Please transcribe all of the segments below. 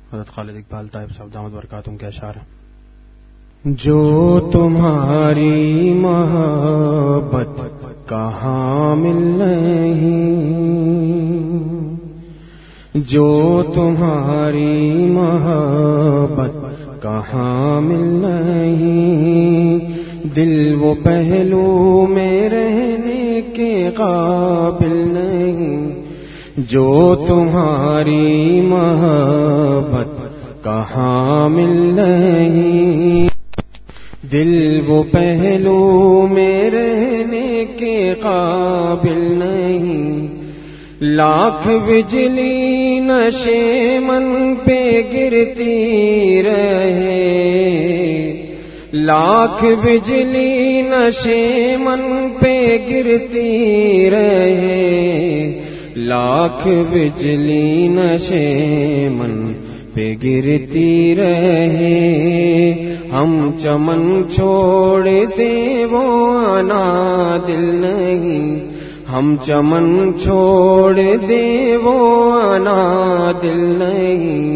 حضرت خالد اقبال طیب صاحب دامت برکاتہم کے اشعار ہیں. جو تمہاری محبت کا حامل نہیں، جو تمہاری محبت کا حامل نہیں، دل وہ پہلو میں رہنے کے قابل نہیں. جو تمہاری محبت کا حامل نہیں، دل وہ پہلو میں رہنے کے قابل نہیں. لاکھ بجلی نشے من پہ گرتی رہے، لاکھ بجلی نشے من پہ گرتی رہے، لاکھ بجلی نشے من پہ گرتی رہے، ہم چمن چھوڑ دیں وہ انا دل نہیں، ہم چمن چھوڑ دیں وہ انا دل نہیں.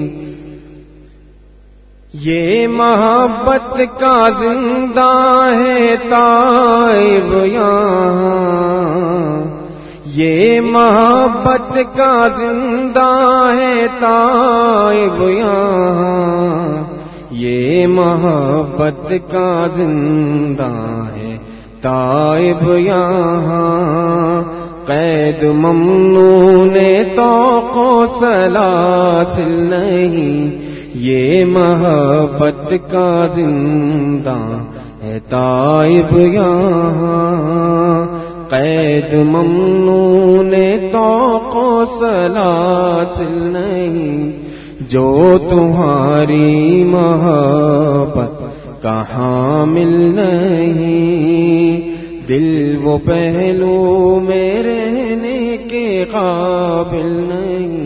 یہ محبت کا زندہ ہے طائب یہاں، یہ محبت کا زندہ ہے طائب یہاں، یہ محبت کا زندہ ہے طائب یہاں. قید ممنون توق و سلاسل نہیں، یہ محبت کا زندہ ہے طائب یہاں. قید ممنون توق و سلاسل نہیں، جو تمہاری محبت کا حامل نہیں، دل وہ پہلو میں رہنے کے قابل نہیں.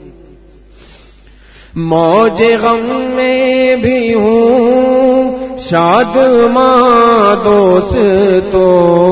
موج غم میں بھی ہوں شاد ماں دوستو،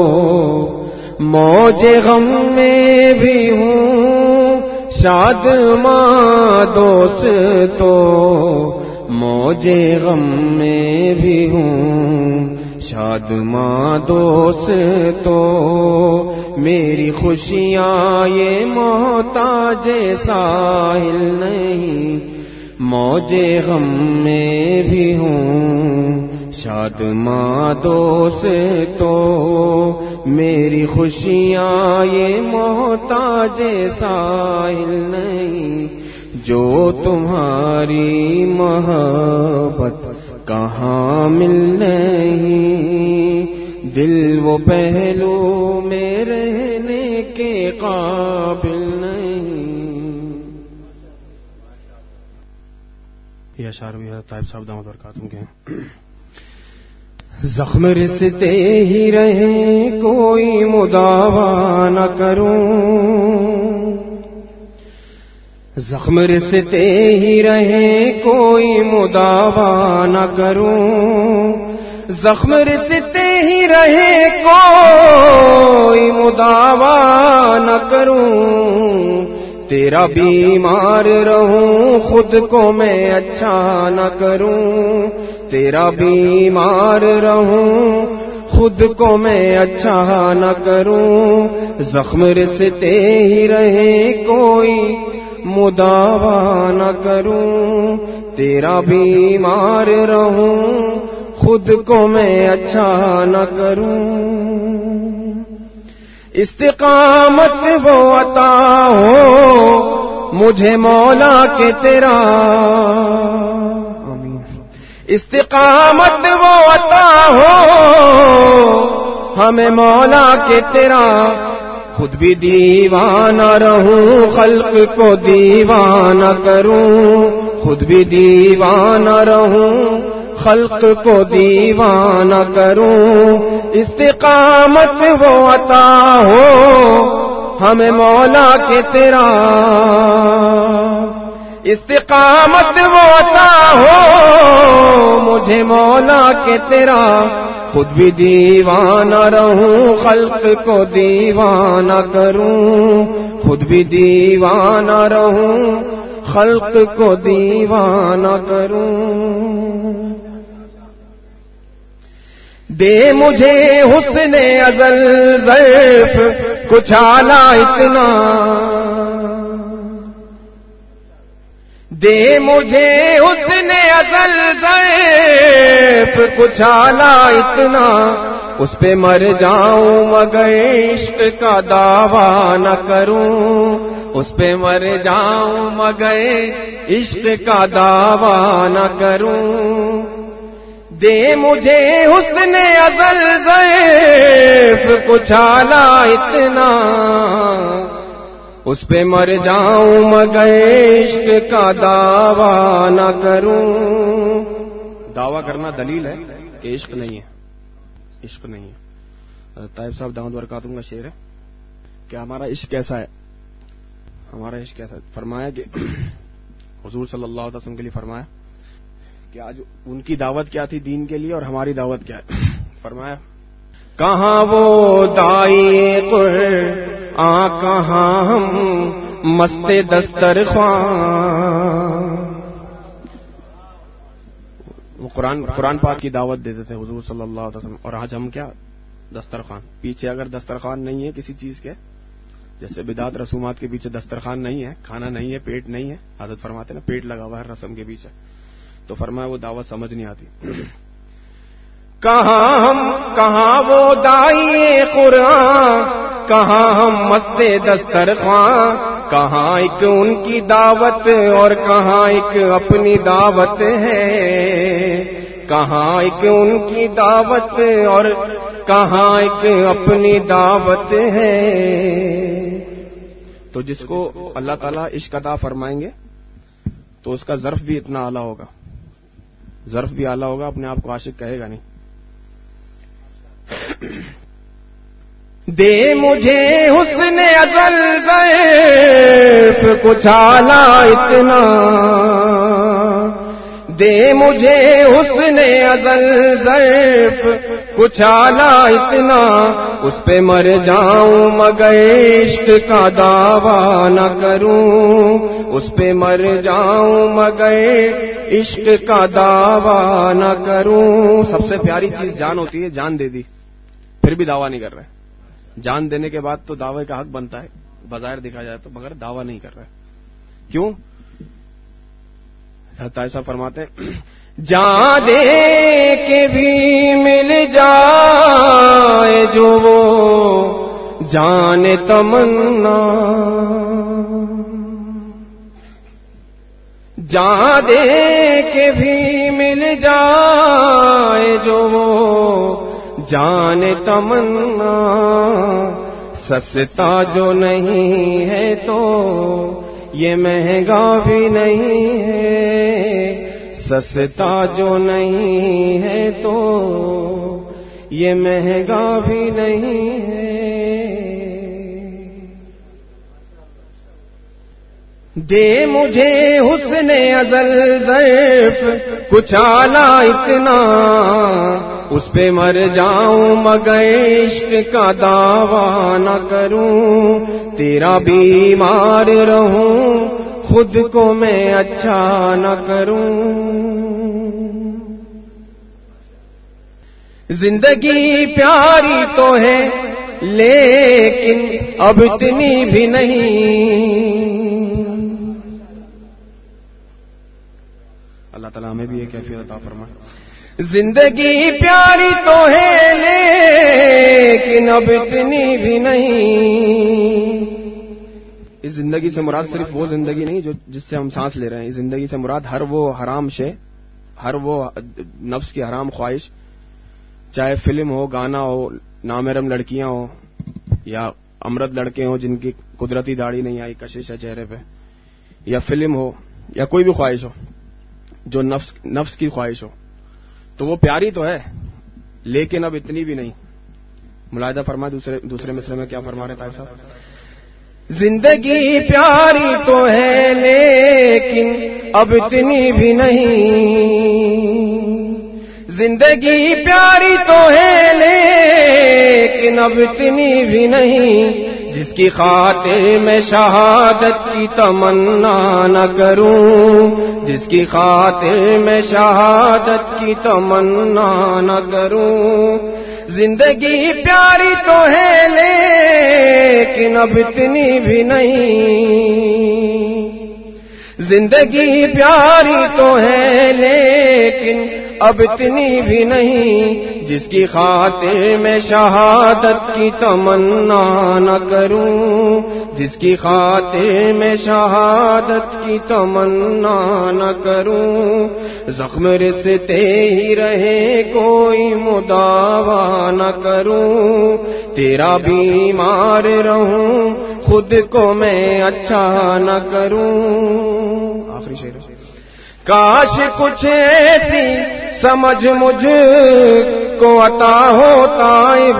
موج غم میں بھی ہوں شاد ماں دوستو، موج غم میں بھی ہوں شاد ماں دوستو. میری خوشیاں یہ محتاج ساحل نہیں، موج غم میں بھی ہوں شاد ماں دوستو. میری خوشیاں یہ محتاج ساحل نہیں، جو تمہاری محبت کا حامل نہیں، دل وہ پہلو میں رہنے کے قابل نہیں. یہ اشعار بھی حضرت طیب صاحب دامت برکاتہم کے ہیں. زخم رستے ہی رہے کوئی مداوا نہ کروں، زخم رستے ہی رہے کوئی مداوا نہ کروں، زخم رستے ہی رہے کوئی مداوا نہ کروں. تیرا بیمار رہوں خود کو میں اچھا نہ کروں، تیرا بیمار رہوں خود کو میں اچھا نہ کروں. زخم رستے ہی رہے کوئی مداوا نہ کروں، تیرا بیمار رہوں خود کو میں اچھا نہ کروں. استقامت وہ عطا ہو مجھے مولا کے تیرا، استقامت وہ عطا ہو ہمیں مولا کے تیرا. خود بھی دیوانہ رہوں خلق کو دیوانہ کروں، خود بھی دیوانہ رہوں خلق کو دیوانہ کروں. استقامت وہ عطا ہو ہمیں مولا کے تیرا، استقامت وہ عطا ہو مجھے مولا کے تیرا. خود بھی دیوانہ رہوں خلق کو دیوانہ کروں، خود بھی دیوانہ رہوں خلق کو دیوانہ کروں. دے مجھے حسن ازل ظرف کچھ اعلیٰ اتنا، دے مجھے حسن ازل ظرف کچھ اعلیٰ اتنا، اس پہ مر جاؤں مگر عشق کا دعویٰ نہ کروں، اس پہ مر جاؤں مگر عشق کا دعویٰ نہ کروں. دے مجھے حسن ازل ظرف کچھ اعلیٰ اتنا، اس پہ مر جاؤں مگر عشق کا دعویٰ نہ کروں. دعویٰ کرنا دلیل ہے کہ عشق نہیں ہے، عشق نہیں ہے. طیب صاحب دامت برکاتہ کا شعر ہے کہ ہمارا عشق کیسا ہے، ہمارا عشق کیسا ہے. فرمایا کہ حضور صلی اللہ علیہ وسلم کے لیے فرمایا کہ آج ان کی دعوت کیا تھی دین کے لیے اور ہماری دعوت کیا ہے. فرمایا کہاں وہ دائی قرآن، کہاں ہم مست دسترخوان. وہ قرآن پاک کی دعوت دیتے تھے حضور صلی اللہ علیہ وسلم، اور آج ہم کیا دسترخوان. پیچھے اگر دسترخوان نہیں ہے کسی چیز کے، جیسے بدعت رسومات کے پیچھے دسترخوان نہیں ہے، کھانا نہیں ہے، پیٹ نہیں ہے، حضرت فرماتے نا پیٹ لگا ہوا ہے رسم کے پیچھے، تو فرمایا وہ دعوت سمجھ نہیں آتی. کہاں وہ دائی قرآن، کہاں ہم مست دسترخوان. کہاں ایک ان کی دعوت اور کہاں ایک اپنی دعوت ہے، کہاں ایک ان کی دعوت اور کہاں ایک اپنی دعوت ہے. تو جس کو اللہ تعالیٰ عشق عطا فرمائیں گے تو اس کا ظرف بھی اتنا اعلیٰ ہوگا، ظرف بھی اعلیٰ ہوگا، اپنے آپ کو عاشق کہے گا نہیں. دے مجھے حسن ازل ظرف کچھ اعلیٰ اتنا، دے مجھے حسن ازل ظرف کچھ اعلیٰ اتنا، اس پہ مر جاؤں مگر عشق کا دعویٰ نہ کروں، اس پہ مر جاؤں مگر عشق کا دعویٰ نہ کروں. سب سے پیاری چیز جان ہوتی ہے، جان دے دی پھر بھی دعویٰ نہیں کر رہے. جان دینے کے بعد تو دعوے کا حق بنتا ہے بظاہر دیکھا جائے تو، مگر دعویٰ نہیں کر رہے. کیوں؟ حضرت صاحب فرماتے ہیں جان دے کے بھی مل جائے جو وہ جان تمنا، جان دے کے بھی مل جائے جو وہ جان تمنا. سستا جو نہیں ہے تو یہ مہنگا بھی نہیں ہے، سستا جو نہیں ہے تو یہ مہنگا بھی نہیں ہے. دے مجھے حسن ازل ظرف کچھ اعلیٰ اتنا، اس پہ مر جاؤں مگر عشق کا دعویٰ نہ کروں. تیرا بیمار رہوں خود کو میں اچھا نہ کروں. زندگی پیاری تو ہے لیکن اب اتنی بھی نہیں. اللہ تعالیٰ ہمیں بھی یہ کیفیت عطا فرمائے. زندگی پیاری تو ہے لیکن اب اتنی بھی نہیں. اس زندگی سے مراد صرف وہ زندگی نہیں جو جس سے ہم سانس لے رہے ہیں، اس زندگی سے مراد ہر وہ حرام شے، ہر وہ نفس کی حرام خواہش، چاہے فلم ہو، گانا ہو، نامحرم لڑکیاں ہوں یا امرد لڑکے ہوں جن کی قدرتی داڑھی نہیں آئی، کشش ہے چہرے پہ، یا فلم ہو یا کوئی بھی خواہش ہو جو نفس کی خواہش ہو، تو وہ پیاری تو ہے لیکن اب اتنی بھی نہیں. ملاحظہ فرمائے دوسرے مصرے میں کیا فرما رہے طاہر صاحب؟ زندگی پیاری تو ہے لیکن اب اتنی بھی نہیں. زندگی پیاری تو ہے لیکن اب اتنی بھی نہیں. جس کی خاطر میں شہادت کی تمنا نہ کروں، جس کی خاطر میں شہادت کی تمنا نہ کروں. زندگی پیاری تو ہے لیکن اب اتنی بھی نہیں، زندگی پیاری تو ہے لیکن اب اتنی بھی نہیں، جس کی خاطر میں شہادت کی تمنا نہ کروں، جس کی خاطر میں شہادت کی تمنا نہ کروں. زخم رستے ہی رہے کوئی مداوا نہ کروں، تیرا بیمار رہوں خود کو میں اچھا نہ کروں. آخری شعر. کاش کچھ ایسی سمجھ مجھ کو عطا ہو طائب.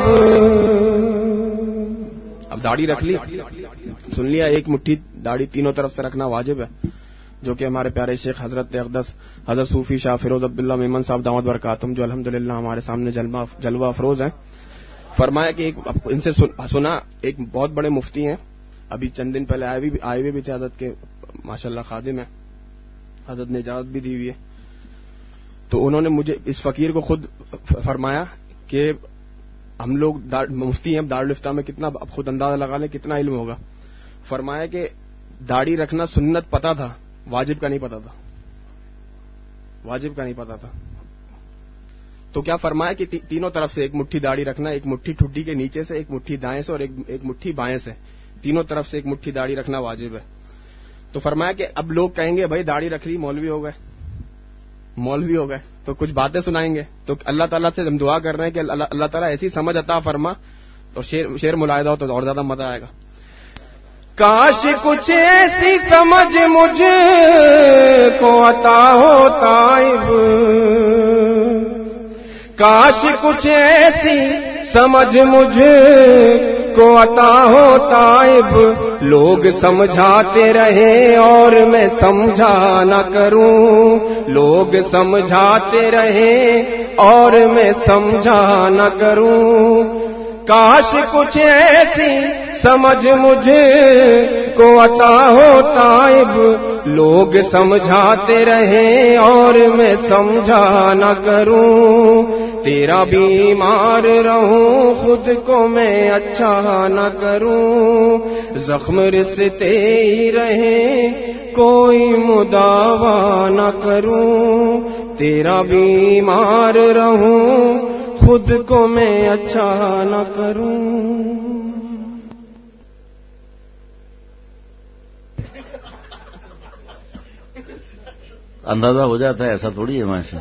اب داڑھی رکھ لی، سن لیا، ایک مٹھی داڑھی تینوں طرف سے رکھنا واجب ہے، جو کہ ہمارے پیارے شیخ حضرت اقدس حضرت صوفی شاہ فیروز عبداللہ میمن صاحب دامت برکاتہم، جو الحمدللہ ہمارے سامنے جلوہ افروز ہیں، فرمایا کہ ان سے سنا ایک بہت بڑے مفتی ہیں، ابھی چند دن پہلے آئے ہوئے بھی تھے، حضرت کے ماشاءاللہ خادم ہیں، حضرت نے اجازت بھی دی ہوئی ہے. تو انہوں نے مجھے اس فقیر کو خود فرمایا کہ ہم لوگ مفتی ہیں، دارالفتہ میں کتنا اب خود اندازہ لگا لیں کتنا علم ہوگا. فرمایا کہ داڑھی رکھنا سنت پتا تھا، واجب کا نہیں پتا تھا، واجب کا نہیں پتا تھا. تو کیا فرمایا کہ تینوں طرف سے ایک مٹھی داڑھی رکھنا، ایک مٹھی ٹھڈی کے نیچے سے، ایک مٹھی دائیں سے اور ایک مٹھی بائیں سے، تینوں طرف سے ایک مٹھی داڑھی رکھنا واجب ہے. تو فرمایا کہ اب لوگ کہیں گے بھائی داڑھی رکھ لی مولوی ہو گئے، مولوی ہو گئے تو کچھ باتیں سنائیں گے. تو اللہ تعالیٰ سے ہم دعا کر رہے ہیں کہ اللہ تعالیٰ ایسی سمجھ عطا فرما اور شعر ملاحظہ ہو تو اور زیادہ مزہ آئے گا. کاش کچھ ایسی سمجھ مجھ کو عطا ہو طائب، کاش کچھ ایسی سمجھ مجھ کو عطا ہو طائب. لوگ سمجھاتے رہے اور میں سمجھا نہ کروں، لوگ سمجھاتے رہے اور میں سمجھا نہ کروں. کاش کچھ ایسی سمجھ مجھ کو عطا ہو طائب. لوگ سمجھاتے رہے اور میں سمجھا نہ کروں. تیرا بیمار رہوں خود کو میں اچھا نہ کروں. زخم رستے ہی رہے کوئی مداوا نہ کروں. تیرا بیمار رہوں خود کو میں اچھا نہ کروں. اندازہ ہو جاتا ہے، ایسا تھوڑی ہے ماشاء.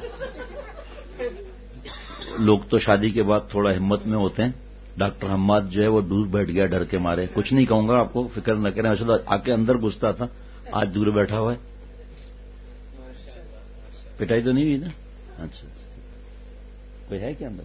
لوگ تو شادی کے بعد تھوڑا ہمت میں ہوتے ہیں. ڈاکٹر حماد جو ہے وہ دور بیٹھ گیا ڈر کے مارے. کچھ نہیں کہوں گا آپ کو، فکر نہ کریں. ویسے تو آ کے اندر گھستا تھا، آج دور بیٹھا ہوا ہے. پٹائی تو نہیں ہوئی نا؟ اچھا کوئی ہے کیا اندر؟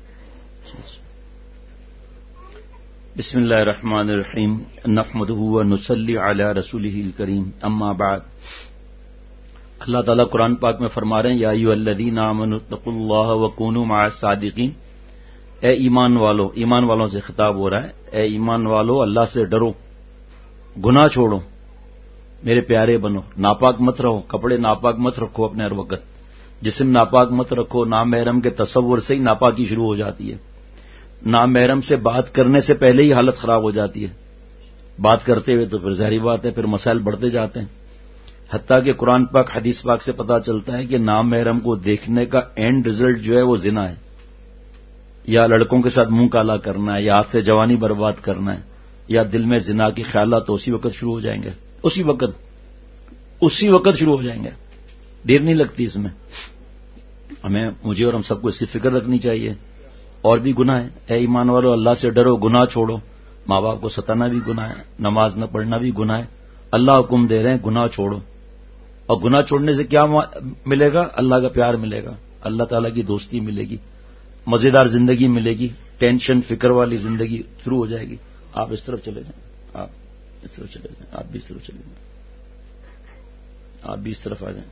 بسم اللہ الرحمن الرحیم. نحمدہ ونصلی علی رسولہ الکریم. اما بعد. اللہ تعالیٰ قرآن پاک میں فرما رہے ہیں یا ایھا الذین آمنوا اتقوا اللہ وکونوا مع الصادقین. اے ایمان والو، ایمان والوں سے خطاب ہو رہا ہے. اے ایمان والو اللہ سے ڈرو، گناہ چھوڑو، میرے پیارے بنو، ناپاک مت رہو، کپڑے ناپاک مت رکھو اپنے ہر وقت، جسم ناپاک مت رکھو. نامحرم کے تصور سے ہی ناپاکی شروع ہو جاتی ہے. نامحرم سے بات کرنے سے پہلے ہی حالت خراب ہو جاتی ہے. بات کرتے ہوئے تو پھر ظاہری بات ہے پھر مسائل بڑھتے جاتے ہیں. حتیٰ کہ قرآن پاک حدیث پاک سے پتہ چلتا ہے کہ نامحرم کو دیکھنے کا اینڈ رزلٹ جو ہے وہ زنا ہے، یا لڑکوں کے ساتھ منہ کالا کرنا ہے، یا ہاتھ سے جوانی برباد کرنا ہے، یا دل میں زنا کے خیالات تو اسی وقت شروع ہو جائیں گے. اسی وقت شروع ہو جائیں گے. دیر نہیں لگتی اس میں. مجھے اور ہم سب کو اس کی فکر رکھنی چاہیے. اور بھی گناہ ہے. اے ایمان والو اللہ سے ڈرو، گناہ چھوڑو. ماں باپ کو ستانا بھی گناہ ہے، نماز نہ پڑھنا بھی گناہ ہے. اللہ حکم دے رہے ہیں گناہ چھوڑو. اور گناہ چھوڑنے سے کیا ملے گا؟ اللہ کا پیار ملے گا، اللہ تعالیٰ کی دوستی ملے گی، مزیدار زندگی ملے گی، ٹینشن فکر والی زندگی شروع ہو جائے گی. آپ اس طرف چلے جائیں، آپ اس طرف چلے جائیں، آپ بھی اس طرف چلے جائیں، آپ بھی اس طرف آ جائیں،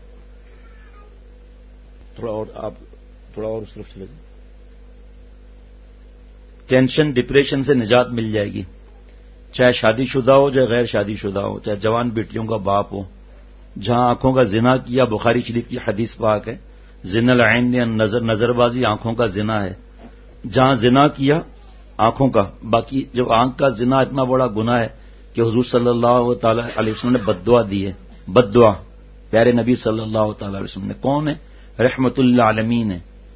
تھوڑا اور اس طرف چلے جائیں. ٹینشن ڈپریشن سے نجات مل جائے گی. چاہے شادی شدہ ہو چاہے غیر شادی شدہ ہو، چاہے جوان بیٹیوں کا باپ ہو، جہاں آنکھوں کا زنا کیا، بخاری شریف کی حدیث پاک ہے، زنا العین نظر بازی آنکھوں کا زنا ہے، جہاں زنا کیا آنکھوں کا، باقی جب آنکھ کا زنا اتنا بڑا گناہ ہے کہ حضور صلی اللہ تعالی علیہ وسلم نے بد دعا دی ہے، بد دعا پیارے نبی صلی اللہ تعالی علیہ وسلم نے، کون ہے؟ رحمت للعالمین ہے،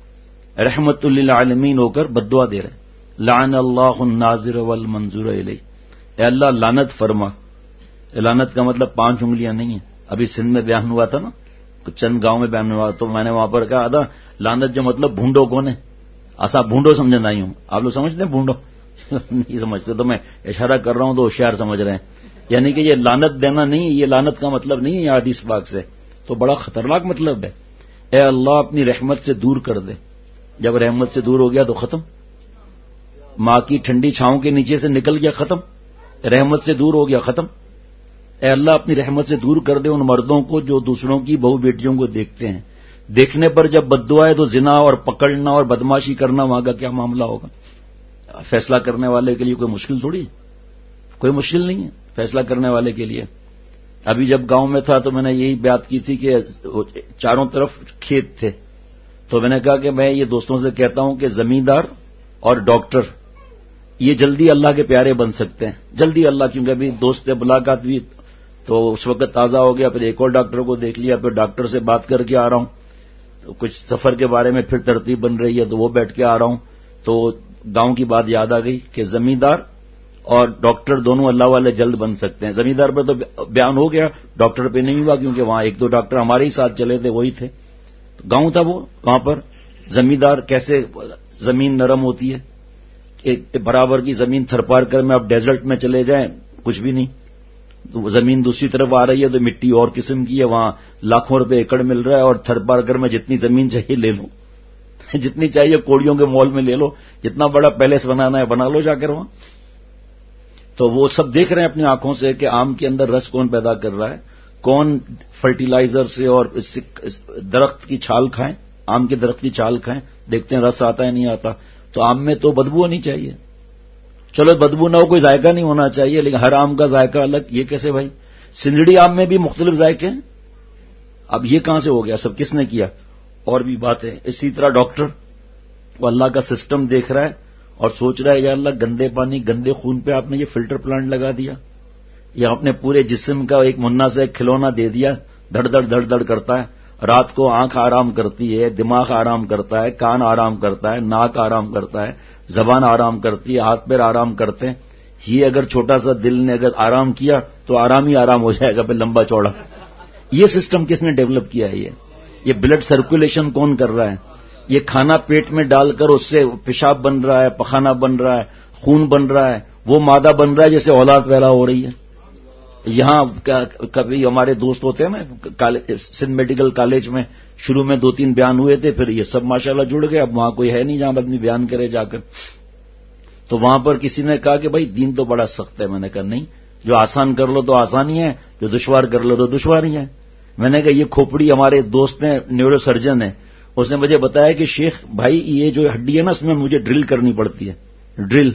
رحمت للعالمین ہو کر بد دعا دے رہے، لعن اللہ الناظر والمنظور الیہ، اے اللہ لعنت فرما۔ لعنت کا مطلب 5 انگلیاں نہیں ہیں، ابھی سندھ میں بیان ہوا تھا نا، چند گاؤں میں بیان ہوا تو میں نے وہاں پر کہا تھا لعنت جو مطلب بھونڈو کون ہے، آسا بھونڈو سمجھے نہیں ہوں، آپ لوگ سمجھتے ہیں بھونڈو؟ نہیں سمجھتے، تو میں اشارہ کر رہا ہوں تو ہوشیار سمجھ رہے ہیں، یعنی کہ یہ لعنت دینا نہیں، یہ لعنت کا مطلب نہیں ہے یہ حدیث پاک سے، تو بڑا خطرناک مطلب ہے۔ اے اللہ اپنی رحمت سے دور کر دے، جب رحمت سے دور ہو گیا تو ختم، ماں کی ٹھنڈی چھاؤں کے نیچے سے نکل گیا ختم، رحمت سے دور ہو گیا ختم۔ اے اللہ اپنی رحمت سے دور کر دے ان مردوں کو جو دوسروں کی بہو بیٹیوں کو دیکھتے ہیں، دیکھنے پر جب بد دعا ہے تو زنا اور پکڑنا اور بدماشی کرنا وہاں کا کیا معاملہ ہوگا؟ فیصلہ کرنے والے کے لیے کوئی مشکل تھوڑی ہے، کوئی مشکل نہیں ہے فیصلہ کرنے والے کے لیے۔ ابھی جب گاؤں میں تھا تو میں نے یہی بات کی تھی کہ چاروں طرف کھیت تھے، تو میں نے کہا کہ میں یہ دوستوں سے کہتا ہوں کہ زمیندار اور ڈاکٹر یہ جلدی اللہ کے پیارے بن سکتے ہیں، جلدی اللہ، کیونکہ ابھی دوست ملاقات بھی تو اس وقت تازہ ہو گیا، پھر ایک اور ڈاکٹر کو دیکھ لیا، پھر ڈاکٹر سے بات کر کے آ رہا ہوں، تو کچھ سفر کے بارے میں پھر ترتیب بن رہی ہے تو وہ بیٹھ کے آ رہا ہوں، تو گاؤں کی بات یاد آ گئی کہ زمیندار اور ڈاکٹر دونوں اللہ والے جلد بن سکتے ہیں۔ زمیندار پر تو بیان ہو گیا، ڈاکٹر پہ نہیں ہوا کیونکہ وہاں 1-2 ڈاکٹر ہمارے ہی ساتھ چلے تھے، وہی تھے، گاؤں تھا وہ، وہاں پر زمیندار کیسے زمین نرم ہوتی ہے، کہ برابر کی زمین تھرپار کر میں آپ ڈیزرٹ میں چلے جائیں کچھ بھی نہیں، تو زمین دوسری طرف آ رہی ہے تو مٹی اور قسم کی ہے، وہاں لاکھوں روپے ایکڑ مل رہا ہے، اور تھرپار کر میں جتنی زمین چاہیے لے لو، جتنی چاہیے کوڑیوں کے مال میں لے لو، جتنا بڑا پیلیس بنانا ہے بنا لو جا کر وہاں۔ تو وہ سب دیکھ رہے ہیں اپنی آنکھوں سے کہ آم کے اندر رس کون پیدا کر رہا ہے، کون فرٹیلائزر سے، اور درخت کی چھال کھائیں، آم کے درخت کی چھال کھائیں، دیکھتے ہیں رس آتا ہے نہیں آتا۔ تو آم میں تو بدبو ہونی چاہیے، چلو بدبو نہ ہو، کوئی ذائقہ نہیں ہونا چاہیے، لیکن ہر آم کا ذائقہ الگ، یہ کیسے بھائی؟ سنجڑی آم میں بھی مختلف ذائقے ہیں، اب یہ کہاں سے ہو گیا؟ سب کس نے کیا؟ اور بھی باتیں اسی طرح ڈاکٹر وہ اللہ کا سسٹم دیکھ رہا ہے اور سوچ رہا ہے یا اللہ گندے پانی گندے خون پہ آپ نے یہ فلٹر پلانٹ لگا دیا، یا اپنے پورے جسم کا ایک منا سے ایک کھلونا دے دیا، دھڑ دھڑ دھڑ دھڑ کرتا ہے، رات کو آنکھ آرام کرتی ہے، دماغ آرام کرتا ہے، کان آرام کرتا ہے، ناک آرام کرتا ہے، زبان آرام کرتی ہے، ہاتھ پیر آرام کرتے ہیں۔ یہ اگر چھوٹا سا دل نے اگر آرام کیا تو آرام ہی آرام ہو جائے گا، پھر لمبا چوڑا۔ یہ سسٹم کس نے ڈیولپ کیا ہے؟ یہ بلڈ سرکولیشن کون کر رہا ہے؟ یہ کھانا پیٹ میں ڈال کر اس سے پیشاب بن رہا ہے، پخانہ بن رہا ہے، خون بن رہا ہے، وہ مادہ بن رہا ہے جیسے اولاد پیدا ہو رہی ہے۔ یہاں کبھی ہمارے دوست ہوتے ہیں نا سندھ میڈیکل کالج میں، شروع میں 2-3 بیان ہوئے تھے، پھر یہ سب ماشاءاللہ جڑ گئے، اب وہاں کوئی ہے نہیں جہاں آدمی بیان کرے جا کر۔ تو وہاں پر کسی نے کہا کہ بھائی دین تو بڑا سخت ہے، میں نے کہا نہیں، جو آسان کر لو تو آسانی ہے، جو دشوار کر لو تو دشواری ہے۔ میں نے کہا یہ کھوپڑی ہمارے دوست ہیں نیورو سرجن ہیں، اس نے مجھے بتایا کہ شیخ بھائی یہ جو ہڈی ہے نا اس میں مجھے ڈرل کرنی پڑتی ہے، ڈرل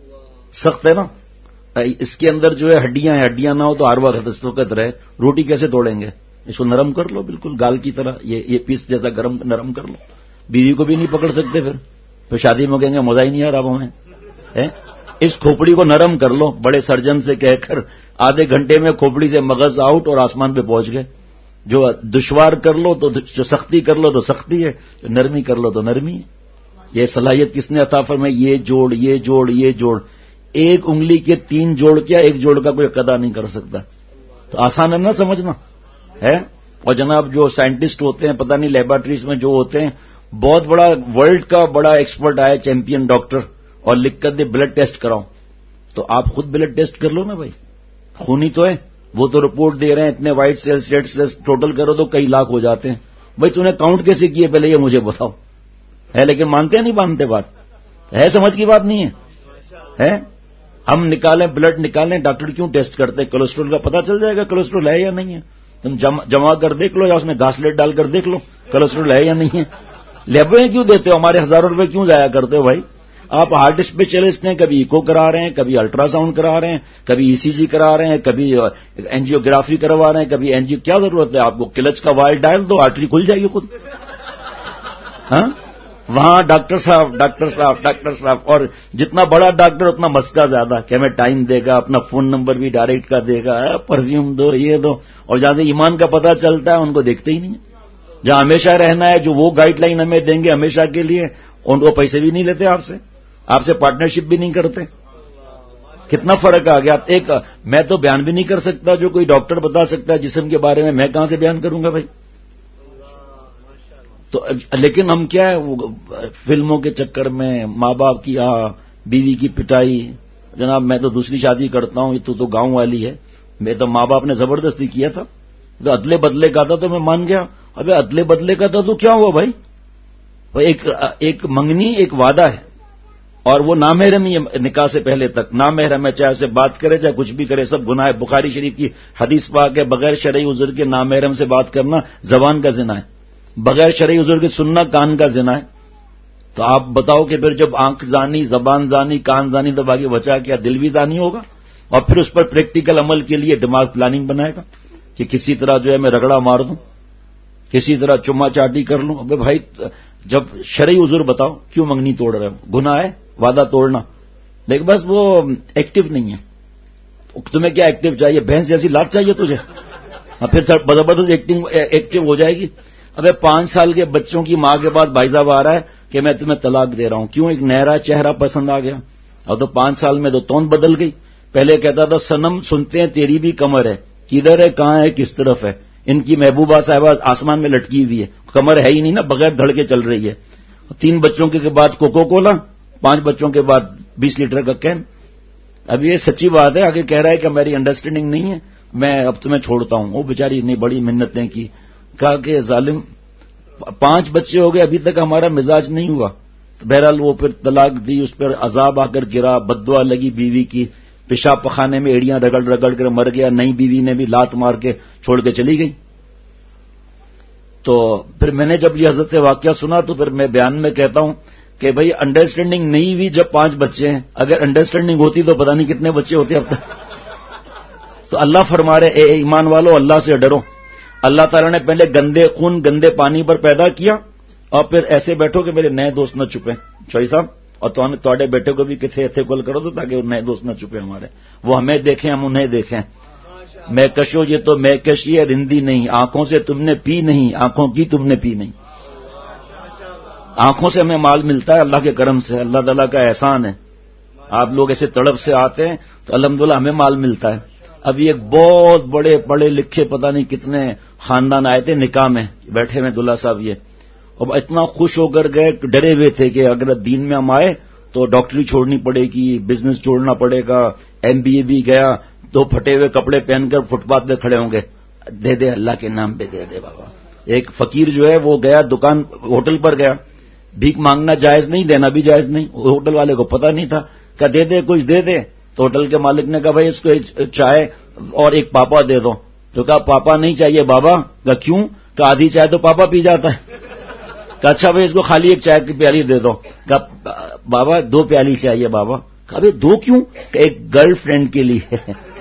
سخت ہے نا، اس کے اندر جو ہے ہڈیاں ہیں، ہڈیاں نہ ہو تو ہر وقت رہے، روٹی کیسے توڑیں گے؟ اس کو نرم کر لو بالکل گال کی طرح، یہ پیس جیسا نرم کر لو، بیوی کو بھی نہیں پکڑ سکتے، پھر شادی میں کہیں گے مزہ ہی نہیں آ رہا ہمیں، اس کھوپڑی کو نرم کر لو، بڑے سرجن سے کہہ کر آدھے گھنٹے میں کھوپڑی سے مغز آؤٹ اور آسمان پہ پہنچ گئے۔ جو دشوار کر لو تو جو سختی کر لو تو سختی ہے، جو نرمی کر لو تو نرمی ہے۔ یہ صلاحیت کس نے عطا فرمائی؟ یہ جوڑ یہ جوڑ یہ جوڑ، ایک انگلی کے 3 جوڑ کیا ایک جوڑ کا کوئی قدا نہیں کر سکتا، تو آسان ہے نا سمجھنا ہے۔ اور جناب جو سائنٹسٹ ہوتے ہیں پتہ نہیں لیبارٹریز میں جو ہوتے ہیں، بہت بڑا ورلڈ کا بڑا ایکسپرٹ آیا چیمپئن ڈاکٹر اور لکھ کر دے بلڈ ٹیسٹ کراؤ، تو آپ خود بلڈ ٹیسٹ کر لو نا بھائی، خونی تو ہے، وہ تو رپورٹ دے رہے ہیں اتنے white cells red cells total کرو تو کئی لاکھ ہو جاتے ہیں۔ بھائی تو نے کاؤنٹ کیسے کیے پہلے یہ مجھے بتاؤ، ہے لیکن مانتے ہیں نہیں مانتے، بات ہے، سمجھ کی بات نہیں ہے۔ ہم نکالیں بلڈ نکالیں، ڈاکٹر کیوں ٹیسٹ کرتے ہیں؟ کولیسٹرول کا پتہ چل جائے گا کولیسٹرول ہے یا نہیں ہے، تم جمع کر دیکھ لو یا اس میں گھاسلیٹ ڈال کر دیکھ لو کولیسٹرول ہے یا نہیں ہے۔ لیبیں کیوں دیتے ہو؟ ہمارے ہزاروں روپے کیوں ضائع کرتے ہو بھائی؟ آپ ہارڈ اسپیشلسٹ ہیں, کبھی ایکو کرا رہے ہیں, کبھی الٹرا ساؤنڈ کرا رہے ہیں, کبھی ECG کرا رہے ہیں, کبھی اینجیوگرافی کروا رہے ہیں, کبھی اینجیو. کیا ضرورت ہے آپ کو؟ کلچ کا وائل ڈال دو, آرٹری کھل جائے گی خود. ہاں, وہاں ڈاکٹر صاحب ڈاکٹر صاحب ڈاکٹر صاحب, اور جتنا بڑا ڈاکٹر اتنا مسکا زیادہ کہ ہمیں ٹائم دے گا, اپنا فون نمبر بھی ڈائریکٹ کا دے گا, پرفیوم دو, یہ دو. اور جہاں سے ایمان کا پتہ چلتا ہے ان کو دیکھتے ہی نہیں. جہاں ہمیشہ رہنا ہے, جو وہ گائیڈ لائن ہمیں دیں گے ہمیشہ کے لیے, ان کو پیسے بھی نہیں لیتے آپ سے پارٹنرشپ بھی نہیں کرتے. کتنا فرق آ گیا. ایک میں تو بیان بھی نہیں کر سکتا جو کوئی ڈاکٹر بتا سکتا ہے جسم کے بارے میں کہاں سے بیان کروں گا بھائی. تو لیکن ہم کیا ہے, فلموں کے چکر میں ماں باپ کی بیوی کی پٹائی. جناب میں تو دوسری شادی کرتا ہوں, تو گاؤں والی ہے. میں تو ماں باپ نے زبردستی کیا تھا, تو ادلے بدلے کا تھا تو میں مان گیا. ابے ادلے بدلے کا تھا تو کیا ہوا بھائی؟ ایک منگنی ایک وعدہ ہے, اور وہ نامحرم ہی نکاح سے پہلے تک نامحرم ہے, چاہے اسے بات کرے چاہے کچھ بھی کرے, سب گناہ ہے. بخاری شریف کی حدیث پاک ہے, بغیر شرعی عذر کے نامحرم سے بات کرنا زبان کا زنا ہے, بغیر شرعی عذر کے سننا کان کا زنا ہے. تو آپ بتاؤ کہ پھر جب آنکھ زانی, زبان زانی, کان زانی, تو باقی بچا کیا؟ دل بھی زانی ہوگا. اور پھر اس پر پریکٹیکل عمل کے لیے دماغ پلاننگ بنائے گا کہ کسی طرح جو ہے میں رگڑا مار دوں, کسی طرح چما چاٹی کر لوں. ابے بھائی جب شرعی عذر بتاؤ, کیوں منگنی توڑ رہے ہو؟ گناہ ہے وعدہ توڑنا, لیکن بس وہ ایکٹیو نہیں ہے. تمہیں کیا ایکٹیو چاہیے؟ بھینس جیسی لات چاہیے تجھے؟ پھر زبردست ایکٹیو ہو جائے گی. ابے 5 سال کے بچوں کی ماں کے بعد بھائی صاحب آ رہا ہے کہ میں تمہیں طلاق دے رہا ہوں. کیوں؟ ایک نہرا چہرہ پسند آ گیا. اور تو 5 سال میں تو تون بدل گئی. پہلے کہتا تھا صنم سنتے ہیں تیری بھی کمر ہے, کدھر ہے, کہاں ہے, کس طرف ہے. ان کی محبوبہ صاحبہ آسمان میں لٹکی ہوئی ہے, کمر ہے ہی نہیں نا, بغیر دھڑ کے چل رہی ہے. 3 بچوں کے بعد کوکو کولا, 5 بچوں کے بعد 20 لیٹر کا کین. اب یہ سچی بات ہے. آگے کہہ رہا ہے کہ میری انڈرسٹینڈنگ نہیں ہے, میں اب تمہیں چھوڑتا ہوں. وہ بیچاری نے بڑی منتیں کی, کہا کہ ظالم 5 بچے ہو گئے, ابھی تک ہمارا مزاج نہیں ہوا. بہرحال وہ پھر طلاق دی, اس پر عذاب آ کر گرا, بددعا لگی بیوی کی, پیشاب پخانے میں ایڑیاں رگڑ رگڑ کر مر گیا. نئی بیوی نے بھی لات مار کے چھوڑ کے چلی گئی. تو پھر میں نے جب یہ حضرت سے واقعہ سنا تو پھر میں بیان میں کہتا ہوں کہ بھئی انڈرسٹینڈنگ نہیں ہوئی جب 5 بچے ہیں, اگر انڈرسٹینڈنگ ہوتی تو پتہ نہیں کتنے بچے ہوتے اب تک. تو اللہ فرما رہے اے ایمان والو اللہ سے ڈرو. اللہ تعالیٰ نے پہلے گندے خون گندے پانی پر پیدا کیا, اور پھر ایسے بیٹھو کہ میرے نئے دوست نہ چھپیں. شوئی صاحب, اور تھوڑے بیٹے کو بھی کتنے ایتھے کول کرو تو تاکہ نئے دوست نہ چھپے ہمارے, وہ ہمیں دیکھیں ہم انہیں دیکھیں. میں کشو یہ تو میں کشی ہے رندی نہیں, آنکھوں سے تم نے پی نہیں, آنکھوں کی تم نے پی نہیں. آنکھوں سے ہمیں مال ملتا ہے اللہ کے کرم سے, اللہ تعالیٰ کا احسان ہے. آپ لوگ ایسے تڑپ سے آتے ہیں تو الحمدللہ ہمیں مال ملتا ہے. ابھی ایک بہت بڑے پڑھے لکھے پتہ نہیں کتنے خاندان آئے تھے نکاح میں, بیٹھے ہوئے دلہا صاحب یہ, اور اتنا خوش ہو کر گئے, ڈرے ہوئے تھے کہ اگر دین میں ہم آئے تو ڈاکٹری چھوڑنی پڑے گی, بزنس چھوڑنا پڑے گا. MBA بھی گیا, 2 پھٹے ہوئے کپڑے پہن کر فٹ پاتھ پہ کھڑے ہوں گے, دے دے اللہ کے نام پہ دے دے بابا. ایک فقیر جو ہے وہ گیا دکان, ہوٹل پر گیا, بھیک مانگنا جائز نہیں, دینا بھی جائز نہیں. ہوٹل والے کو پتہ نہیں تھا, کہ دے دے کچھ دے دے. تو ہوٹل کے مالک نے کہا بھائی اس کو ایک چائے اور ایک پاپا دے دو. تو کہا پاپا نہیں چاہیے بابا. کہا کیوں؟ کہ آدھی چائے تو پاپا پی جاتا ہے. کہا اچھا بھائی اس کو خالی ایک چائے کی پیالی دے دو. کہا بابا 2 پیالی چاہیے بابا. کہا بھائی 2 کیوں؟ کہ ایک گرل فرینڈ کے لیے.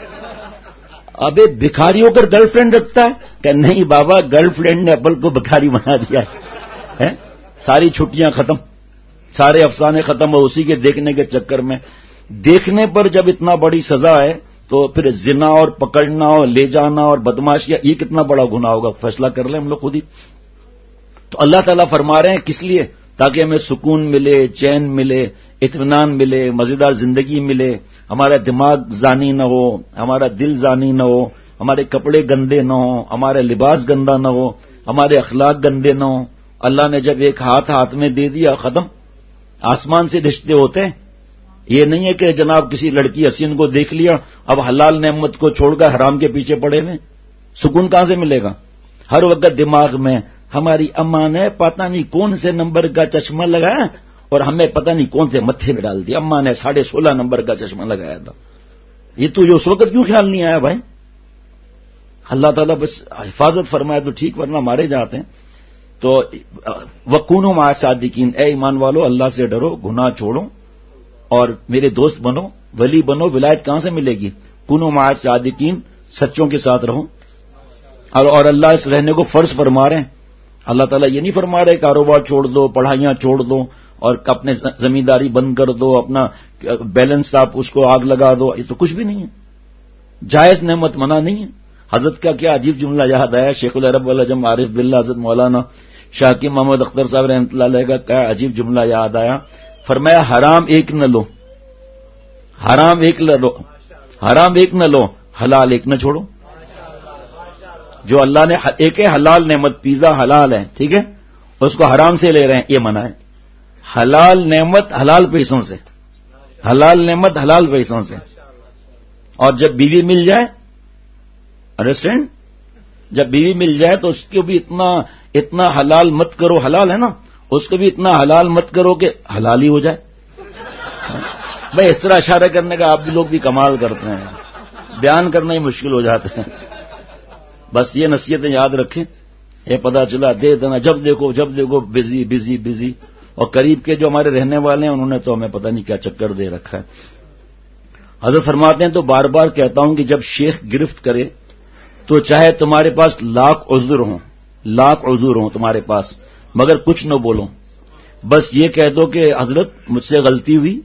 ابے بھکاری ہو کر گرل فرینڈ رکھتا ہے؟ کہ نہیں بابا گرل فرینڈ نے اپل کو بھکاری بنا دیا ہے. ساری چھٹیاں ختم, سارے افسانے ختم, اور اسی کے دیکھنے کے چکر میں. دیکھنے پر جب اتنا بڑی سزا ہے تو پھر زنا اور پکڑنا اور لے جانا اور بدماشی, یہ کتنا بڑا گناہ ہوگا, فیصلہ کر لیں ہم لوگ خود ہی. تو اللہ تعالیٰ فرما رہے ہیں کس لیے؟ تاکہ ہمیں سکون ملے, چین ملے, اطمینان ملے, مزیدار زندگی ملے, ہمارا دماغ زانی نہ ہو, ہمارا دل زانی نہ ہو, ہمارے کپڑے گندے نہ ہوں, ہمارا لباس گندا نہ ہو, ہمارے اخلاق گندے نہ ہوں. اللہ نے جب ایک ہاتھ میں دے دیا ختم. آسمان سے رشتے ہوتے ہیں. یہ نہیں ہے کہ جناب کسی لڑکی حسین کو دیکھ لیا, اب حلال نعمت کو چھوڑ کر حرام کے پیچھے پڑے ہوئے. سکون کہاں سے ملے گا؟ ہر وقت دماغ میں ہماری اماں نے پتہ نہیں کون سے نمبر کا چشمہ لگایا اور ہمیں پتہ نہیں کون سے متھے میں ڈال دیا. اماں نے 16.5 نمبر کا چشمہ لگایا تھا. یہ تو اس وقت کیوں خیال نہیں آیا بھائی؟ اللہ تعالیٰ بس حفاظت فرمائے تو ٹھیک, ورنہ مارے جاتے ہیں. تو وکونوا مع صادقین, اے ایمان والو اللہ سے ڈرو, گناہ چھوڑو اور میرے دوست بنو، ولی بنو. ولایت کہاں سے ملے گی؟ کنو مع الصادقین، سچوں کے ساتھ رہو. اور اللہ اس رہنے کو فرض فرما رہے ہیں. اللہ تعالیٰ یہ نہیں فرما رہے کاروبار چھوڑ دو، پڑھائیاں چھوڑ دو اور اپنے زمینداری بند کر دو، اپنا بیلنس آپ اس کو آگ لگا دو. یہ تو کچھ بھی نہیں ہے. جائز نعمت منع نہیں ہے. حضرت کا کیا عجیب جملہ یاد آیا، شیخ العرب والعجم عارف باللہ حضرت مولانا شاکر محمد اختر صاحب رحمۃ اللہ علیہ کا کیا عجیب جملہ یاد آیا. فرمایا حرام ایک نہ لو، حرام ایک نہ لو، حرام ایک نہ لو، حلال ایک نہ چھوڑو. جو اللہ نے ایک ہے حلال نعمت، پیزا حلال ہے، ٹھیک ہے، اس کو حرام سے لے رہے ہیں، یہ منع ہے. حلال نعمت حلال پیسوں سے، حلال نعمت حلال پیسوں سے. اور جب بیوی مل جائے، انڈرسٹینڈ، جب بیوی مل جائے تو اس کو بھی اتنا حلال مت کرو، حلال ہے نا، اس کو بھی اتنا حلال مت کرو کہ حلال ہی ہو جائے. بھائی اس طرح اشارہ کرنے کا آپ بھی لوگ بھی کمال کرتے ہیں، بیان کرنا ہی مشکل ہو جاتے ہیں. بس یہ نصیحتیں یاد رکھیں. یہ پتہ چلا دے دینا، جب دیکھو بزی بزی بزی. اور قریب کے جو ہمارے رہنے والے ہیں انہوں نے تو ہمیں پتہ نہیں کیا چکر دے رکھا ہے. حضرت فرماتے ہیں تو بار بار کہتا ہوں کہ جب شیخ گرفت کرے تو چاہے تمہارے پاس لاکھ عذر ہوں تمہارے پاس، مگر کچھ نہ بولو. بس یہ کہہ دو کہ حضرت مجھ سے غلطی ہوئی،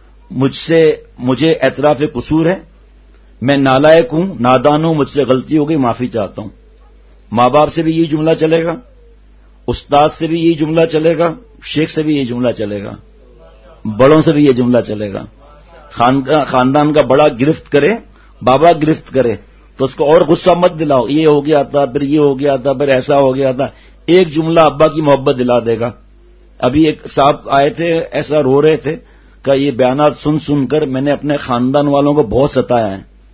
مجھے اعتراف قصور ہے، میں نالائق ہوں، نادان ہوں، مجھ سے غلطی ہو گئی، معافی چاہتا ہوں. ماں باپ سے بھی یہی جملہ چلے گا، استاد سے بھی یہی جملہ چلے گا، شیخ سے بھی یہی جملہ چلے گا، بڑوں سے بھی یہ جملہ چلے گا. خاندان کا بڑا گرفت کرے، بابا گرفت کرے تو اس کو اور غصہ مت دلاؤ، یہ ہو گیا تھا، پھر یہ ہو گیا تھا، پھر ایسا ہو گیا تھا. ایک جملہ ابا کی محبت دلا دے گا. ابھی ایک صاحب آئے تھے، ایسا رو رہے تھے کہ یہ بیانات سن کر میں نے اپنے خاندان والوں کو بہت ستایا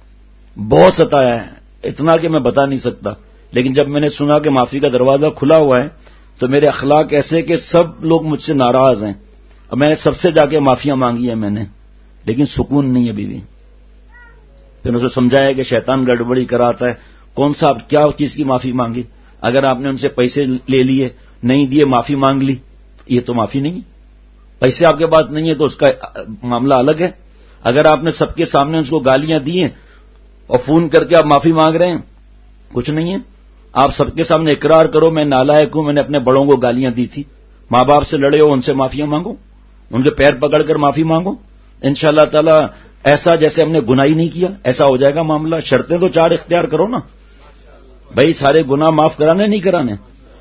ہے، اتنا کہ میں بتا نہیں سکتا. لیکن جب میں نے سنا کہ معافی کا دروازہ کھلا ہوا ہے تو میرے اخلاق ایسے کہ سب لوگ مجھ سے ناراض ہیں. اب میں نے سب سے جا کے معافیاں مانگی ہیں میں نے، لیکن سکون نہیں ابھی بھی. پھر اسے سمجھایا کہ شیطان گڑبڑی کراتا ہے. کون سا آپ کیا چیز کی معافی مانگی؟ اگر آپ نے ان سے پیسے لے لیے، نہیں دیے، معافی مانگ لی، یہ تو معافی نہیں. پیسے آپ کے پاس نہیں ہے تو اس کا معاملہ الگ ہے. اگر آپ نے سب کے سامنے ان کو گالیاں دی ہیں اور فون کر کے آپ معافی مانگ رہے ہیں، کچھ نہیں ہے. آپ سب کے سامنے اقرار کرو میں نالائق ہوں، میں نے اپنے بڑوں کو گالیاں دی تھی، ماں باپ سے لڑے ہو، ان سے معافیاں مانگو، ان کے پیر پکڑ کر معافی مانگو. انشاءاللہ تعالی ایسا جیسے ہم نے گناہ ہی نہیں کیا ایسا ہو جائے گا معاملہ. شرطیں تو 4 اختیار کرو نا بھائی. سارے گناہ معاف کرانے نہیں کرانے،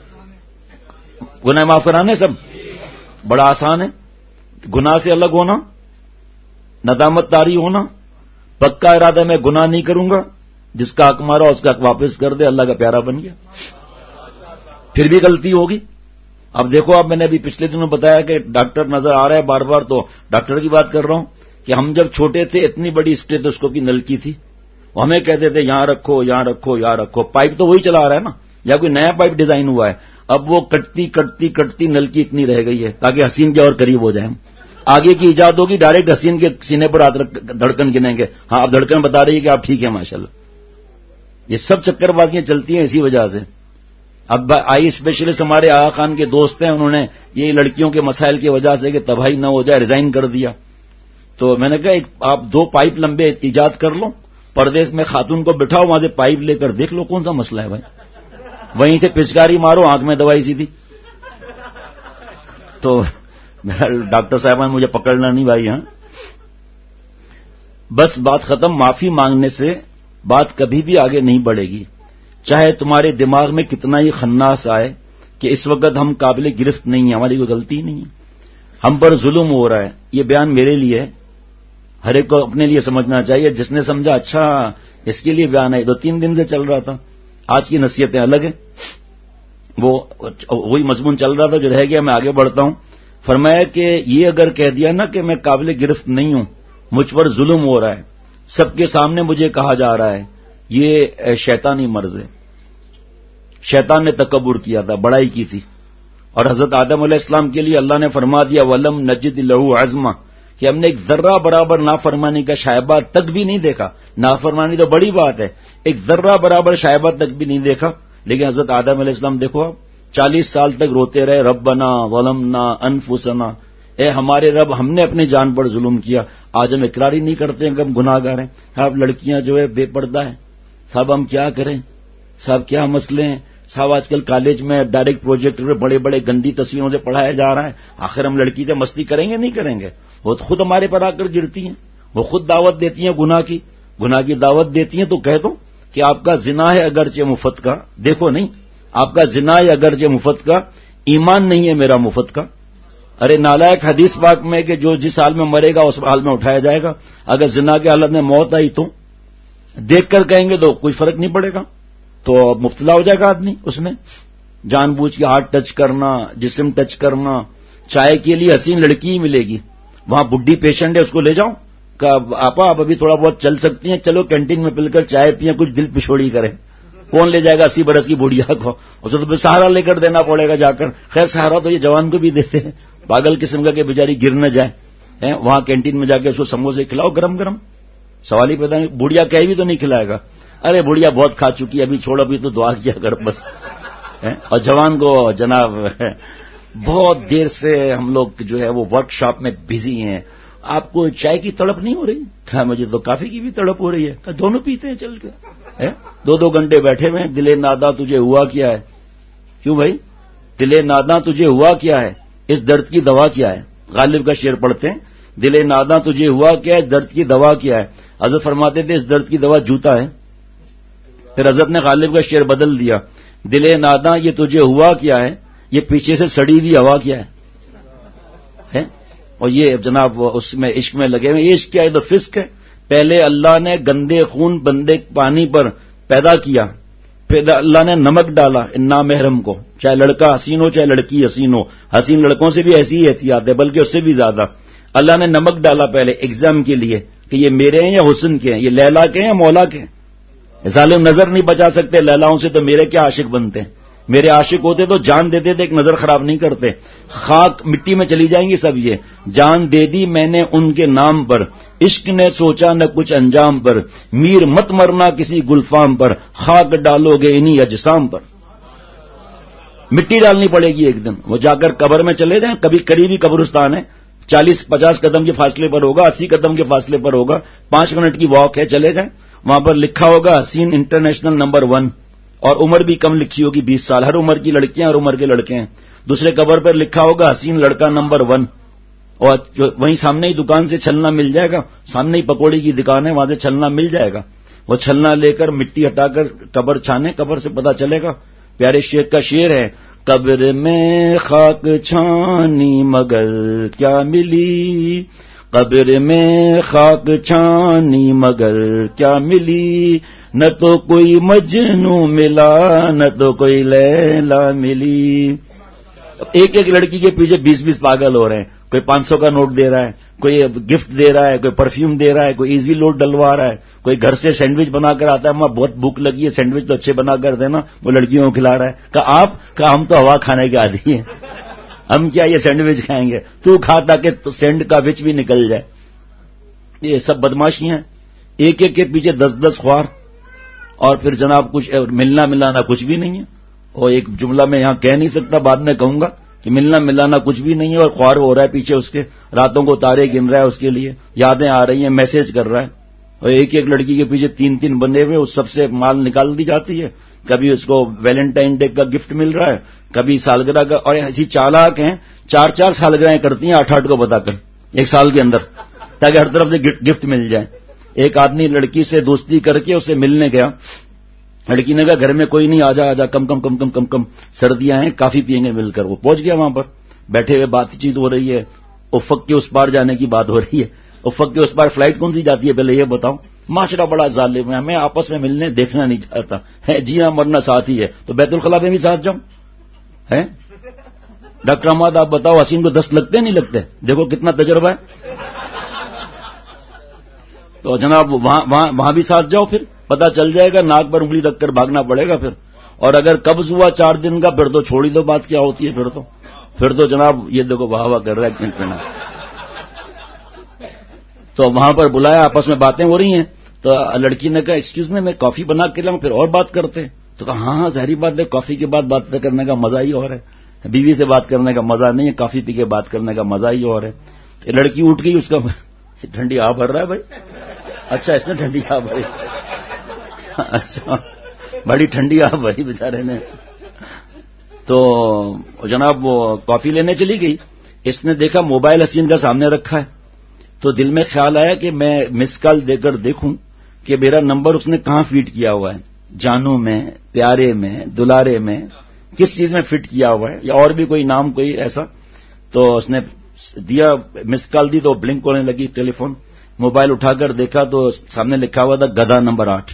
گناہ معاف کرانے سب بڑا آسان ہے. گناہ سے الگ ہونا، ندامت طاری ہونا، پکا ارادہ میں گناہ نہیں کروں گا، جس کا حق مارا اس کا حق واپس کر دے، اللہ کا پیارا بن گیا. پھر بھی غلطی ہوگی. اب دیکھو، اب میں نے ابھی پچھلے دنوں بتایا کہ ڈاکٹر نظر آ رہا ہے بار بار، تو ڈاکٹر کی بات کر رہا ہوں کہ ہم جب چھوٹے تھے اتنی بڑی اسٹیتھوسکوپ کی نلکی تھی، وہ ہمیں کہتے تھے یہاں رکھو یہاں رکھو یہاں رکھو. پائپ تو وہی چلا رہا ہے نا، یا کوئی نیا پائپ ڈیزائن ہوا ہے. اب وہ کٹتی نلکی اتنی رہ گئی ہے تاکہ حسین کے اور قریب ہو جائیں. آگے کی ایجاد ہوگی، ڈائریکٹ حسین کے سینے پر ہاتھ رکھ دھڑکن گنیں گے. ہاں اب دھڑکن بتا رہی ہے کہ آپ ٹھیک ہیں ماشاءاللہ. یہ سب چکر بازیاں چلتی ہیں اسی وجہ سے. اب آئی اسپیشلسٹ ہمارے آغا خان کے دوست ہیں، انہوں نے یہ لڑکیوں کے مسائل کی وجہ سے کہ تباہی نہ ہو جائے ریزائن کر دیا. تو میں نے کہا آپ 2 پائپ لمبے ایجاد کر لو، پردیس میں خاتون کو بٹھاؤ، وہاں سے پائپ لے کر دیکھ لو کون سا مسئلہ ہے بھائی. وہیں سے پچکاری مارو، آنکھ میں دوائی سیدھی. تو ڈاکٹر صاحبان مجھے پکڑنا نہیں بھائی. ہاں بس بات ختم. معافی مانگنے سے بات کبھی بھی آگے نہیں بڑھے گی، چاہے تمہارے دماغ میں کتنا ہی خناس آئے کہ اس وقت ہم قابل گرفت نہیں ہیں، ہماری کوئی غلطی نہیں ہے، ہم پر ظلم ہو رہا ہے. یہ بیان میرے لیے ہے، ہر ایک کو اپنے لیے سمجھنا چاہیے. جس نے سمجھا اچھا اس کے لیے بیان ہے، 2-3 دن سے چل رہا تھا. آج کی نصیحتیں الگ ہیں، وہی مضمون چل رہا تھا جو رہ گیا. میں آگے بڑھتا ہوں. فرمایا کہ یہ اگر کہہ دیا نا کہ میں قابل گرفت نہیں ہوں، مجھ پر ظلم ہو رہا ہے، سب کے سامنے مجھے کہا جا رہا ہے، یہ شیطانی مرض ہے. شیطان نے تکبر کیا تھا، بڑائی کی تھی. اور حضرت آدم علیہ السلام کے لیے اللہ نے فرما دیا وَلَمْ نَجِدْ لَهُ عَزْمًا، کہ ہم نے ایک ذرہ برابر نافرمانی کا شائبہ تک بھی نہیں دیکھا. نافرمانی تو بڑی بات ہے، ایک ذرہ برابر شائبہ تک بھی نہیں دیکھا. لیکن حضرت آدم علیہ السلام دیکھو آپ 40 سال تک روتے رہے، ربنا ظلمنا انفسنا. اے ہمارے رب ہم نے اپنی جان پر ظلم کیا، آج ہم اقرار ہی نہیں کرتے ہیں کہ ہم گناہ گار ہیں. صاحب لڑکیاں جو ہے بے پردہ ہیں، صاحب ہم کیا کریں، صاحب کیا مسئلے ہیں. صاحب آج کل کالج میں ڈائریکٹ پروجیکٹر میں بڑے بڑے گندی تصویروں سے پڑھایا جا رہا ہے، آخر ہم لڑکی سے مستی کریں گے نہیں کریں گے؟ وہ خود ہمارے پر آ کر گرتی ہیں، وہ خود دعوت دیتی ہیں گناہ کی دعوت دیتی ہیں. تو کہہ دو کہ آپ کا زنا ہے اگرچہ مفت کا، دیکھو نہیں آپ کا زنا ہے اگرچہ مفت کا، ایمان نہیں ہے میرا مفت کا. ارے نالائق، حدیث پاک میں کہ جو جس حال میں مرے گا اس حال میں اٹھایا جائے گا. اگر زنا کے حالت میں موت آئی تو دیکھ کر کہیں گے تو کوئی فرق نہیں پڑے گا، تو مبتلا ہو جائے گا آدمی اس میں. جان بوجھ کے ہاتھ ٹچ کرنا، جسم ٹچ کرنا، چائے کے لیے حسین لڑکی ہی ملے گی، وہاں بڈھی پیشنٹ ہے اس کو لے جاؤ کہ آپا آپ ابھی تھوڑا بہت چل سکتی ہیں، چلو کینٹین میں پل کر چائے پیئیں، کچھ دل پچھوڑی کریں. کون لے جائے گا 80 برس کی بڑھیا کو؟ اسے تو سہارا لے کر دینا پڑے گا جا کر. خیر سہارا تو یہ جوان کو بھی دیتے ہیں، پاگل قسم کا کہ بیچاری گر نہ جائے. وہاں کینٹین میں جا کے اس کو سموسے کھلاؤ گرم گرم، سوال ہی پیدا نہیں. بڑھیا کہیں بھی تو نہیں کھلائے گا، ارے بڑھیا بہت کھا چکی ہے ابھی چھوڑ، ابھی تو دعا کیا کر بس. اور جوان کو جناب بہت دیر سے ہم لوگ جو ہے وہ ورک شاپ میں بزی ہیں، آپ کو چائے کی تڑپ نہیں ہو رہی؟ کہا مجھے تو کافی کی بھی تڑپ ہو رہی ہے. کہا دونوں پیتے ہیں چل کے، 2 گھنٹے بیٹھے ہوئے. دل ناداں تجھے ہوا کیا ہے؟ کیوں بھائی دل ناداں تجھے ہوا کیا ہے؟ اس درد کی دوا کیا ہے؟ غالب کا شعر پڑھتے ہیں، دل ناداں تجھے ہوا کیا ہے، اس درد کی دوا کیا ہے؟ حضرت فرماتے تھے اس درد کی دوا جوتا ہے. پھر حضرت نے غالب کا شعر بدل دیا، دل ناداں یہ تجھے ہوا کیا ہے، یہ پیچھے سے سڑی ہوئی ہوا کیا ہے؟ اور یہ جناب اس میں عشق میں لگے ہوئے. عشق کیا ہے؟ تو فسق ہے. پہلے اللہ نے گندے خون بندے پانی پر پیدا کیا، پھر اللہ نے نمک ڈالا ان نامحرم کو، چاہے لڑکا حسین ہو چاہے لڑکی حسین ہو. حسین لڑکوں سے بھی ایسی ہی احتیاط ہے بلکہ اس سے بھی زیادہ. اللہ نے نمک ڈالا پہلے ایگزام کے لیے کہ یہ میرے ہیں یا حسن کے ہیں، یہ لیلا کے ہیں یا مولا کے ہیں. ظالم نظر نہیں بچا سکتے لیلاؤں سے، تو میرے کیا عاشق بنتے ہیں؟ میرے عاشق ہوتے تو جان دیتے تھے، ایک نظر خراب نہیں کرتے. خاک مٹی میں چلی جائیں گی سب. یہ جان دے دی میں نے ان کے نام پر، عشق نے سوچا نہ کچھ انجام پر، میر مت مرنا کسی گلفام پر، خاک ڈالو گے انہی اجسام پر. مٹی ڈالنی پڑے گی ایک دن. وہ جا کر قبر میں چلے جائیں، کبھی قریبی قبرستان ہے، 40-50 قدم کے فاصلے پر ہوگا، 80 قدم کے فاصلے پر ہوگا، 5 منٹ کی واک ہے، چلے جائیں. وہاں پر لکھا ہوگا حسین انٹرنیشنل نمبر 1، اور عمر بھی کم لکھی ہوگی 20 سال. ہر عمر کی لڑکیاں ہر عمر کے لڑکے ہیں. دوسرے قبر پر لکھا ہوگا حسین لڑکا نمبر 1، اور وہیں سامنے ہی دکان سے چھلنا مل جائے گا، سامنے ہی پکوڑی کی دکان ہے وہاں سے چھلنا مل جائے گا. وہ چھلنا لے کر مٹی ہٹا کر قبر چھانے، قبر سے پتہ چلے گا. پیارے شیخ کا شعر ہے، قبر میں خاک چھانی مگر کیا ملی، قبر میں خاک چھانی مگر کیا ملی، نہ تو کوئی مجنو ملا نہ تو کوئی لیلا ملی. ایک ایک لڑکی کے پیچھے 20-20 پاگل ہو رہے ہیں. کوئی 500 کا نوٹ دے رہا ہے، کوئی گفٹ دے رہا ہے، کوئی پرفیوم دے رہا ہے، کوئی ایزی لوڈ ڈلوا رہا ہے، کوئی گھر سے سینڈوچ بنا کر آتا ہے، ماں بہت بھوک لگی ہے سینڈوچ تو اچھے بنا کر دینا، وہ لڑکیوں کو کھلا رہا ہے. کہا آپ؟ کہا ہم تو ہوا کھانے کے عادی ہیں، ہم کیا یہ سینڈوچ کھائیں گے، تو کھا تاکہ سینڈ کا وچ بھی نکل جائے. یہ سب بدماشیاں ہیں. ایک ایک کے پیچھے 10-10 خوار، اور پھر جناب کچھ ملنا ملانا کچھ بھی نہیں ہے. اور ایک جملہ میں یہاں کہہ نہیں سکتا، بعد میں کہوں گا کہ ملنا ملانا کچھ بھی نہیں ہے، اور خوار ہو رہا ہے پیچھے اس کے، راتوں کو تارے گن رہا ہے، اس کے لیے یادیں آ رہی ہیں، میسج کر رہا ہے. اور ایک ایک لڑکی کے پیچھے 3-3 بندے ہوئے، اس سب سے مال نکال دی جاتی ہے. کبھی اس کو ویلنٹائن ڈے کا گفٹ مل رہا ہے، کبھی سالگرہ کا. اور ایسی چالاک ہیں 4-4 سالگرہیں کرتی ہیں 8-8 کو بتا کر ایک سال کے اندر، تاکہ ہر طرف سے گفٹ مل جائے. ایک آدمی لڑکی سے دوستی کر کے اسے ملنے گیا، لڑکی نے کہا گھر میں کوئی نہیں، آجا آجا، کم کم کم کم کم کم، سردیاں ہیں کافی پیئیں گے مل کر. وہ پہنچ گیا، وہاں پر بیٹھے ہوئے بات چیت ہو رہی ہے، افق کے اس پار جانے کی بات ہو رہی ہے. افق کے اس پار فلائٹ کون سی جاتی ہے پہلے یہ بتاؤ. معاشرہ بڑا ظالم ہے، ہمیں آپس میں ملنے دیکھنا نہیں چاہتا ہے. جی ہاں مرنا ساتھ ہی ہے، تو بیت الخلاء میں بھی ساتھ جاؤں ہے. ڈاکٹر احمد آپ بتاؤ حسین کو 10 لگتے نہیں لگتے؟ دیکھو کتنا تجربہ ہے. تو جناب وہاں بھی ساتھ جاؤ، پھر پتہ چل جائے گا، ناک پر انگلی رکھ کر بھاگنا پڑے گا پھر. اور اگر قبض ہوا 4 دن کا پھر تو چھوڑ ہی دو، بات کیا ہوتی ہے پھر تو جناب یہ دیکھو واہ واہ کر رہا ہے پہنا. تو وہاں پر بلایا، آپس میں باتیں ہو رہی ہیں. تو لڑکی نے کہا ایکسکیوز میں کافی بنا کے لاؤں، پھر اور بات کرتے. تو کہا ہاں ظاہری بات ہے، کافی کے بعد بات کرنے کا مزہ ہی اور بیوی سے بات کرنے کا مزہ نہیں ہے، کافی پی کے بات کرنے کا مزہ ہی اور ہے. لڑکی اٹھ گئی، اس کا ٹھنڈی آب بھر رہا ہے بھائی. اچھا اس نے ٹھنڈی آب بھری، اچھا بڑی ٹھنڈی آب بھری بیچارے نے. تو جناب وہ کافی لینے چلی گئی، اس نے دیکھا موبائل حسین کا سامنے رکھا ہے، تو دل میں خیال آیا کہ میں مس کال دے کر دیکھوں کہ میرا نمبر اس نے کہاں فیڈ کیا ہوا ہے، جانو میں، پیارے میں، دلارے میں، کس چیز میں فٹ کیا ہوا ہے، یا اور بھی کوئی نام کوئی ایسا. تو اس نے دیا، مس کال دی تو بلنک ہونے لگی ٹیلی فون. موبائل اٹھا کر دیکھا تو سامنے لکھا ہوا تھا گدھا نمبر 8.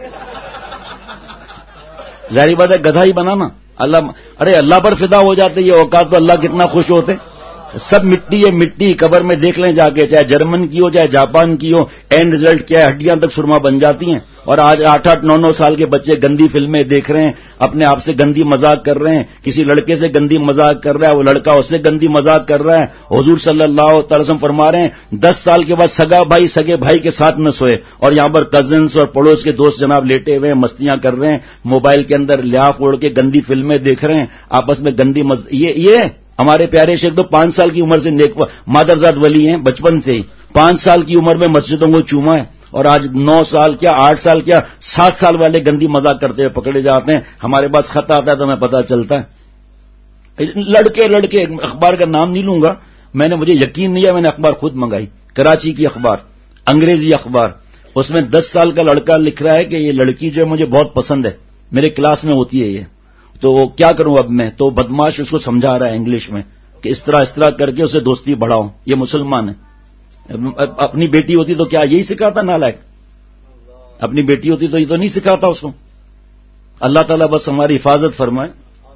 ظاہری بات ہے گدھا ہی بنانا. ارے اللہ پر فدا ہو جاتے یہ اوقات تو اللہ کتنا خوش ہوتے. سب مٹی ہے مٹی، قبر میں دیکھ لیں جا کے، چاہے جرمن کی ہو چاہے جاپان کی ہو، اینڈ ریزلٹ کیا ہے، ہڈیاں تک سرما بن جاتی ہیں. اور آج 8-8 9-9 سال کے بچے گندی فلمیں دیکھ رہے ہیں، اپنے آپ سے گندی مذاق کر رہے ہیں، کسی لڑکے سے گندی مذاق کر رہا ہے، وہ لڑکا اس سے گندی مذاق کر رہا ہے. حضور صلی اللہ تعالی وسلم فرما رہے ہیں 10 سال کے بعد سگا بھائی سگے بھائی کے ساتھ نہ سوئے، اور یہاں پر کزنس اور پڑوس کے دوست جناب لیٹے ہوئے ہیں، مستیاں کر رہے ہیں، موبائل کے اندر لحاف اوڑھ کے گندی فلمیں دیکھ رہے ہیں، آپس میں گندی یہ ہمارے پیارے شیخ تو 5 سال کی عمر سے مادرزاد ولی ہیں، بچپن سے ہی 5 سال کی عمر میں مسجدوں کو چوما ہے، اور آج 9 سال کیا 8 سال کیا 7 سال والے گندی مذاق کرتے ہوئے پکڑے جاتے ہیں. ہمارے پاس خط آتا ہے تو ہمیں پتہ چلتا ہے. لڑکے اخبار کا نام نہیں لوں گا، مجھے یقین نہیں ہے، میں نے اخبار خود منگائی، کراچی کی اخبار، انگریزی اخبار. اس میں 10 سال کا لڑکا لکھ رہا ہے کہ یہ لڑکی جو ہے مجھے بہت پسند ہے، میرے کلاس میں ہوتی ہے یہ، تو کیا کروں اب میں. تو بدماش اس کو سمجھا رہا ہے انگلش میں کہ اس طرح کر کے اسے دوستی بڑھاؤ. یہ مسلمان ہے. اپنی بیٹی ہوتی تو کیا یہی سکھاتا نالائق؟ اپنی بیٹی ہوتی تو یہ تو نہیں سکھاتا اس کو. اللہ تعالیٰ بس ہماری حفاظت فرمائے.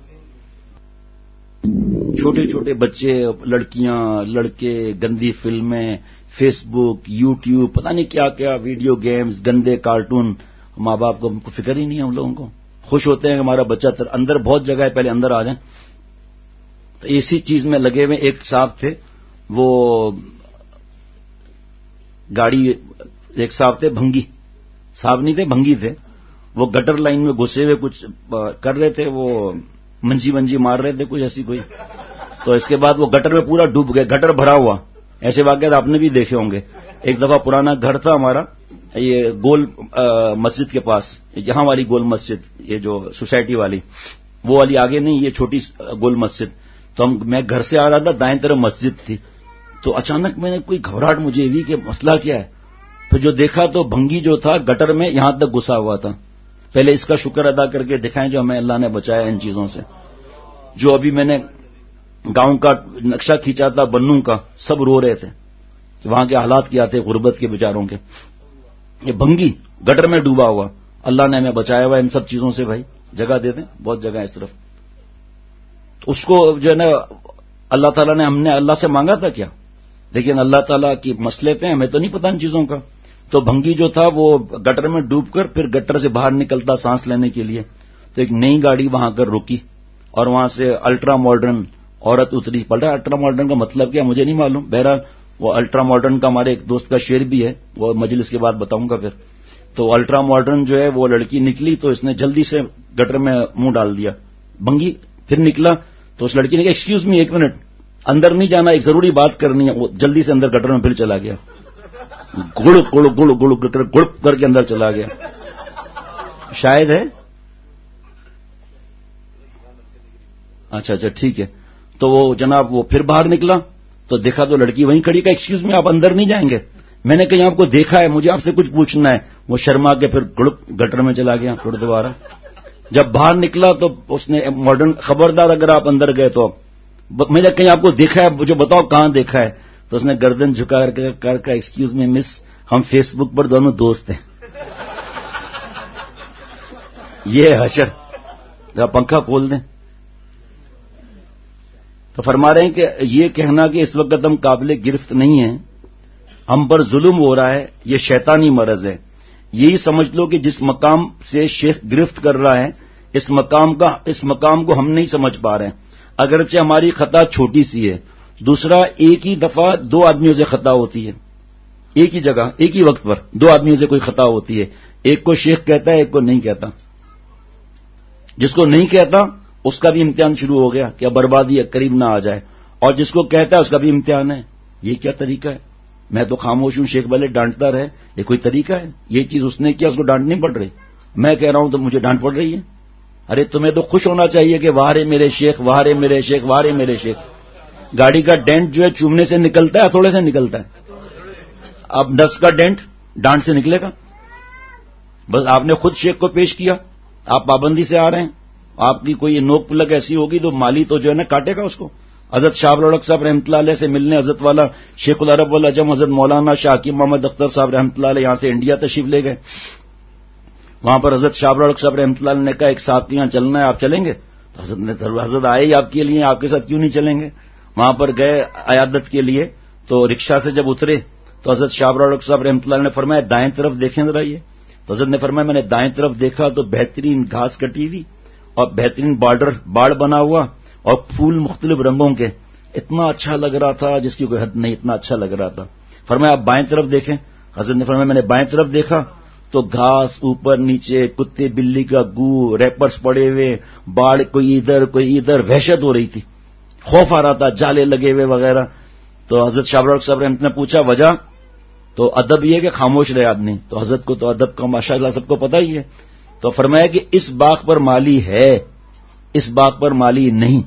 چھوٹے چھوٹے بچے، لڑکیاں، لڑکے، گندی فلمیں، فیس بک، یوٹیوب، پتہ نہیں کیا کیا، ویڈیو گیمز، گندے کارٹون. ماں باپ کو فکر ہی نہیں ہے ہم لوگوں کو. خوش ہوتے ہیں کہ ہمارا بچہ اندر بہت جگہ ہے، پہلے اندر آ جائیں. تو اسی چیز میں لگے ہوئے. ایک صاحب تھے، وہ گاڑی، ایک صاحب تھے بھنگی، صاحب نہیں تھے بھنگی تھے، وہ گٹر لائن میں گھسے ہوئے کچھ کر رہے تھے، وہ منجی مار رہے تھے کچھ ایسی کوئی. تو اس کے بعد وہ گٹر میں پورا ڈوب گئے، گٹر بھرا ہوا. ایسے واقعات آپ نے بھی دیکھے ہوں گے. ایک دفعہ پرانا گھر تھا ہمارا یہ گول مسجد کے پاس، یہاں والی گول مسجد، یہ جو سوسائٹی والی، وہ والی آگے نہیں، یہ چھوٹی گول مسجد. تو میں گھر سے آ رہا تھا، دائیں طرف مسجد تھی. تو اچانک میں نے کوئی گھبراہٹ مجھے ہوئی کہ مسئلہ کیا ہے. پھر جو دیکھا تو بھنگی جو تھا گٹر میں یہاں تک گھسا ہوا تھا. پہلے اس کا شکر ادا کر کے دکھائیں جو ہمیں اللہ نے بچایا ان چیزوں سے. جو ابھی میں نے گاؤں کا نقشہ کھینچا تھا بنوں کا، سب رو رہے تھے کہ وہاں کے حالات کیا تھے غربت کے بیچاروں کے. یہ بھنگی گٹر میں ڈوبا ہوا، اللہ نے ہمیں بچایا ہوا ان سب چیزوں سے. بھائی جگہ دے دیں، بہت جگہ ہے اس طرف. تو اس کو جو ہے نا اللہ تعالیٰ نے، ہم نے اللہ سے مانگا تھا کیا، لیکن اللہ تعالیٰ کی مسئلے تھے، ہمیں تو نہیں پتا ان چیزوں کا. تو بھنگی جو تھا وہ گٹر میں ڈوب کر پھر گٹر سے باہر نکلتا سانس لینے کے لیے. تو ایک نئی گاڑی وہاں کر رکی اور وہاں سے الٹرا ماڈرن عورت اتری. پلٹا الٹرا ماڈرن کا مطلب کیا مجھے نہیں معلوم، بہرحال وہ الٹرا ماڈرن کا ہمارے ایک دوست کا شعر بھی ہے، وہ مجلس کے بعد بتاؤں گا پھر. تو الٹرا ماڈرن جو ہے وہ لڑکی نکلی تو اس نے جلدی سے گٹر میں منہ ڈال دیا. بھنگی پھر نکلا تو اس لڑکی نے کہا ایکسکیوز می، 1 منٹ، اندر نہیں جانا، ایک ضروری بات کرنی ہے. وہ جلدی سے اندر گٹر میں پھر چلا گیا، گڑ گڑ گڑ گڑ گڑ کر کے اندر چلا گیا. شاید ہے، اچھا ٹھیک ہے. تو وہ جناب وہ پھر باہر نکلا تو دیکھا تو لڑکی وہیں کھڑی. کا ایکسکیوز می، آپ اندر نہیں جائیں گے، میں نے کہیں آپ کو دیکھا ہے، مجھے آپ سے کچھ پوچھنا ہے. وہ شرما کے پھر گٹر میں چلا گیا پھر دوبارہ. جب باہر نکلا تو اس نے ماڈرن، خبردار اگر آپ اندر گئے تو میں نے کہیں آپ کو دیکھا ہے، مجھے بتاؤ کہاں دیکھا ہے. تو اس نے گردن جھکا کر ایکسکیوز می مس، ہم فیس بک پر دونوں دوست ہیں. یہ حشر، ذرا پنکھا کھول دیں. تو فرما رہے ہیں کہ یہ کہنا کہ اس وقت ہم قابل گرفت نہیں ہیں، ہم پر ظلم ہو رہا ہے، یہ شیطانی مرض ہے. یہی سمجھ لو کہ جس مقام سے شیخ گرفت کر رہا ہے اس مقام کو ہم نہیں سمجھ پا رہے ہیں. اگرچہ ہماری خطا چھوٹی سی ہے. دوسرا، ایک ہی دفعہ 2 آدمیوں سے خطا ہوتی ہے، ایک ہی جگہ ایک ہی وقت پر 2 آدمیوں سے کوئی خطا ہوتی ہے. ایک کو شیخ کہتا ہے، ایک کو نہیں کہتا. جس کو نہیں کہتا اس کا بھی امتحان شروع ہو گیا کہ اب بربادی قریب نہ آ جائے، اور جس کو کہتا ہے اس کا بھی امتحان ہے. یہ کیا طریقہ ہے؟ میں تو خاموش ہوں، شیخ بھلے ڈانٹتا رہے، یہ کوئی طریقہ ہے؟ یہ چیز اس نے کیا، اس کو ڈانٹ نہیں پڑ رہی، میں کہہ رہا ہوں تو مجھے ڈانٹ پڑ رہی ہے. ارے تمہیں تو خوش ہونا چاہیے کہ واہ رے میرے شیخ، واہ رے میرے شیخ، واہ رے میرے شیخ. گاڑی کا ڈینٹ جو ہے چومنے سے نکلتا ہے، تھوڑے سے نکلتا ہے. اب 10 کا ڈینٹ ڈانٹ سے نکلے گا؟ بس آپ نے خود شیخ کو پیش کیا، آپ پابندی سے آ رہے ہیں، آپ کی کوئی نوک پلک ایسی ہوگی تو مالی تو جو ہے نا کاٹے گا اس کو. حضرت شاہ الڑق صاحب رحمۃ اللہ علیہ سے ملنے حضرت والا شیخ العرب والعجم حضرت مولانا شاہ حکیم محمد اختر صاحب رحمۃ اللہ علیہ یہاں سے انڈیا تشریف لے گئے. وہاں پر حضرت شاہ الڑق صاحب رحمۃ اللہ علیہ نے کہا ایک صاحب کے یہاں چلنا ہے، آپ چلیں گے؟ تو حضرت نے حضرت آئے ہی آپ کے لیے، آپ کے ساتھ کیوں نہیں چلیں گے؟ وہاں پر گئے عیادت کے لیے، تو رکشا سے جب اترے تو حضرت شاہ الڑق صاحب رحمۃ اللہ علیہ نے فرمایا دائیں طرف دیکھیں ذرا یہ. تو حضرت نے فرمایا میں نے دائیں طرف دیکھا تو بہترین گھاس کٹی ہوئی اور بہترین باڑ بنا ہوا اور پھول مختلف رنگوں کے، اتنا اچھا لگ رہا تھا جس کی کوئی حد نہیں، اتنا اچھا لگ رہا تھا. فرمایا آپ بائیں طرف دیکھیں. حضرت نے فرمایا میں نے بائیں طرف دیکھا تو گھاس اوپر نیچے، کتے بلی کا گو، ریپرز پڑے ہوئے، باڑ کوئی ادھر، وحشت ہو رہی تھی، خوف آ رہا تھا، جالے لگے ہوئے وغیرہ. تو حضرت شاہ الڑق صاحب نے پوچھا وجہ؟ تو ادب یہ کہ خاموش رہے آدمی، تو حضرت کو تو ادب کا ماشاءاللہ سب کو پتہ ہی ہے. تو فرمایا کہ اس باغ پر مالی ہے، اس باغ پر مالی نہیں.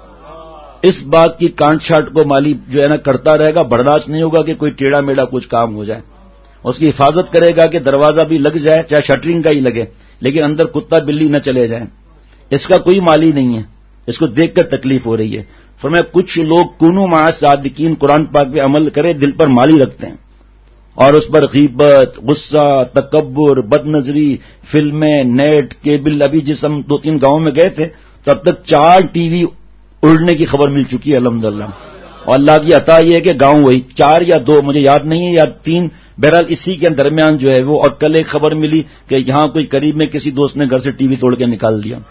اس باغ کی کانٹ چھانٹ کو مالی جو ہے نا کرتا رہے گا، برداشت نہیں ہوگا کہ کوئی ٹیڑھا میڑھا کچھ کام ہو جائے. اس کی حفاظت کرے گا کہ دروازہ بھی لگ جائے، چاہے شٹرنگ کا ہی لگے، لیکن اندر کتا بلی نہ چلے جائیں. اس کا کوئی مالی نہیں ہے، اس کو دیکھ کر تکلیف ہو رہی ہے. فرمایا کچھ لوگ کونوا مع الصادقین قرآن پاک پہ عمل کرے، دل پر مالی رکھتے ہیں اور اس پر غیبت، غصہ، تکبر، بد نظری، فلمیں، نیٹ، کیبل. ابھی جس ہم 2-3 گاؤں میں گئے تھے تو اب تک 4 ٹی وی اڑنے کی خبر مل چکی ہے الحمدللہ. اور اللہ کی عطا یہ ہے کہ گاؤں وہی 4 یا 2 مجھے یاد نہیں ہے، یا 3، بہرحال اسی کے درمیان جو ہے وہ. اور کل ایک خبر ملی کہ یہاں کوئی قریب میں کسی دوست نے گھر سے ٹی وی توڑ کے نکال دیا.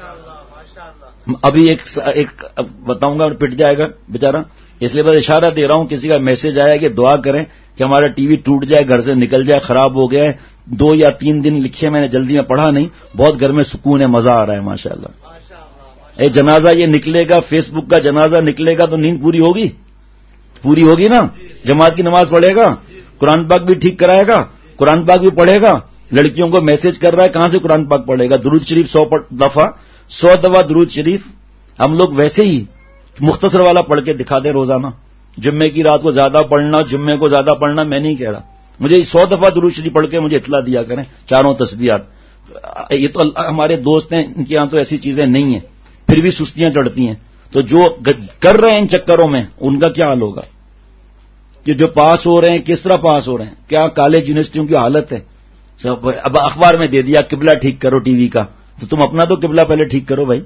ابھی ایک بتاؤں گا، پٹ جائے گا بیچارہ، اس لیے بس اشارہ دے رہا ہوں. کسی کا میسج آیا کہ دعا کریں کہ ہمارا ٹی وی ٹوٹ جائے، گھر سے نکل جائے، خراب ہو گیا ہے. 2 یا 3 دن لکھے، میں نے جلدی میں پڑھا نہیں. بہت گھر میں سکون ہے، مزہ آ رہا ہے ماشاءاللہ. ایک جنازہ یہ نکلے گا، فیس بک کا جنازہ نکلے گا تو نیند پوری ہوگی نا. جماعت کی نماز پڑھے گا، قرآن پاک بھی ٹھیک کرائے گا، قرآن پاک بھی پڑھے گا. لڑکیوں کو میسج کر رہا ہے کہاں سے قرآن پاک پڑھے گا. درود شریف 100 دفعہ درود شریف ہم لوگ ویسے ہی مختصر والا پڑھ کے دکھا دیں روزانہ. جمعے کی رات کو زیادہ پڑھنا، جمعے کو زیادہ پڑھنا میں نہیں کہہ رہا. مجھے 100 دفعہ درود شریف پڑھ کے مجھے اطلاع دیا کریں، 4 تسبیحات. یہ تو ہمارے دوست ہیں، ان کے یہاں تو ایسی چیزیں نہیں ہیں، پھر بھی سستیاں چڑھتی ہیں. تو جو کر رہے ہیں ان چکروں میں ان کا کیا حال ہوگا؟ کہ جو پاس ہو رہے ہیں کس طرح پاس ہو رہے ہیں؟ کیا کالج یونیورسٹیوں کی حالت ہے؟ اب اخبار میں دے دیا قبلہ ٹھیک کرو ٹی وی کا، تو تم اپنا تو قبلہ پہلے ٹھیک کرو بھائی.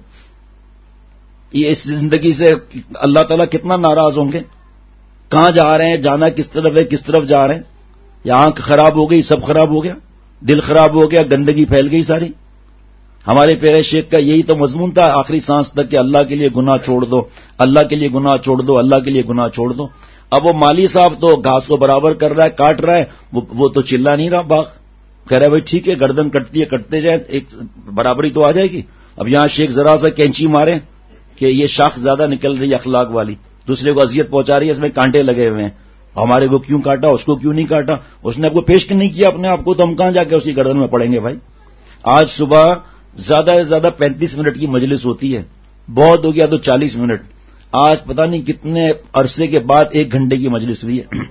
یہ اس زندگی سے اللہ تعالیٰ کتنا ناراض ہوں گے. کہاں جا رہے ہیں، جانا کس طرف ہے، کس طرف جا رہے ہیں. یہ آنکھ خراب ہو گئی، سب خراب ہو گیا، دل خراب ہو گیا، گندگی پھیل گئی ساری. ہمارے پیارے شیخ کا یہی تو مضمون تھا آخری سانس تک کہ اللہ کے لیے گناہ چھوڑ دو، اللہ کے لیے گناہ چھوڑ دو، اللہ کے لیے گناہ چھوڑ دو. اب وہ مالی صاحب تو گھاس کو برابر کر رہا ہے، کاٹ رہا ہے، وہ تو چلا نہیں رہا باغ. کہہ رہا ہے بھائی ٹھیک ہے، گردن کٹتی ہے کٹتے جائے، ایک برابری تو آ جائے گی. اب یہاں شیخ ذرا سا کینچی مارے کہ یہ شاخ زیادہ نکل رہی ہے اخلاق والی، دوسرے کو اذیت پہنچا رہی ہے، اس میں کانٹے لگے ہوئے ہیں، ہمارے کو کیوں کاٹا، اس کو کیوں نہیں کاٹا، اس نے آپ کو پیش نہیں کیا اپنے آپ کو، تو ہم کہاں جا کے اسی گردن میں پڑیں گے بھائی. آج صبح زیادہ سے زیادہ 35 منٹ کی مجلس ہوتی ہے، بہت ہو گیا تو 40 منٹ. آج پتہ نہیں کتنے عرصے کے بعد 1 گھنٹے کی مجلس ہوئی ہے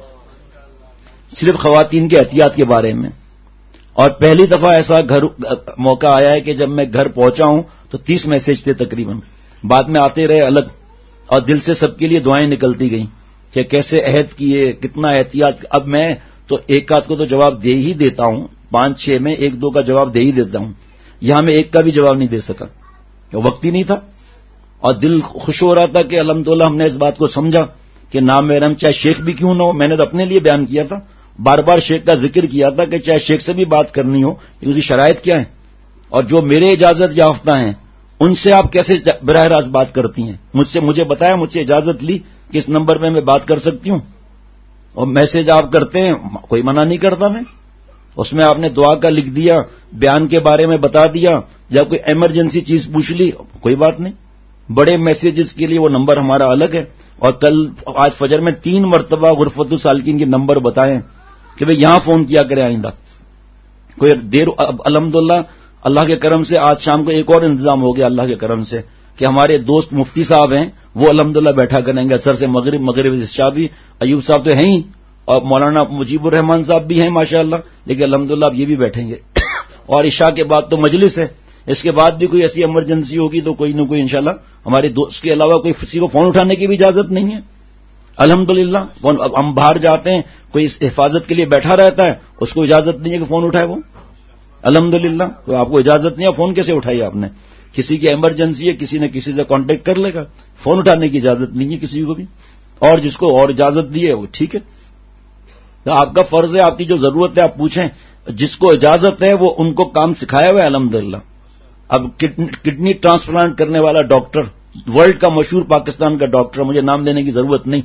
صرف خواتین کے احتیاط کے بارے میں. اور پہلی دفعہ ایسا موقع آیا ہے کہ جب میں گھر پہنچا ہوں تو 30 میسج تھے تقریباً، بعد میں آتے رہے الگ، اور دل سے سب کے لیے دعائیں نکلتی گئیں کہ کیسے عہد کیے، کتنا احتیاط. اب میں تو ایک آدھ کو تو جواب دے ہی دیتا ہوں، 5-6 میں 1-2 کا جواب دے ہی دیتا ہوں. یہاں میں ایک کا بھی جواب نہیں دے سکا، وقت ہی نہیں تھا. اور دل خوش ہو رہا تھا کہ الحمدللہ ہم نے اس بات کو سمجھا کہ نام محرم چاہے شیخ بھی کیوں نہ ہو. میں نے تو اپنے لیے بیان کیا تھا، بار بار شیخ کا ذکر کیا تھا کہ چاہے شیخ سے بھی بات کرنی ہو، اس کی شرائط کیا ہیں، اور جو میرے اجازت یافتہ ہیں ان سے آپ کیسے براہ راست بات کرتی ہیں. مجھے بتایا، مجھ سے اجازت لی کہ اس نمبر پہ میں بات کر سکتی ہوں، اور میسج آپ کرتے ہیں، کوئی منع نہیں کرتا. میں اس میں آپ نے دعا کا لکھ دیا, بیان کے بارے میں بتا دیا, جب کوئی ایمرجنسی چیز پوچھ لی کوئی بات نہیں. بڑے میسیجز کے لیے وہ نمبر ہمارا الگ ہے. اور آج فجر میں 3 مرتبہ غرفت السالکین کے نمبر بتائیں کہ بھئی یہاں فون کیا کریں آئندہ. کوئی دیر الحمدللہ اللہ کے کرم سے آج شام کو ایک اور انتظام ہو گیا اللہ کے کرم سے کہ ہمارے دوست مفتی صاحب ہیں وہ الحمدللہ بیٹھا کریں گے اثر سے مغرب عشاء بھی. ایوب صاحب تو ہیں ہی اور مولانا مجیب الرحمان صاحب بھی ہیں ماشاءاللہ, لیکن الحمدللہ اب یہ بھی بیٹھیں گے. اور عشاء کے بعد تو مجلس ہے, اس کے بعد بھی کوئی ایسی ایمرجنسی ہوگی تو کوئی نہ کوئی انشاءاللہ ہمارے دوست کے علاوہ کوئی کسی کو فون اٹھانے کی بھی اجازت نہیں ہے الحمدللہ. ہم باہر جاتے ہیں کوئی حفاظت کے لیے بیٹھا رہتا ہے اس کو اجازت نہیں ہے کہ فون اٹھائے وہ الحمدللہ. تو آپ کو اجازت نہیں ہے, فون کیسے اٹھائی آپ نے؟ کسی کی ایمرجنسی ہے کسی نہ کسی سے کانٹیکٹ کر لے گا, فون اٹھانے کی اجازت نہیں ہے کسی کو بھی. اور جس کو اور اجازت دی ہے وہ ٹھیک ہے. تو آپ کا فرض ہے, آپ کی جو ضرورت ہے آپ پوچھیں. جس کو اجازت ہے وہ ان کو کام سکھایا ہوا ہے الحمدللہ. اب کڈنی ٹرانسپلانٹ کرنے والا ڈاکٹر, ورلڈ کا مشہور پاکستان کا ڈاکٹر, مجھے نام دینے کی ضرورت نہیں,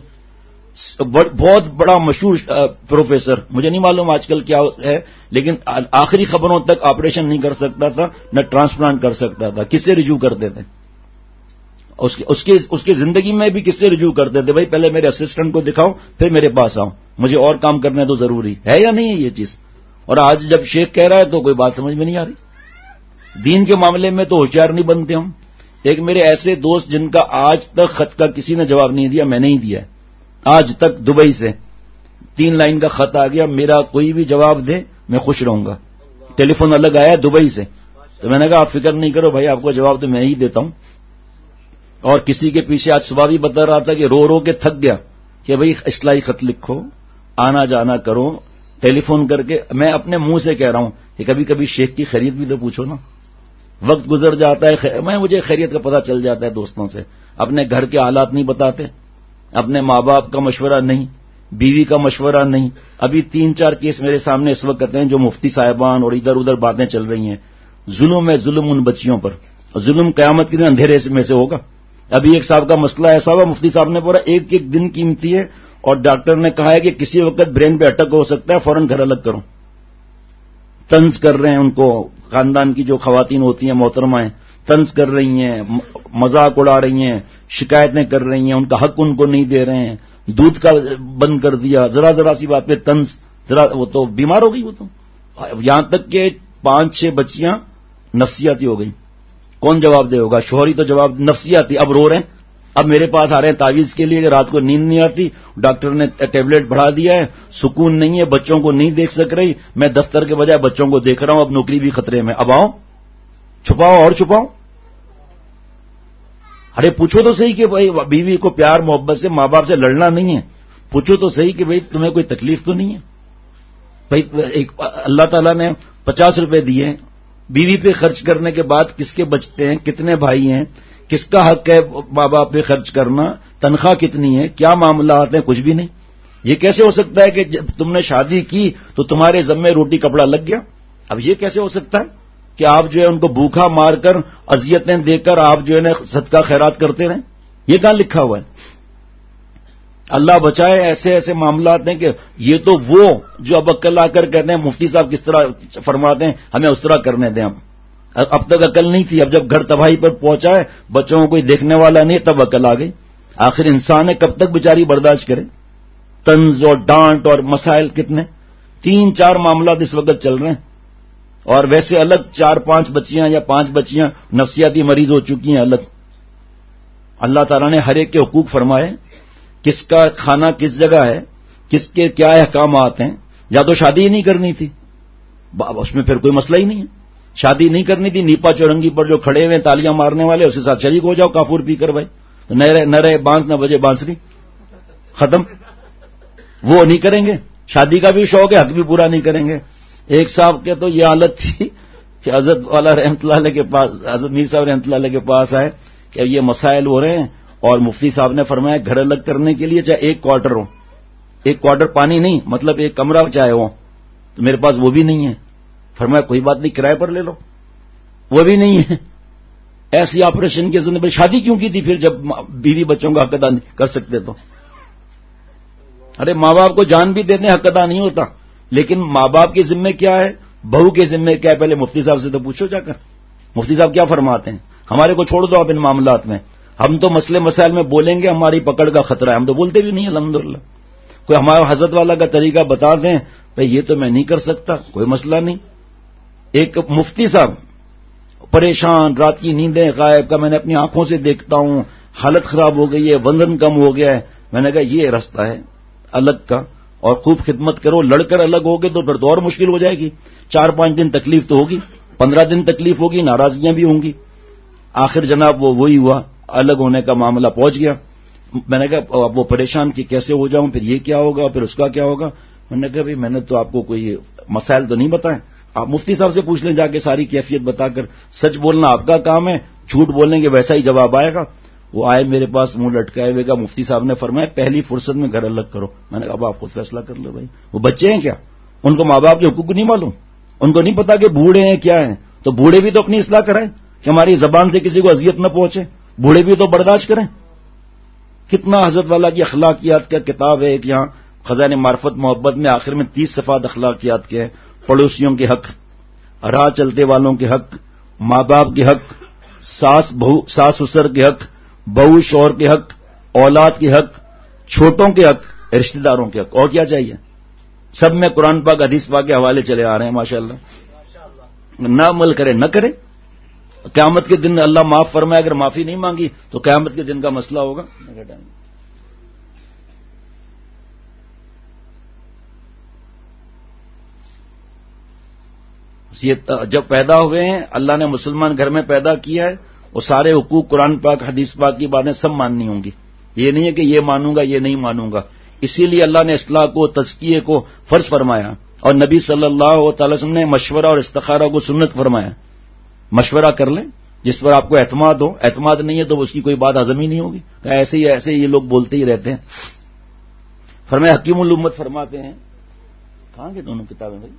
بہت بڑا مشہور پروفیسر, مجھے نہیں معلوم آج کل کیا ہے, لیکن آخری خبروں تک آپریشن نہیں کر سکتا تھا نہ ٹرانسپلانٹ کر سکتا تھا. کس سے رجوع کرتے تھے؟ اس کی زندگی میں بھی کس سے رجوع کرتے تھے؟ بھائی پہلے میرے اسسٹنٹ کو دکھاؤ پھر میرے پاس آؤ, مجھے اور کام کرنا تو ضروری ہے یا نہیں ہے یہ چیز. اور آج جب شیخ کہہ رہا ہے تو کوئی بات سمجھ میں نہیں آ رہی. دین کے معاملے میں تو ہوشیار نہیں بنتے ہم. ایک میرے ایسے دوست جن کا آج تک خط کا کسی نے جواب نہیں دیا, میں نے ہی دیا ہے آج تک. دبئی سے 3 لائن کا خط آ گیا, میرا کوئی بھی جواب دے میں خوش رہوں گا. ٹیلی فون الگ آیا دبئی سے, تو میں نے کہا آپ فکر نہیں کرو بھائی, آپ کو جواب تو میں ہی دیتا ہوں. اور کسی کے پیچھے آج صبح بھی بتا رہا تھا کہ رو رو کے تھک گیا کہ بھائی اصلاحی خط لکھو, آنا جانا کرو, ٹیلی فون کر کے. میں اپنے منہ سے کہہ رہا ہوں کہ کبھی کبھی شیخ کی خیریت بھی تو پوچھو نا. وقت گزر جاتا ہے, مجھے خیریت کا پتہ چل جاتا ہے دوستوں سے. اپنے گھر کے حالات نہیں بتاتے, اپنے ماں باپ کا مشورہ نہیں, بیوی کا مشورہ نہیں. ابھی 3-4 کیس میرے سامنے اس وقت ہیں جو مفتی صاحبان اور ادھر ادھر باتیں چل رہی ہیں. ظلم ہے, ظلم ان بچیوں پر. ظلم قیامت کے دن اندھیرے میں سے ہوگا. ابھی ایک صاحب کا مسئلہ ایسا ہوا, مفتی صاحب نے بولا ایک دن قیمتی ہے اور ڈاکٹر نے کہا ہے کہ کسی وقت برین پہ اٹیک ہو سکتا ہے, فوراً گھر الگ کرو. طنز کر رہے ہیں ان کو, خاندان کی جو خواتین ہوتی ہیں محترمائیں طنز کر رہی ہیں, مذاق اڑا رہی ہیں, شکایتیں کر رہی ہیں, ان کا حق ان کو نہیں دے رہے ہیں, دودھ کا بند کر دیا, ذرا سی بات پہ طنز. وہ تو بیمار ہو گئی. وہ تو یہاں تک کہ 5-6 بچیاں نفسیاتی ہو گئی. کون جواب دے ہوگا؟ شوہری تو جواب نفسیاتی. اب رو رہے ہیں, اب میرے پاس آ رہے ہیں تعویذ کے لیے کہ رات کو نیند نہیں آتی, ڈاکٹر نے ٹیبلٹ بڑھا دیا ہے, سکون نہیں ہے, بچوں کو نہیں دیکھ سک رہی, میں دفتر کے بجائے بچوں کو دیکھ رہا ہوں, اب نوکری بھی خطرے میں. اب آؤ, چھپاؤ اور چھپاؤ. ارے پوچھو تو صحیح کہ بھائی بیوی کو پیار محبت سے ماں باپ سے لڑنا نہیں ہے. پوچھو تو صحیح کہ بھائی تمہیں کوئی تکلیف تو نہیں ہے. بھائی اللہ تعالیٰ نے 50 روپے دیے, بیوی پہ خرچ کرنے کے بعد کس کے بچتے ہیں, کتنے بھائی ہیں, کس کا حق ہے ماں باپ پہ خرچ کرنا, تنخواہ کتنی ہے, کیا معاملات ہیں, کچھ بھی نہیں. یہ کیسے ہو سکتا ہے کہ جب تم نے شادی کی تو تمہارے ذمے روٹی کپڑا لگ گیا؟ اب یہ کیسے ہو سکتا ہے کہ آپ جو ہے ان کو بھوکا مار کر اذیتیں دے کر آپ جو ہے نا صدقہ خیرات کرتے رہیں؟ یہ کہاں لکھا ہوا ہے؟ اللہ بچائے, ایسے ایسے معاملات ہیں کہ یہ تو وہ جو اب عقل آ کر کہتے ہیں مفتی صاحب کس طرح فرماتے ہیں ہمیں اس طرح کرنے دیں. اب تک عقل نہیں تھی, اب جب گھر تباہی پر پہنچا ہے, بچوں کو کوئی دیکھنے والا نہیں, تب عقل آ گئی. آخر انسان ہے, کب تک بیچاری برداشت کرے؟ طنز اور ڈانٹ اور مسائل کتنے, 3-4 معاملات اس وقت چل رہے ہیں. اور ویسے الگ 4-5 بچیاں یا 5 بچیاں نفسیاتی مریض ہو چکی ہیں الگ. اللہ تعالیٰ نے ہر ایک کے حقوق فرمائے, کس کا کھانا کس جگہ ہے, کس کے کیا احکامات ہیں. یا تو شادی ہی نہیں کرنی تھی, اس میں پھر کوئی مسئلہ ہی نہیں ہے. شادی نہیں کرنی تھی, نیپا چورنگی پر جو کھڑے ہوئے تالیاں مارنے والے اس کے ساتھ شریک ہو جاؤ کافور پی کر. بھائی نہ رہے بانس نہ بجے بانسری, ختم. وہ نہیں کریں گے. شادی کا بھی شوق ہے, حق بھی پورا نہیں کریں گے. ایک صاحب کے تو یہ حالت تھی کہ حضرت والا رحمۃ اللہ علیہ کے پاس, حضرت میر صاحب رحمۃ اللہ علیہ کے پاس آئے کہ یہ مسائل ہو رہے ہیں اور مفتی صاحب نے فرمایا گھر الگ کرنے کے لیے چاہے 1 کوارٹر ہو, 1 کوارٹر پانی نہیں, مطلب 1 کمرہ چاہے ہو. تو میرے پاس وہ بھی نہیں ہے. فرمایا کوئی بات نہیں, کرائے پر لے لو. وہ بھی نہیں ہے. ایسی آپریشن کے ذمہ شادی کیوں کی تھی پھر جب بیوی بچوں کا حق ادا کر سکتے تو؟ ارے ماں باپ کو جان بھی دیتے حق ادا نہیں ہوتا. لیکن ماں باپ کے ذمے کیا ہے، بہو کے ذمے کیا ہے، پہلے مفتی صاحب سے تو پوچھو جا کر مفتی صاحب کیا فرماتے ہیں. ہمارے کو چھوڑ دو آپ ان معاملات میں، ہم تو مسئلے مسائل میں بولیں گے ہماری پکڑ کا خطرہ ہے، ہم تو بولتے بھی نہیں الحمدللہ. کوئی ہمارا حضرت والا کا طریقہ بتا دیں بھئی یہ تو میں نہیں کر سکتا، کوئی مسئلہ نہیں. ایک مفتی صاحب پریشان، رات کی نیندیں غائب کا، میں نے اپنی آنکھوں سے دیکھتا ہوں حالت خراب ہو گئی ہے، وزن کم ہو گیا ہے. میں نے کہا یہ راستہ ہے الگ کا، اور خوب خدمت کرو. لڑ کر الگ ہوگے تو پھر تو اور مشکل ہو جائے گی. 4-5 دن تکلیف تو ہوگی، 15 دن تکلیف ہوگی، ناراضگیاں بھی ہوں گی. آخر جناب وہی ہوا، الگ ہونے کا معاملہ پہنچ گیا. میں نے کہا اب وہ پریشان کہ کیسے ہو جاؤں، پھر یہ کیا ہوگا، پھر اس کا کیا ہوگا. میں نے کہا بھائی میں نے تو آپ کو کوئی مسائل تو نہیں بتائے، آپ مفتی صاحب سے پوچھ لیں جا کے ساری کیفیت بتا کر. سچ بولنا آپ کا کام ہے، جھوٹ بولیں گے ویسا ہی جواب آئے گا. وہ آئے میرے پاس منہ لٹکائے ہوئے، کا مفتی صاحب نے فرمایا پہلی فرصت میں گھر الگ کرو. میں نے کہا اب آپ خود فیصلہ کر لو بھائی. وہ بچے ہیں کیا، ان کو ماں باپ کے حقوق نہیں معلوم، ان کو نہیں پتا کہ بوڑھے ہیں کیا ہیں. تو بوڑھے بھی تو اپنی اصلاح کریں کہ ہماری زبان سے کسی کو اذیت نہ پہنچے. بوڑھے بھی تو برداشت کریں. کتنا حضرت والا کی اخلاقیات کا کتاب ہے ایک یہاں خزانہ معرفت محبت میں، آخر میں 30 صفحات اخلاقیات کے ہیں. پڑوسیوں کے حق، راہ چلتے والوں کے حق، ماں باپ کے حق، ساس سسر کے حق، بہو شوہر کے حق، اولاد کے حق، چھوٹوں کے حق، رشتہ داروں کے حق. اور کیا چاہیے؟ سب میں قرآن پاک حدیث پاک کے حوالے چلے آ رہے ہیں ماشاءاللہ. نہ عمل کرے نہ کرے، قیامت کے دن اللہ معاف فرمائے. اگر معافی نہیں مانگی تو قیامت کے دن کا مسئلہ ہوگا. یہ جب پیدا ہوئے ہیں اللہ نے مسلمان گھر میں پیدا کیا ہے، وہ سارے حقوق قرآن پاک حدیث پاک کی باتیں سب ماننی ہوں گی. یہ نہیں ہے کہ یہ مانوں گا یہ نہیں مانوں گا. اسی لیے اللہ نے اصلاح کو تزکیے کو فرض فرمایا، اور نبی صلی اللہ تعالی وسلم نے مشورہ اور استخارہ کو سنت فرمایا. مشورہ کر لیں جس پر آپ کو اعتماد ہو. اعتماد نہیں ہے تو اس کی کوئی بات ہضم ہی نہیں ہوگی. ایسے ہی یہ لوگ بولتے ہی رہتے ہیں. فرمایا حکیم الامت فرماتے ہیں، کہاں گے دونوں کتابیں بھائی؟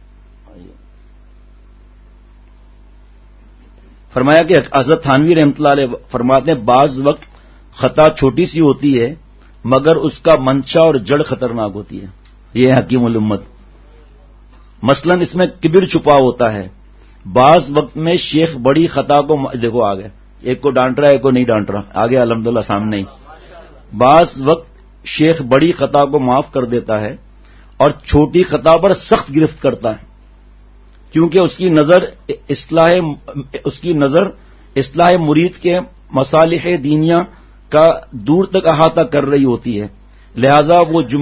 فرمایا کہ حضرت تھانوی رحمۃ اللہ علیہ فرماتے ہیں بعض وقت خطا چھوٹی سی ہوتی ہے مگر اس کا منشا اور جڑ خطرناک ہوتی ہے. یہ ہے حکیم الامت. مثلا اس میں کبر چھپا ہوتا ہے. بعض وقت میں شیخ بڑی خطا کو دیکھو آگے، ایک کو ڈانٹ رہا ہے ایک کو نہیں ڈانٹ رہا، آگے الحمدللہ سامنے ہی. بعض وقت شیخ بڑی خطا کو معاف کر دیتا ہے اور چھوٹی خطا پر سخت گرفت کرتا ہے، کیونکہ اس کی نظر اصلاح مرید کے مصالح دینیا کا دور تک احاطہ کر رہی ہوتی ہے. لہذا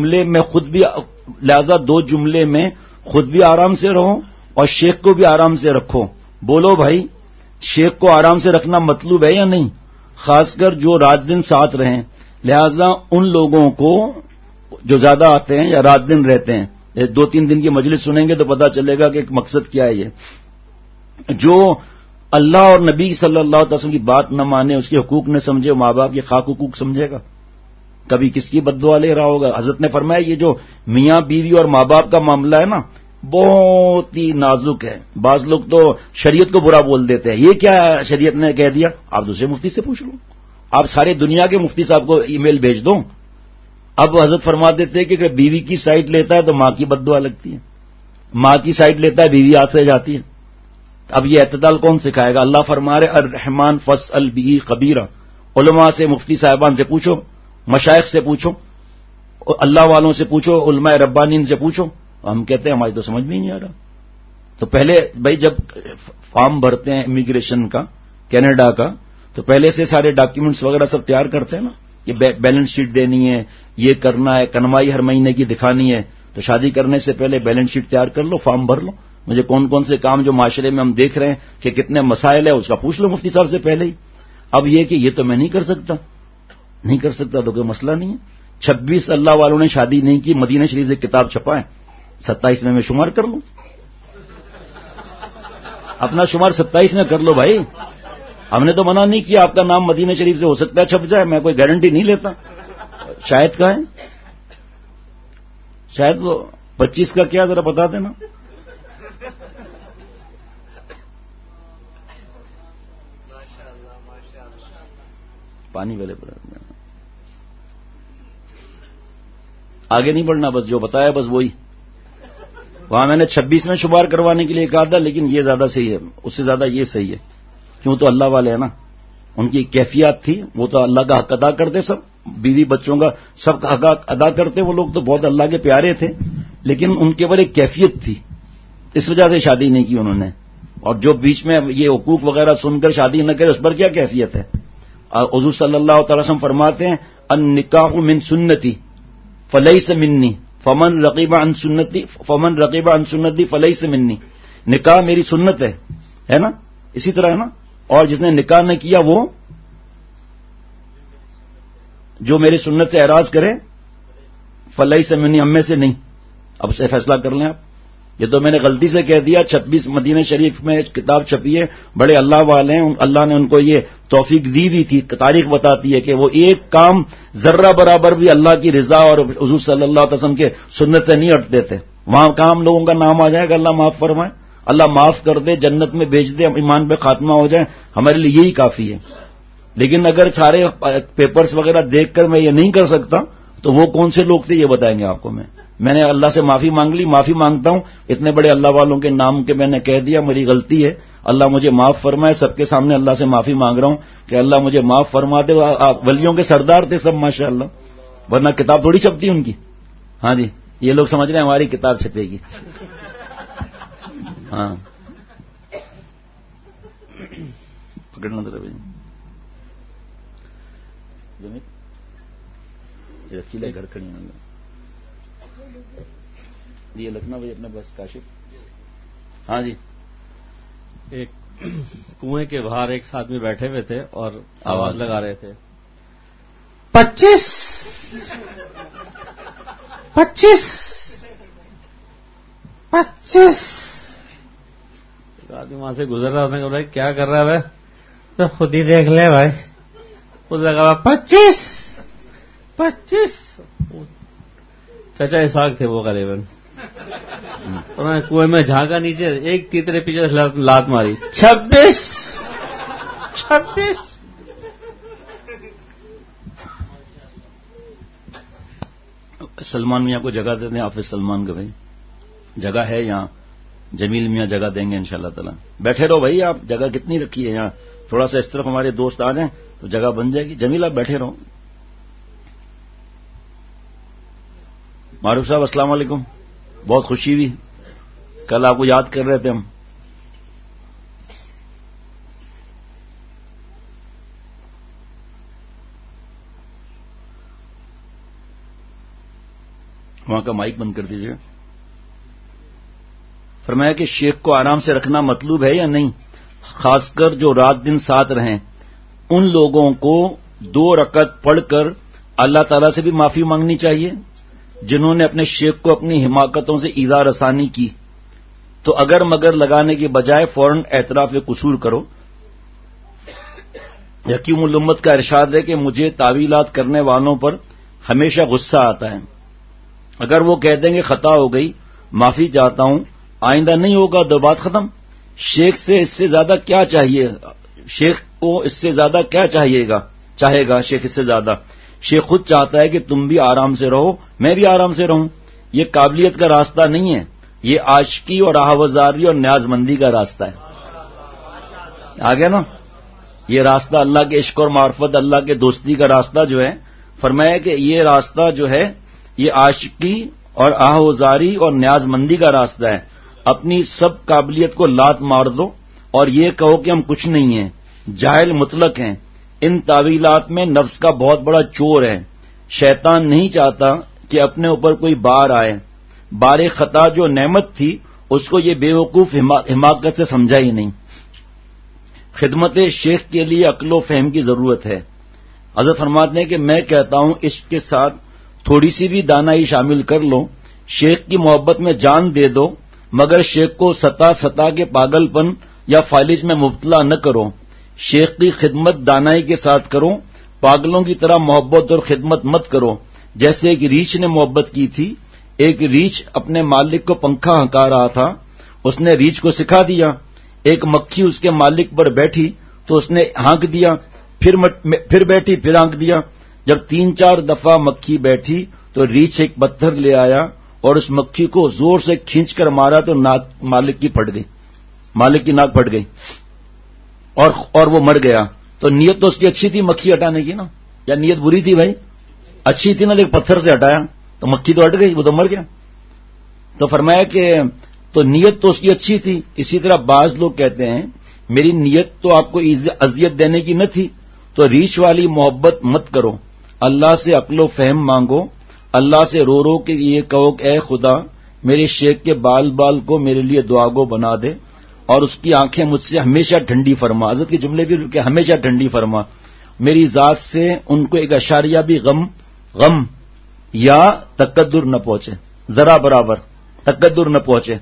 دو جملے میں خود بھی آرام سے رہو اور شیخ کو بھی آرام سے رکھو. بولو بھائی، شیخ کو آرام سے رکھنا مطلوب ہے یا نہیں؟ خاص کر جو رات دن ساتھ رہیں. لہذا ان لوگوں کو جو زیادہ آتے ہیں یا رات دن رہتے ہیں، 2-3 دن کی مجلس سنیں گے تو پتا چلے گا کہ ایک مقصد کیا ہے. یہ جو اللہ اور نبی صلی اللہ علیہ وسلم کی بات نہ مانے، اس کے حقوق نہ سمجھے، ماں باپ کے خاک حقوق سمجھے گا، کبھی کس کی بد دعا لے رہا ہوگا. حضرت نے فرمایا یہ جو میاں بیوی اور ماں باپ کا معاملہ ہے نا بہت ہی نازک ہے. بعض لوگ تو شریعت کو برا بول دیتے ہیں، یہ کیا شریعت نے کہہ دیا؟ آپ دوسرے مفتی سے پوچھ لو، آپ سارے دنیا کے مفتی صاحب کو ای میل بھیج دو. اب حضرت فرما دیتے ہیں کہ اگر بیوی کی سائڈ لیتا ہے تو ماں کی بد دعا لگتی ہے، ماں کی سائڈ لیتا ہے بیوی ہاتھ سے جاتی ہے. اب یہ اعتدال کون سکھائے گا؟ اللہ فرما رہے الرحمن فاسأل به خبیرا. علماء سے، مفتی صاحبان سے پوچھو، مشائخ سے پوچھو، اللہ والوں سے پوچھو، علماء ربانین سے پوچھو. ہم کہتے ہیں ہماری تو سمجھ میں ہی نہیں آ رہا. تو پہلے بھائی جب فارم بھرتے ہیں امیگریشن کا، کینیڈا کا، تو پہلے سے سارے ڈاکیومنٹس وغیرہ سب تیار کرتے ہیں نا، کہ بیلنس شیٹ دینی ہے، یہ کرنا ہے، کنوائی ہر مہینے کی دکھانی ہے. تو شادی کرنے سے پہلے بیلنس شیٹ تیار کر لو، فارم بھر لو. مجھے کون کون سے کام جو معاشرے میں ہم دیکھ رہے ہیں کہ کتنے مسائل ہیں اس کا پوچھ لو مفتی صاحب سے پہلے ہی. اب یہ کہ یہ تو میں نہیں کر سکتا تو کوئی مسئلہ نہیں ہے. 26 اللہ والوں نے شادی نہیں کی، مدینہ شریف سے کتاب چھپائیں، 27 میں شمار کر لوں، اپنا شمار 27 میں کر لو بھائی. ہم نے تو منع نہیں کیا، آپ کا نام مدینہ شریف سے ہو سکتا ہے چھپ جائے، میں کوئی گارنٹی نہیں لیتا. شاید کا ہے، شاید وہ 25 کا کیا ذرا بتا دینا. پانی والے پر آگے نہیں بڑھنا، بس جو بتایا بس وہی. وہاں میں نے 26 میں شمار کروانے کے لیے کہا تھا، لیکن یہ زیادہ صحیح ہے، اس سے زیادہ یہ صحیح ہے، کیوں تو اللہ والے ہیں نا، ان کی کیفیات تھی، وہ تو اللہ کا حق ادا کرتے، سب بیوی بچوں کا سب کا حق ادا کرتے، وہ لوگ تو بہت اللہ کے پیارے تھے، لیکن ان کے اوپر ایک کیفیت تھی، اس وجہ سے شادی نہیں کی انہوں نے. اور جو بیچ میں یہ حقوق وغیرہ سن کر شادی نہ کرے، اس پر کیا کیفیت ہے؟ حضور صلی اللہ تعالی وسلم فرماتے ہیں النکاح من سنتی فلیس منی فمن رغب عن سنتی فلیس منی. نکاح میری سنت ہے نا، اسی طرح ہے نا، اور جس نے نکاح نہ کیا وہ جو میری سنت سے اعراض کرے فلیس منی، ہم میں سے نہیں. اب سے فیصلہ کر لیں آپ. یہ تو میں نے غلطی سے کہہ دیا. 26 مدینہ شریف میں کتاب چھپی ہے، بڑے اللہ والے ہیں، اللہ نے ان کو یہ توفیق دی بھی تھی. تاریخ بتاتی ہے کہ وہ ایک کام ذرہ برابر بھی اللہ کی رضا اور حضور صلی اللہ علیہ وسلم کے سنت سے نہیں ہٹتے تھے. وہاں کام لوگوں کا نام آ جائے گا، اللہ معاف فرمائے، اللہ معاف کر دے، جنت میں بھیج دے، ایمان پہ خاتمہ ہو جائے، ہمارے لیے یہی کافی ہے. لیکن اگر سارے پیپرز وغیرہ دیکھ کر میں یہ نہیں کر سکتا تو وہ کون سے لوگ تھے یہ بتائیں گے آپ کو. میں نے اللہ سے معافی مانگ لی، معافی مانگتا ہوں، اتنے بڑے اللہ والوں کے نام کے میں نے کہہ دیا، میری غلطی ہے، اللہ مجھے معاف فرمائے. سب کے سامنے اللہ سے معافی مانگ رہا ہوں کہ اللہ مجھے معاف فرما دے. ولیوں کے سردار تھے سب ماشاءاللہ، ورنہ کتاب تھوڑی چھپتی ان کی. ہاں جی، یہ لوگ سمجھ رہے ہیں ہماری کتاب چھپے گی. ہاں پکڑنا ذرا رکھیلے گھر کھڑی یہ لکھنا بھائی اپنے پاس کاشف. ہاں جی. ایک کنویں کے باہر ایک ساتھ میں بیٹھے ہوئے تھے اور آواز لگا رہے تھے 25 آدمی وہاں سے گزر رہا، اس نے کہا بھائی کیا کر رہا ہے؟ تو خود ہی دیکھ لے بھائی. خود لگا 25 چچا اسحاق تھے وہ غالباً. انہوں نے کنویں میں جھانکا نیچے، ایک تیترے پیچھے لات ماری 26. سلمان میاں کو جگہ دیتے ہیں، حافظ سلمان کا بھائی جگہ ہے یہاں، جمیل میاں جگہ دیں گے انشاءاللہ تعالی. بیٹھے رہو بھائی، آپ جگہ کتنی رکھی ہے یہاں، تھوڑا سا اس طرف ہمارے دوست آ جائیں تو جگہ بن جائے گی. جمیل آپ بیٹھے رہو. معروف صاحب السلام علیکم، بہت خوشی ہوئی، کل آپ کو یاد کر رہے تھے ہم. وہاں کا مائک بند کر دیجیے. فرمایا کہ شیخ کو آرام سے رکھنا مطلوب ہے یا نہیں، خاص کر جو رات دن ساتھ رہیں ان لوگوں کو 2 رکعت پڑھ کر اللہ تعالی سے بھی معافی مانگنی چاہیے جنہوں نے اپنے شیخ کو اپنی حماقتوں سے ایذا رسانی کی. تو اگر مگر لگانے کے بجائے فوراً اعتراف قصور کرو. حکیم الامت کا ارشاد ہے کہ مجھے تعویلات کرنے والوں پر ہمیشہ غصہ آتا ہے. اگر وہ کہہ دیں گے خطا ہو گئی، معافی چاہتا ہوں، آئندہ نہیں ہوگا، تو بات ختم. شیخ سے اس سے زیادہ کیا چاہیے؟ شیخ کو اس سے زیادہ کیا چاہے گا شیخ اس سے زیادہ؟ شیخ خود چاہتا ہے کہ تم بھی آرام سے رہو، میں بھی آرام سے رہوں. یہ قابلیت کا راستہ نہیں ہے، یہ عاشقی اور آہوازاری اور نیاز مندی کا راستہ ہے. آ گیا نا یہ راستہ، اللہ کے عشق اور معرفت، اللہ کے دوستی کا راستہ جو ہے. فرمایا کہ یہ راستہ جو ہے یہ عاشقی اور آہوازاری اور نیاز مندی کا راستہ ہے. اپنی سب قابلیت کو لات مار دو اور یہ کہو کہ ہم کچھ نہیں ہیں، جاہل مطلق ہیں. ان تعویلات میں نفس کا بہت بڑا چور ہے. شیطان نہیں چاہتا کہ اپنے اوپر کوئی بار آئے. بار خطا جو نعمت تھی اس کو یہ بے وقوف حماقت سے سمجھا ہی نہیں. خدمت شیخ کے لیے عقل و فہم کی ضرورت ہے. حضرت فرماتے ہیں کہ میں کہتا ہوں عشق کے ساتھ تھوڑی سی بھی دانائی شامل کر لو، شیخ کی محبت میں جان دے دو، مگر شیخ کو ستا کے پاگل پن یا فالج میں مبتلا نہ کرو. شیخ کی خدمت دانائی کے ساتھ کرو، پاگلوں کی طرح محبت اور خدمت مت کرو. جیسے ایک ریچھ نے محبت کی تھی. ایک ریچھ اپنے مالک کو پنکھا ہنکا رہا تھا، اس نے ریچھ کو سکھا دیا. ایک مکھی اس کے مالک پر بیٹھی تو اس نے ہانک دیا، پھر بیٹھی پھر ہانک دیا. جب 3-4 دفعہ مکھی بیٹھی تو ریچھ ایک پتھر لے آیا، اور اس مکھی کو زور سے کھینچ کر مارا تو ناک مالک کی پھٹ گئی، مالک کی ناک پھٹ گئی اور وہ مر گیا. تو نیت تو اس کی اچھی تھی مکھی ہٹانے کی نا، یا نیت بری تھی بھائی؟ اچھی تھی نا، لیکن پتھر سے ہٹایا تو مکھی تو ہٹ گئی، وہ تو مر گیا. تو فرمایا کہ تو نیت تو اس کی اچھی تھی. اسی طرح بعض لوگ کہتے ہیں میری نیت تو آپ کو اذیت دینے کی نہ تھی، تو ریچھ والی محبت مت کرو، اللہ سے عقل و فہم مانگو، اللہ سے رو رو کے یہ کہو کہ اے خدا میرے شیخ کے بال بال کو میرے لیے دعا گو بنا دے اور اس کی آنکھیں مجھ سے ہمیشہ ٹھنڈی فرما. حضرت کے جملے بھی کہ ہمیشہ ٹھنڈی فرما، میری ذات سے ان کو ایک اشاریہ بھی غم یا تقدر نہ پہنچے، ذرا برابر تقدر نہ پہنچے.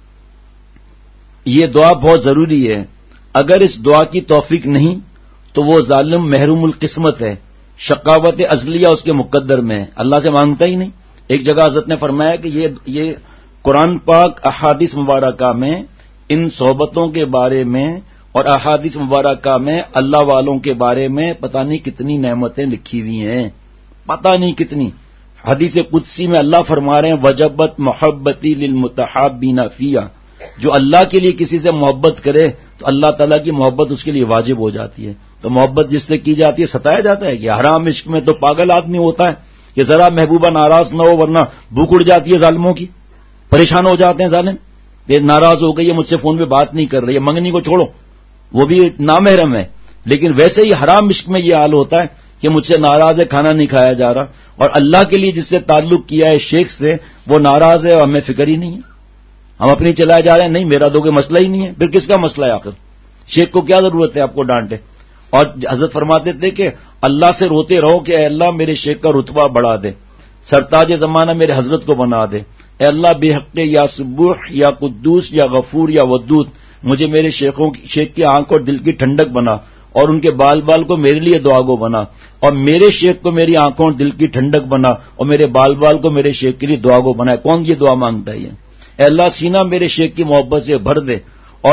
یہ دعا بہت ضروری ہے. اگر اس دعا کی توفیق نہیں تو وہ ظالم محروم القسمت ہے، شقاوت ازلیہ اس کے مقدر میں ہے، اللہ سے مانگتا ہی نہیں. ایک جگہ حضرت نے فرمایا کہ یہ قرآن پاک احادیث مبارکہ میں ان صحبتوں کے بارے میں اور احادیث مبارکہ میں اللہ والوں کے بارے میں پتہ نہیں کتنی نعمتیں لکھی ہوئی ہیں، پتہ نہیں کتنی. حدیث قدسی میں اللہ فرما رہے ہیں وجبت محبتی للمتحابین فیہ، جو اللہ کے لیے کسی سے محبت کرے تو اللہ تعالیٰ کی محبت اس کے لیے واجب ہو جاتی ہے. تو محبت جس سے کی جاتی ہے ستایا جاتا ہے کہ حرام عشق میں تو پاگل آدمی ہوتا ہے کہ ذرا محبوبہ ناراض نہ ہو ورنہ بھوک اڑ جاتی ہے ظالموں کی، پریشان ہو جاتے ہیں ظالم، یہ ناراض ہو گئی ہے مجھ سے فون پہ بات نہیں کر رہی ہے، منگنی کو چھوڑو وہ بھی نامحرم ہے. لیکن ویسے ہی حرام عشق میں یہ حال ہوتا ہے کہ مجھ سے ناراض ہے، کھانا نہیں کھایا جا رہا، اور اللہ کے لیے جس سے تعلق کیا ہے شیخ سے وہ ناراض ہے اور ہمیں فکر ہی نہیں ہے، ہم اپنی چلائے جا رہے ہیں. نہیں میرا تو کوئی مسئلہ ہی نہیں ہے، پھر کس کا مسئلہ ہے آخر؟ شیخ کو کیا ضرورت ہے آپ کو ڈانٹے؟ اور حضرت فرماتے تھے کہ اللہ سے روتے رہو کہ اے اللہ میرے شیخ کا رتبہ بڑھا دے، سرتاج زمانہ میرے حضرت کو بنا دے. اے اللہ بے حق یا سبوح یا قدوس یا غفور یا ودود مجھے میرے شیخ کی آنکھ اور دل کی ٹھنڈک بنا، اور ان کے بال بال کو میرے لیے دعا گو بنا، اور میرے شیخ کو میری آنکھوں اور دل کی ٹھنڈک بنا، اور میرے بال بال کو میرے شیخ کے لیے دعا گو بنا. کون یہ دعا مانگتا ہے؟ اے اللہ سینہ میرے شیخ کی محبت سے بھر دے اور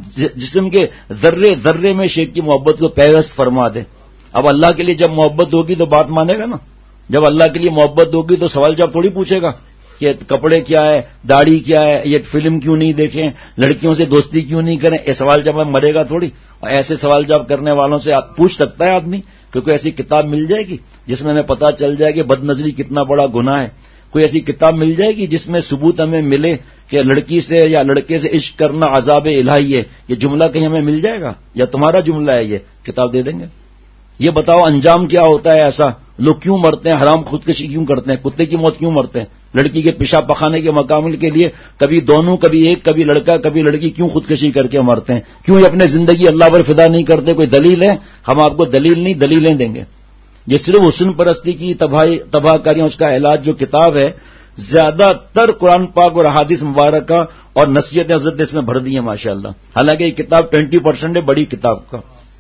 جسم کے ذرے ذرے میں شیخ کی محبت کو پیوست فرما دے. اب اللہ کے لیے جب محبت ہوگی تو بات مانے گا نا، جب اللہ کے لیے محبت ہوگی تو سوال جواب تھوڑی پوچھے گا کہ کپڑے کیا ہے، داڑھی کیا ہے، یہ فلم کیوں نہیں دیکھیں، لڑکیوں سے دوستی کیوں نہیں کریں. یہ سوال جواب مرے گا تھوڑی. اور ایسے سوال جواب کرنے والوں سے آپ پوچھ سکتا ہے آدمی، کیونکہ ایسی کتاب مل جائے گی جس میں ہمیں پتہ چل جائے کہ بد نظری کتنا بڑا گناہ ہے. کوئی ایسی کتاب مل جائے گی جس میں ثبوت ہمیں ملے کہ لڑکی سے یا لڑکے سے عشق کرنا عذاب الہی ہے. یہ جملہ کہیں ہمیں مل جائے گا یا تمہارا جملہ ہے؟ یہ کتاب دے دیں گے. یہ بتاؤ انجام کیا ہوتا ہے ایسا؟ لوگ کیوں مرتے ہیں؟ حرام خودکشی کیوں کرتے ہیں؟ کتے کی موت کیوں مرتے ہیں؟ لڑکی کے پیشاب پخانے کے مقامل کے لیے کبھی دونوں، کبھی ایک، کبھی لڑکا کبھی لڑکی کیوں خودکشی کر کے مرتے ہیں؟ کیوں یہ اپنے زندگی اللہ پر فدا نہیں کرتے؟ کوئی دلیل ہے؟ ہم آپ کو دلیل نہیں دلیلیں دیں گے. یہ صرف حسن پرستی کی تباہ کاریاں اس کا علاج جو کتاب ہے، زیادہ تر قرآن پاک اور احادیث مبارکہ اور نصیحت حضرت اس میں بھر دی ہے ماشاءاللہ. حالانکہ یہ کتاب 20% ہے بڑی کتاب کا،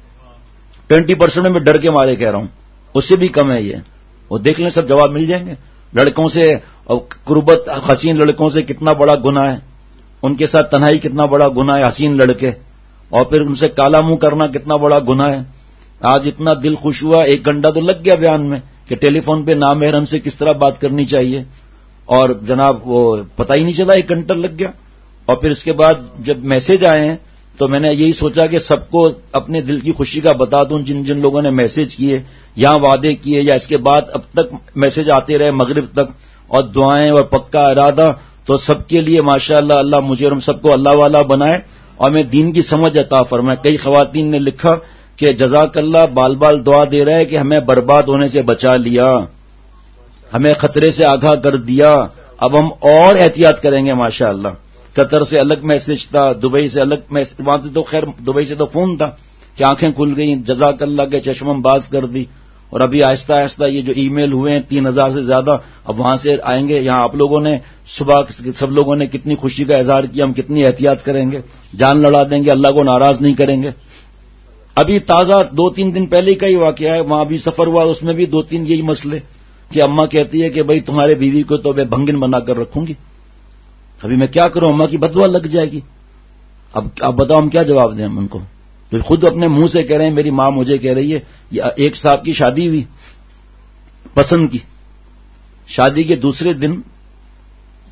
20% میں ڈر کے مارے کہہ رہا ہوں، اس سے بھی کم ہے یہ. وہ دیکھ لیں سب جواب مل جائیں گے. لڑکوں سے قربت، حسین لڑکوں سے کتنا بڑا گناہ ہے، ان کے ساتھ تنہائی کتنا بڑا گناہ ہے حسین لڑکے، اور پھر ان سے کالا منہ کرنا کتنا بڑا گناہ ہے. آج اتنا دل خوش ہوا، 1 گھنٹہ تو لگ گیا بیان میں کہ ٹیلی فون پہ نامحرم سے کس طرح بات کرنی چاہیے، اور جناب وہ پتہ ہی نہیں چلا 1 گھنٹہ لگ گیا. اور پھر اس کے بعد جب میسج آئے ہیں تو میں نے یہی سوچا کہ سب کو اپنے دل کی خوشی کا بتا دوں، جن جن لوگوں نے میسج کیے یا وعدے کیے یا اس کے بعد اب تک میسج آتے رہے مغرب تک، اور دعائیں اور پکا ارادہ. تو سب کے لیے ماشاءاللہ اللہ مجھے اور ہم سب کو اللہ والا بنائے اور میں دین کی سمجھ عطا فرمائے. کئی خواتین نے لکھا کہ جزاک اللہ، بال بال دعا دے رہے کہ ہمیں برباد ہونے سے بچا لیا، ہمیں خطرے سے آگاہ کر دیا، اب ہم اور احتیاط کریں گے ماشاءاللہ. قطر سے الگ میسج تھا، دبئی سے الگ میسج، وہاں سے تو خیر دبئی سے تو فون تھا کہ آنکھیں کھل گئیں، جزاک اللہ کے چشمم باز کر دی. اور ابھی آہستہ آہستہ یہ جو ای میل ہوئے ہیں 3000 سے زیادہ اب وہاں سے آئیں گے. یہاں آپ لوگوں نے صبح سب لوگوں نے کتنی خوشی کا اظہار کیا، ہم کتنی احتیاط کریں گے، جان لڑا دیں گے، اللہ کو ناراض نہیں کریں گے. ابھی تازہ 2-3 دن پہلے کا ہی واقعہ ہے، وہاں بھی سفر ہوا، اس میں بھی 2-3 یہی مسئلے کہ اماں کہتی ہے کہ بھائی تمہارے بیوی کو تو میں بھنگن بنا کر رکھوں گی. ابھی میں کیا کروں، اماں کی بددعا لگ جائے گی. اب آپ بتاؤ ہم کیا جواب دیں ہم ان کو؟ خود اپنے منہ سے کہہ رہے ہیں، میری ماں مجھے کہہ رہی ہے. ایک صاحب کی شادی ہوئی پسند کی، شادی کے دوسرے دن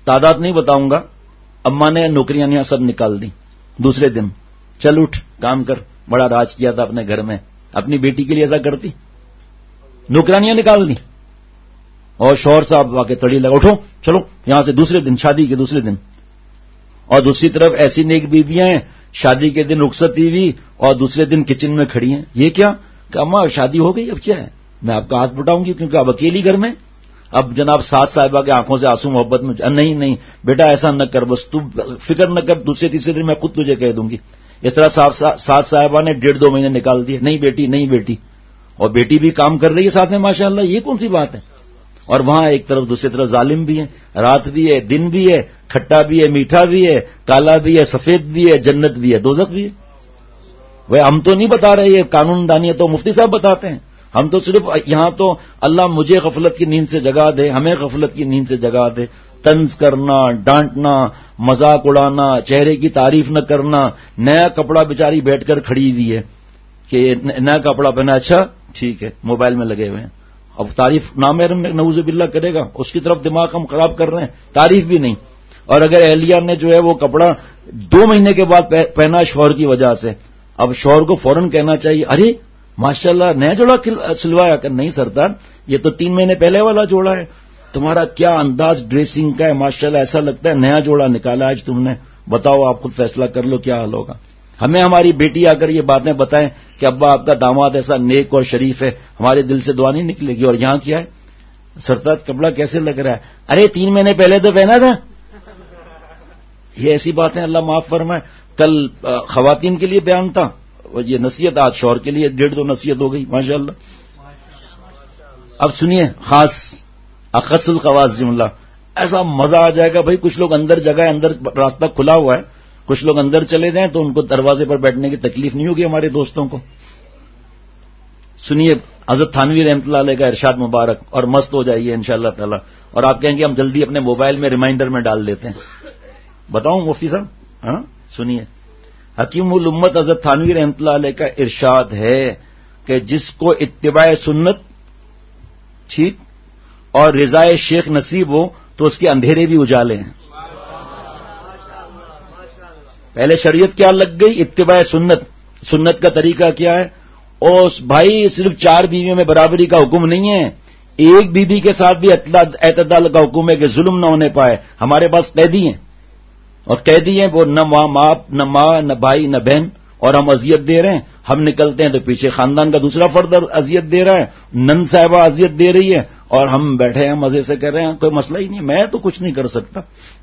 تعداد نہیں بتاؤں گا. اماں نے نوکریاں یہاں سب نکال دی. دوسرے دن چل اٹھ کام کر, بڑا راج کیا تھا اپنے گھر میں, اپنی بیٹی کے لیے ایسا کرتی؟ نوکرانیاں نکال دی. اور شوہر صاحب آ کے تڑی لگا, اٹھو چلو یہاں سے. دوسرے دن, شادی کے دوسرے دن. اور دوسری طرف ایسی نیک بیویاں ہیں, شادی کے دن رخصتی ہوئی اور دوسرے دن کچن میں کھڑی ہیں. یہ کیا کہ اماں شادی ہو گئی, اب کیا ہے, میں آپ کا ہاتھ بٹاؤں گی کیونکہ اب اکیلی گھر میں. اب جناب ساس صاحبہ کے آنکھوں سے آنسو محبت میں, نہیں بیٹا ایسا نہ کر, بس تو فکر نہ کر, دوسرے تیسرے دن میں خود تجھے کہہ دوں گی. اس طرح ساس صاحبہ نے 1.5-2 مہینے نکال دیے. نہیں بیٹی, اور بیٹی بھی کام کر رہی ہے ساتھ میں ماشاءاللہ. یہ کون سی بات ہے؟ اور وہاں ایک طرف دوسری طرف ظالم بھی ہے, رات بھی ہے, دن بھی ہے, کھٹا بھی ہے, میٹھا بھی ہے, کالا بھی ہے, سفید بھی ہے, جنت بھی ہے, دوزخ بھی ہے. وہ ہم تو نہیں بتا رہے, یہ قانون دانی تو مفتی صاحب بتاتے ہیں. ہم تو صرف یہاں تو اللہ مجھے غفلت کی نیند سے جگا دے, ہمیں غفلت کی نیند سے جگا دے. طنز کرنا, ڈانٹنا, مذاق اڑانا, چہرے کی تعریف نہ کرنا. نیا کپڑا بیچاری بیٹھ کر کھڑی ہوئی ہے کہ نیا کپڑا پہنا, اچھا ٹھیک ہے, موبائل میں لگے ہوئے ہیں. اب تعریف نامحرم میں نعوذ باللہ کرے گا, اس کی طرف دماغ ہم خراب کر رہے ہیں, تعریف بھی نہیں. اور اگر اہلیہ نے جو ہے وہ کپڑا 2 مہینے کے بعد پہنا شوہر کی وجہ سے, اب شوہر کو فوراً کہنا چاہیے, ارے ماشاءاللہ نیا جوڑا سلوایا کر. نہیں سردار, یہ تو 3 مہینے پہلے والا جوڑا ہے. تمہارا کیا انداز ڈریسنگ کا ہے ماشاءاللہ, ایسا لگتا ہے نیا جوڑا نکالا آج تم نے. بتاؤ, آپ خود فیصلہ کر لو کیا حال ہوگا. ہمیں ہماری بیٹی آ کر یہ باتیں بتائیں کہ ابا آپ کا داماد ایسا نیک اور شریف ہے, ہمارے دل سے دعا نہیں نکلے گی. اور یہاں کیا ہے, سردار کپڑا کیسے لگ رہا ہے, ارے 3 مہینے پہلے تو پہنا تھا. یہ ایسی باتیں اللہ معاف فرمائے. کل خواتین کے لیے بیان تھا, اور یہ نصیحت آج شوہر کے لیے 1.5-2 نصیحت ہو گئی ماشاءاللہ. اب سنیے, خاص اخص الخواص جملہ, ایسا مزہ آ جائے گا بھائی. کچھ لوگ اندر جگہ, اندر راستہ کھلا ہوا ہے, کچھ لوگ اندر چلے جائیں تو ان کو دروازے پر بیٹھنے کی تکلیف نہیں ہوگی ہمارے دوستوں کو. سنیے حضرت تھانوی رحمۃ اللہ علیہ کا ارشاد مبارک, اور مست ہو جائیے انشاءاللہ تعالی. اور آپ کہیں گے ہم جلدی اپنے موبائل میں ریمائنڈر میں ڈال دیتے ہیں. بتاؤں مفتی صاحب؟ ہاں سنیے, حکیم الامت حضرت تھانوی رحمۃ اللہ علیہ کا ارشاد ہے کہ جس کو اتباع سنت ٹھیک اور رضائے شیخ نصیب ہو تو اس کے اندھیرے بھی اجالے ہیں. پہلے شریعت کیا لگ گئی, اتباع سنت. سنت کا طریقہ کیا ہے, اور بھائی صرف 4 بیویوں میں برابری کا حکم نہیں ہے, ایک بیوی کے ساتھ بھی اعتدال کا حکم ہے کہ ظلم نہ ہونے پائے. ہمارے پاس قیدی ہیں, اور قیدی ہیں وہ نہ ماں نہ بھائی نہ بہن, اور ہم اذیت دے رہے ہیں. ہم نکلتے ہیں تو پیچھے خاندان کا دوسرا فرد اذیت دے رہا ہے, نن صاحبہ اذیت دے رہی ہے, اور ہم بیٹھے ہیں مزے سے کر رہے ہیں, کوئی مسئلہ ہی نہیں, میں تو کچھ نہیں کر سکتا.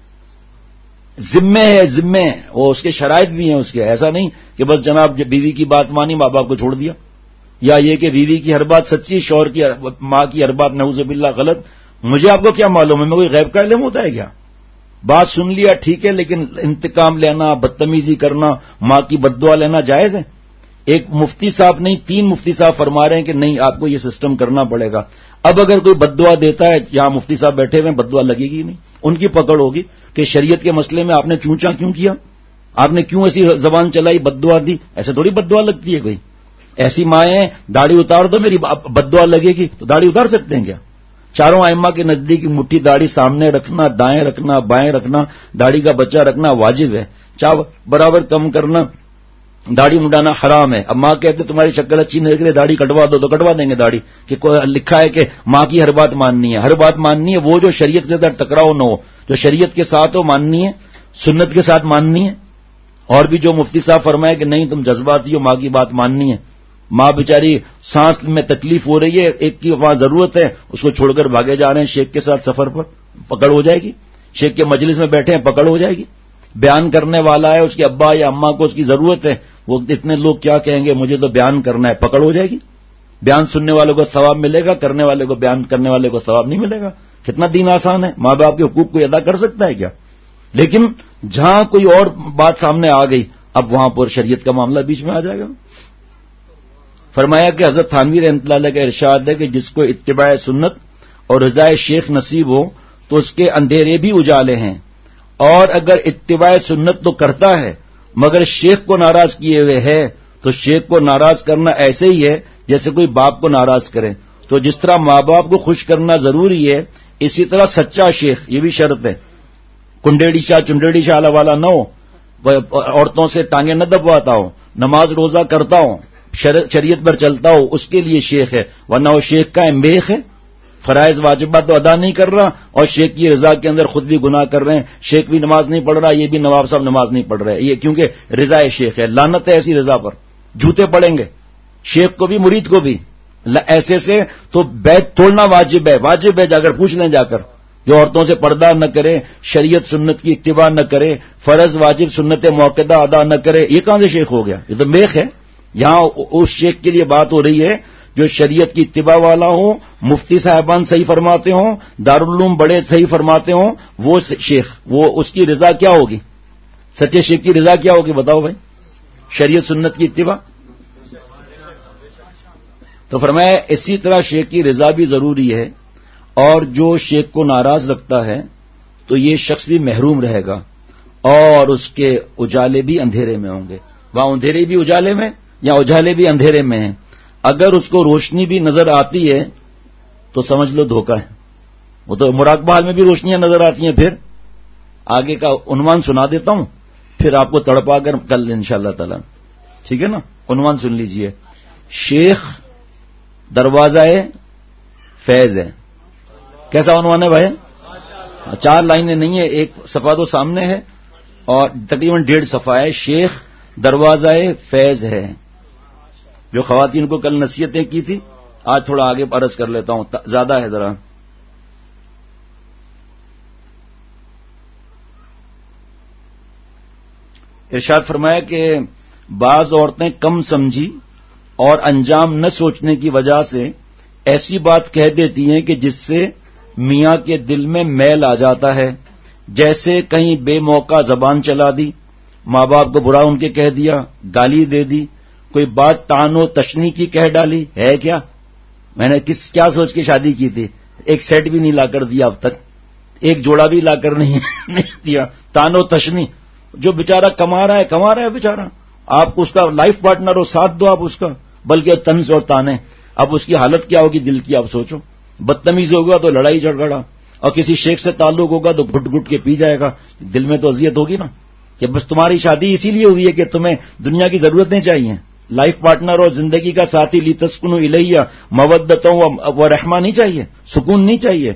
ذمے ہے, وہ اس کے شرائط بھی ہیں اس کے. ایسا نہیں کہ بس جناب جب بیوی کی بات مانی ماں باپ کو چھوڑ دیا, یا یہ کہ بیوی کی ہر بات سچی, شوہر کی ماں کی ہر بات نعوذ باللہ غلط. مجھے آپ کو کیا معلوم ہے, میں کوئی غیب کا علم ہوتا ہے کیا؟ بات سن لیا ٹھیک ہے, لیکن انتقام لینا, بدتمیزی کرنا, ماں کی بددعا لینا جائز ہے؟ ایک مفتی صاحب نہیں 3 مفتی صاحب فرما رہے ہیں کہ نہیں آپ کو یہ سسٹم کرنا پڑے گا. اب اگر کوئی بددعا دیتا ہے, یہاں مفتی صاحب بیٹھے ہوئے بددعا لگے گی نہیں, ان کی پکڑ ہوگی کہ شریعت کے مسئلے میں آپ نے چونچا کیوں کیا, آپ نے کیوں ایسی زبان چلائی, بددعا دی. ایسے تھوڑی بددعا لگتی ہے کوئی. ایسی مائیں داڑھی اتار دو میری بددعا لگے گی, تو داڑھی اتار سکتے ہیں کیا؟ چاروں ائمہ کے نزدیک مٹھی داڑھی سامنے رکھنا, دائیں رکھنا, بائیں رکھنا, داڑھی کا بچہ رکھنا واجب ہے. برابر کم کرنا, داڑھی مڈانا حرام ہے. اب ماں کہتے تمہاری شکل اچھی نہیں لگ رہی, داڑھی کٹوا دو, تو کٹوا دیں گے داڑھی, کہ لکھا ہے کہ ماں کی ہر بات ماننی ہے. ہر بات ماننی ہے وہ جو شریعت کے ساتھ ٹکراؤ نہ ہو, جو شریعت کے ساتھ ہو ماننی ہے, سنت کے ساتھ ماننی ہے. اور بھی جو مفتی صاحب فرمائے کہ نہیں تم جذباتی ہو, ماں کی بات ماننی ہے. ماں بیچاری سانس میں تکلیف ہو رہی ہے, ایک کی وہاں ضرورت ہے, اس کو چھوڑ کر بھاگے جا رہے ہیں شیخ کے ساتھ سفر پر, پکڑ ہو جائے گی. شیخ کے مجلس میں بیٹھے ہیں, پکڑ ہو جائے گی. بیان کرنے والا ہے, اس کے ابا یا اماں کو اس کی ضرورت ہے, وہ اتنے لوگ کیا کہیں گے, مجھے تو بیان کرنا ہے, پکڑ ہو جائے گی. بیان سننے والوں کو ثواب ملے گا, کرنے والے کو, بیان کرنے والے کو ثواب نہیں ملے گا. کتنا دین آسان ہے. ماں باپ کے حقوق کو ادا کر سکتا ہے کیا؟ لیکن جہاں کوئی اور بات سامنے آ گئی, اب وہاں پر شریعت کا معاملہ بیچ میں آ جائے گا. فرمایا کہ حضرت تھانوی رحمۃ اللہ علیہ کا ارشاد ہے کہ جس کو اتباع سنت اور رضائے شیخ نصیب ہو تو اس کے اندھیرے بھی اجالے ہیں. اور اگر اتباع سنت تو کرتا ہے مگر شیخ کو ناراض کیے ہوئے ہے, تو شیخ کو ناراض کرنا ایسے ہی ہے جیسے کوئی باپ کو ناراض کرے. تو جس طرح ماں باپ کو خوش کرنا ضروری ہے, اسی طرح سچا شیخ, یہ بھی شرط ہے کنڈیڑی شاہ چنڈیڑی شاہ والا نہ ہو، عورتوں سے ٹانگیں نہ دبواتا ہو، نماز روزہ کرتا ہو، شریعت پر چلتا ہو، اس کے لیے شیخ ہے. ورنہ وہ شیخ کا میخ ہے، فرائض واجبات تو ادا نہیں کر رہا اور شیخ کی رضا کے اندر خود بھی گناہ کر رہے ہیں. شیخ بھی نماز نہیں پڑھ رہا، یہ بھی نواب صاحب نماز نہیں پڑھ رہے، یہ کیونکہ رضا شیخ ہے. لعنت ہے ایسی رضا پر، جوتے پڑیں گے شیخ کو بھی مرید کو بھی. ایسے سے تو بیعت توڑنا واجب ہے، واجب ہے. اگر پوچھ لیں جا کر، جو عورتوں سے پردہ نہ کرے، شریعت سنت کی اتباع نہ کرے، فرض واجب سنت موقدہ ادا نہ کرے، یہ کہاں سے شیخ ہو گیا؟ یہ تو میخ ہے. یہاں اس شیخ کے لیے بات ہو رہی ہے جو شریعت کی اتباع والا ہو، مفتی صاحبان صحیح فرماتے ہوں، دارالعلوم بڑے صحیح فرماتے ہوں، وہ شیخ، وہ اس کی رضا کیا ہوگی؟ سچے شیخ کی رضا کیا ہوگی بتاؤ بھائی؟ شریعت سنت کی اتباع. تو فرمایا اسی طرح شیخ کی رضا بھی ضروری ہے، اور جو شیخ کو ناراض رکھتا ہے تو یہ شخص بھی محروم رہے گا اور اس کے اجالے بھی اندھیرے میں ہوں گے. وہاں اندھیرے بھی اجالے میں یا اجالے بھی اندھیرے میں ہیں. اگر اس کو روشنی بھی نظر آتی ہے تو سمجھ لو دھوکہ ہے. وہ تو مراقبہ حال میں بھی روشنیاں نظر آتی ہیں. پھر آگے کا عنوان سنا دیتا ہوں، پھر آپ کو تڑپا کر کل انشاءاللہ تعالی، ٹھیک ہے نا؟ عنوان سن لیجئے. شیخ دروازہ فیض ہے. کیسا عنوان ہے بھائی؟ 4 لائنیں نہیں ہے، ایک صفحہ تو سامنے ہے اور تقریباً 1.5 صفحہ ہے. شیخ دروازہ فیض ہے. جو خواتین کو کل نصیحتیں کی تھی، آج تھوڑا آگے عرض کر لیتا ہوں، زیادہ ہے ذرا. ارشاد فرمایا کہ بعض عورتیں کم سمجھی اور انجام نہ سوچنے کی وجہ سے ایسی بات کہہ دیتی ہیں کہ جس سے میاں کے دل میں میل آ جاتا ہے. جیسے کہیں بے موقع زبان چلا دی، ماں باپ کو برا ان کے کہہ دیا، گالی دے دی، کوئی بات تان و تشنی کی کہہ ڈالی. ہے کیا؟ میں نے کیا سوچ کے شادی کی تھی؟ ایک سیٹ بھی نہیں لا کر دیا اب تک، ایک جوڑا بھی لا کر نہیں دیا. تان و تشنی. جو بیچارہ کما رہا ہے بیچارہ، آپ اس کا لائف پارٹنر ہو، ساتھ دو آپ اس کا، بلکہ طنز اور تانے. اب اس کی حالت کیا ہوگی دل کی آپ سوچو. بدتمیز ہوگا تو لڑائی جھگڑا، اور کسی شیخ سے تعلق ہوگا تو گھٹ گھٹ کے پی جائے گا. دل میں تو اذیت ہوگی نا کہ بس تمہاری شادی اسی لیے ہوئی ہے کہ تمہیں دنیا کی ضرورتیں چاہیے، لائف پارٹنر اور زندگی کا ساتھی، لتسکنوا الیہ مودۃ و رحمہ نہیں چاہیے، سکون نہیں چاہیے.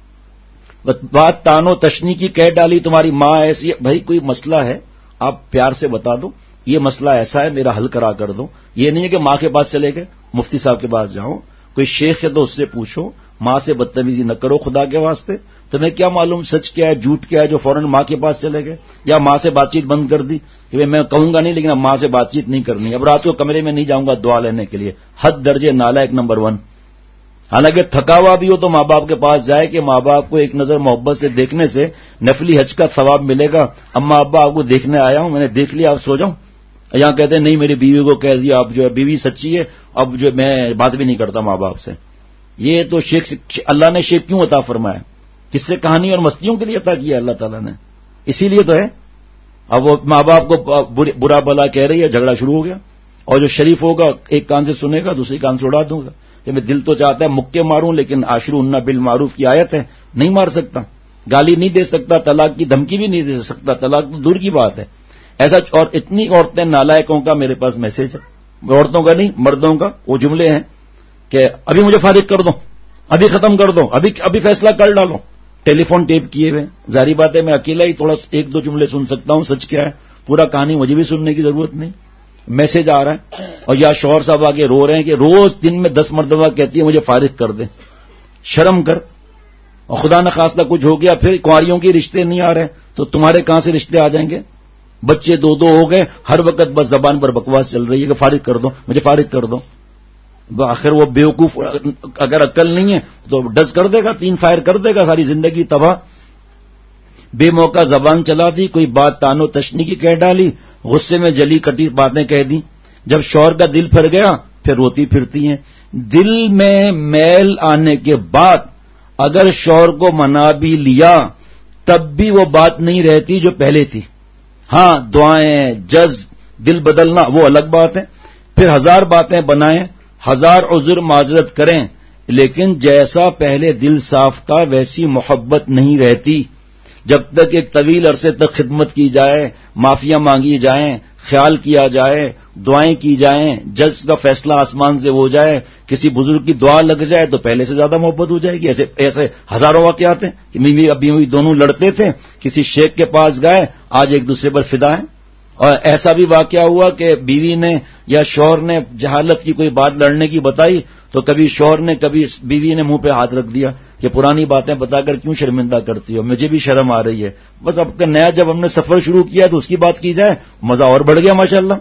بات تان و تشنی کی کہہ ڈالی، تمہاری ماں ایسی. بھائی کوئی مسئلہ ہے آپ پیار سے بتا دو، یہ مسئلہ ایسا ہے میرا حل کرا کر دو. یہ نہیں ہے کہ ماں کے پاس چلے گئے، مفتی صاحب کے پاس جاؤ، کوئی شیخ ہے تو اس سے پوچھو. ماں سے بدتمیزی نہ کرو خدا کے واسطے. تمہیں کیا معلوم سچ کیا ہے جھوٹ کیا ہے جو فوراً ماں کے پاس چلے گئے، یا ماں سے بات چیت بند کر دی کہ میں کہوں گا نہیں لیکن اب ماں سے بات چیت نہیں کرنی، اب رات کو کمرے میں نہیں جاؤں گا دعا لینے کے لیے. حد درجے نالائق نمبر 1. حالانکہ تھکا ہوا بھی ہو تو ماں باپ کے پاس جائے کہ ماں باپ کو ایک نظر محبت سے دیکھنے سے نفلی حج کا ثواب ملے گا. اما ابا آپ کو دیکھنے آیا ہوں، میں نے دیکھ لیا، اب سو جاؤں. یہاں کہتے ہیں نہیں میری بیوی کو کہہ دیا، اب جو ہے بیوی سچی ہے، اب جو میں بات بھی نہیں کرتا ماں باپ سے. یہ تو شیخ، اللہ نے شیخ کیوں عطا فرمایا؟ کس سے کہانی اور مستیوں کے لیے عطا کیا اللہ تعالیٰ نے، اسی لیے تو ہے. اب وہ ماں باپ کو برا بلا کہہ رہی ہے، جھگڑا شروع ہو گیا. اور جو شریف ہوگا ایک کان سے سنے گا دوسری کان سے اڑا دوں گا کہ میں دل تو چاہتا ہے مکے ماروں لیکن عاشروہن بالمعروف کی آیت ہے، نہیں مار سکتا، گالی نہیں دے سکتا، طلاق کی دھمکی بھی نہیں دے سکتا، طلاق تو دور کی بات ہے. ایسا اور اتنی عورتیں نالائقوں کا میرے پاس میسج ہے، عورتوں کا نہیں مردوں کا. وہ جملے ہیں کہ ابھی مجھے فارغ کر دو، ابھی ختم کر دو، ابھی فیصلہ کر ڈالو. ٹیلی فون ٹیپ کیے ہوئے، ظاہری بات ہے میں اکیلا ہی تھوڑا 1-2 جملے سن سکتا ہوں، سچ کیا ہے پورا کہانی مجھے بھی سننے کی ضرورت نہیں. میسج آ رہا ہے اور یا شوہر صاحب آگے رو رہے ہیں کہ روز دن میں 10 مرتبہ کہتی ہے مجھے فارغ کر دیں. شرم کر. اور خدا نہ خواستہ کچھ ہو گیا پھر کنواریوں کے رشتے نہیں آ رہے تو تمہارے کہاں سے رشتے آ جائیں گے؟ بچے 2 ہو گئے، ہر وقت بس زبان پر بکواس چل رہی ہے کہ فارغ کر دو، مجھے فارغ کر دو. آخر وہ بیوقوف اگر عقل نہیں ہے تو ڈز کر دے گا، 3 فائر کر دے گا، ساری زندگی تباہ. بے موقع زبان چلا دی، کوئی بات تان و تشنی کی کہہ ڈالی، غصے میں جلی کٹی باتیں کہہ دی. جب شوہر کا دل پھر گیا پھر روتی پھرتی ہیں. دل میں میل آنے کے بعد اگر شوہر کو منا بھی لیا تب بھی وہ بات نہیں رہتی جو پہلے تھی. ہاں دعائیں، جذب، دل بدلنا وہ الگ بات ہے. پھر 1000 باتیں بنائیں، 1000 عذر معذرت کریں، لیکن جیسا پہلے دل صاف تھا ویسی محبت نہیں رہتی. جب تک ایک طویل عرصے تک خدمت کی جائے، معافیاں مانگی جائیں، خیال کیا جائے، دعائیں کی جائیں، جج کا فیصلہ آسمان سے ہو جائے، کسی بزرگ کی دعا لگ جائے تو پہلے سے زیادہ محبت ہو جائے گی. ایسے ہزاروں واقعات ہیں کہ میوی ابھی دونوں لڑتے تھے، کسی شیخ کے پاس گئے، آج ایک دوسرے پر فدا ہیں. اور ایسا بھی واقعہ ہوا کہ بیوی نے یا شوہر نے جہالت کی کوئی بات لڑنے کی بتائی تو کبھی شوہر نے کبھی بیوی نے منہ پہ ہاتھ رکھ دیا کہ پرانی باتیں بتا کر کیوں شرمندہ کرتی ہو، مجھے بھی شرم آ رہی ہے. بس اب کا نیا جب ہم نے سفر شروع کیا تو اس کی بات کی جائے، مزہ اور بڑھ گیا ماشاءاللہ.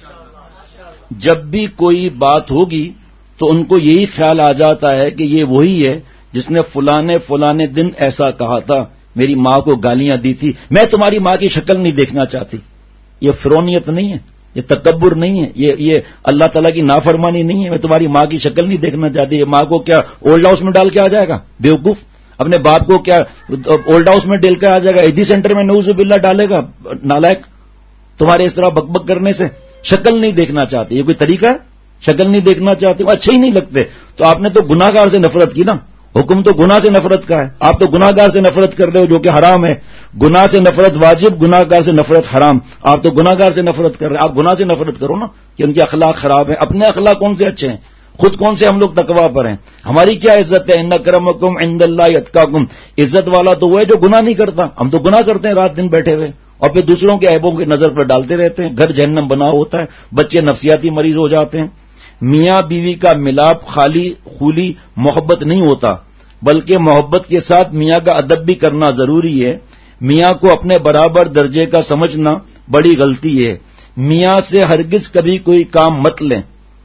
جب بھی کوئی بات ہوگی تو ان کو یہی خیال آ جاتا ہے کہ یہ وہی ہے جس نے فلانے دن ایسا کہا تھا، میری ماں کو گالیاں دی تھی، میں تمہاری ماں کی شکل نہیں دیکھنا چاہتی. یہ فرونیت نہیں ہے، یہ تکبر نہیں ہے، یہ اللہ تعالیٰ کی نافرمانی نہیں ہے. میں تمہاری ماں کی شکل نہیں دیکھنا چاہتی. ماں کو کیا اولڈ ہاؤس میں ڈال کے آ جائے گا بیوقوف؟ اپنے باپ کو کیا اولڈ ہاؤس میں ڈال کے آ جائے گا؟ ایڈی سینٹر میں نعوذ باللہ ڈالے گا نالائق؟ تمہارے اس طرح بک بک کرنے سے شکل نہیں دیکھنا چاہتی. یہ کوئی طریقہ ہے؟ شکل نہیں دیکھنا چاہتے، اچھے ہی نہیں لگتے. تو آپ نے تو گناہ گار سے نفرت کی نا. حکم تو گناہ سے نفرت کا ہے، آپ تو گناہ گار سے نفرت کر رہے ہو جو کہ حرام ہے. گناہ سے نفرت واجب، گناہ گار سے نفرت حرام. آپ تو گناہ گار سے نفرت کر رہے ہیں. آپ گناہ سے نفرت کرو نا کہ ان کے اخلاق خراب ہیں. اپنے اخلاق کون سے اچھے ہیں؟ خود کون سے ہم لوگ تقویٰ پر ہیں؟ ہماری کیا عزت ہے؟ ان اکرمکم عند اللہ اتقاکم. عزت والا تو وہ ہے جو گناہ نہیں کرتا. ہم تو گناہ کرتے ہیں رات دن بیٹھے ہوئے اور پھر دوسروں کے عیبوں کی نظر پر ڈالتے رہتے ہیں. گھر جہنم بنا ہوتا ہے، بچے نفسیاتی مریض ہو جاتے ہیں. میاں بیوی کا ملاپ خالی خولی محبت نہیں ہوتا، بلکہ محبت کے ساتھ میاں کا ادب بھی کرنا ضروری ہے. میاں کو اپنے برابر درجے کا سمجھنا بڑی غلطی ہے. میاں سے ہرگز کبھی کوئی کام مت لیں.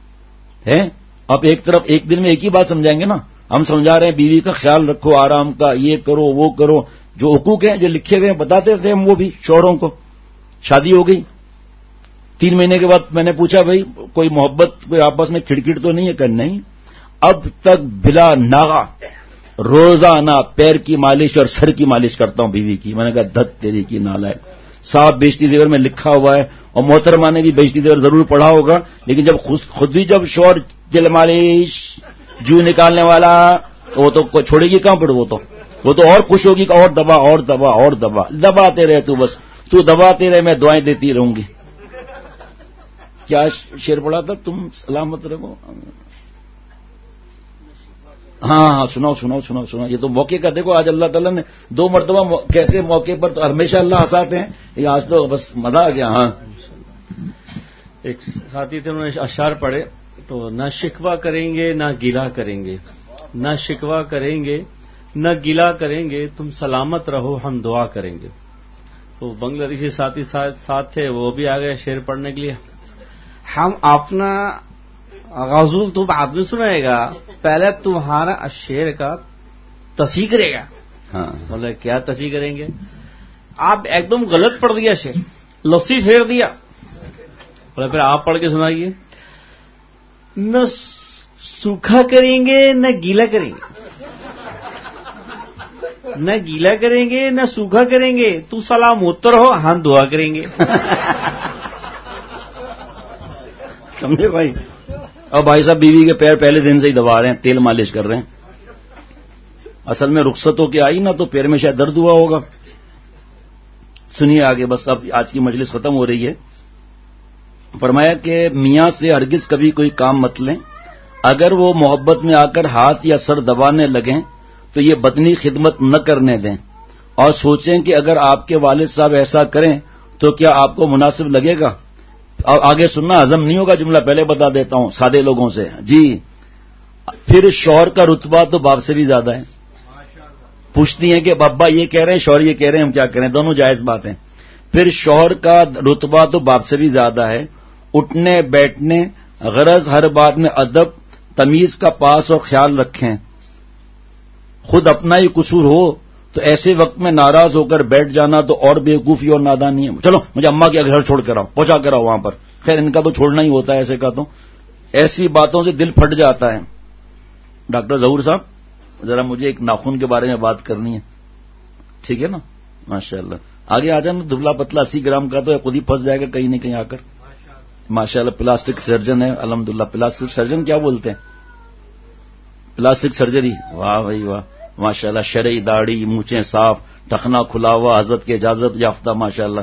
آپ ایک طرف ایک دن میں ایک ہی بات سمجھائیں گے نا. ہم سمجھا رہے ہیں بیوی کا خیال رکھو، آرام کا، یہ کرو وہ کرو، جو حقوق ہیں جو لکھے ہوئے ہیں بتاتے تھے ہم وہ بھی شوہروں کو. شادی ہو گئی 3 مہینے کے بعد میں نے پوچھا بھائی کوئی محبت کوئی آپس میں کھڑکھڑ تو نہیں ہے؟ کہ نہیں، اب تک بلا ناغا روزانہ پیر کی مالش اور سر کی مالش کرتا ہوں بیوی کی. میں نے کہا دھت تیری کی نالائق. صاحب بیشتی زیور میں لکھا ہوا ہے اور محترمہ نے بھی بیشتی زیور ضرور پڑھا ہوگا، لیکن جب خود ہی جب شوہر جل مالش جو نکالنے والا وہ تو چھوڑے گی کہاں پر؟ وہ تو اور خوش ہوگی کہ اور دبا اور دبا اور دبا. دباتے رہے تو بس تو دباتے رہے، میں دعائیں دیتی رہوں گی. کیا شعر پڑھا تھا؟ تم سلامت رہو. ہاں سناؤ. یہ تو موقع کا دیکھو، آج اللہ تعالیٰ نے 2 مرتبہ کیسے موقع پر تو ہمیشہ اللہ ہنساتے ہیں، یہ آج تو بس مزہ آ گیا. ہاں ایک ساتھی تھے، انہوں نے اشعار پڑھے تو نہ شکوہ کریں گے نہ گیلا کریں گے، نہ شکوہ کریں گے نہ گیلا کریں گے، تم سلامت رہو ہم دعا کریں گے. تو بنگلہ دیشی ساتھی ساتھ تھے، وہ بھی آ گئے شعر پڑھنے کے لیے. ہم اپنا غزل تو بعد میں سنائے گا، پہلے تمہارا شعر کا تصحیح کرے گا. ہاں بولے کیا تصحیح کریں گے؟ آپ ایک دم غلط پڑھ دیا شعر، لسی پھیر دیا. بولے پھر آپ پڑھ کے سنائیے. نہ سوکھا کریں گے نہ گیلا کریں گے، نہ گیلا کریں گے نہ سوکھا کریں گے، تو سلام اتر ہو ہم دعا کریں گے. سمجھے بھائی؟ اور بھائی صاحب بیوی کے پیر پہلے دن سے ہی دبا رہے ہیں، تیل مالش کر رہے ہیں. اصل میں رخصت ہو کے آئی نا تو پیر میں شاید درد ہوا ہوگا. سنیے آگے، بس اب آج کی مجلس ختم ہو رہی ہے. فرمایا کہ میاں سے ہرگز کبھی کوئی کام مت لیں. اگر وہ محبت میں آ کر ہاتھ یا سر دبانے لگیں تو یہ بدنی خدمت نہ کرنے دیں اور سوچیں کہ اگر آپ کے والد صاحب ایسا کریں تو کیا آپ کو مناسب لگے گا. اور آگے سننا، ہضم نہیں ہوگا جملہ، پہلے بتا دیتا ہوں سادے لوگوں سے. جی پھر شوہر کا رتبہ تو باپ سے بھی زیادہ ہے. پوچھتی ہیں کہ بابا یہ کہہ رہے ہیں، شوہر یہ کہہ رہے ہیں، ہم کیا کریں؟ دونوں جائز بات ہیں. پھر شوہر کا رتبہ تو باپ سے بھی زیادہ ہے. اٹھنے بیٹھنے غرض ہر بات میں ادب تمیز کا پاس اور خیال رکھیں. خود اپنا ہی قصور ہو تو ایسے وقت میں ناراض ہو کر بیٹھ جانا تو اور بیوقوفی اور نادانی ہے. چلو مجھے اماں کے گھر چھوڑ کر آؤ، پہنچا کر آؤ وہاں پر. خیر ان کا تو چھوڑنا ہی ہوتا ہے ایسے کا. تو ایسی باتوں سے دل پھٹ جاتا ہے. ڈاکٹر ظہور صاحب ذرا مجھے ایک ناخن کے بارے میں بات کرنی ہے، ٹھیک ہے نا؟ ماشاءاللہ آگے آ جانا. دبلا پتلا 80 گرام کا تو خود ہی پھنس جائے گا کہیں نہ کہیں آ کر. ماشاءاللہ پلاسٹک سرجن ہے الحمدللہ. پلاسٹک سرجن کیا بولتے ہیں؟ Plastic surgery. واہ بھائی واہ، ماشاءاللہ. شرعی داڑھی، مونچھیں صاف، ٹخنا کھلا ہوا، حضرت کی اجازت یافتہ ماشاءاللہ.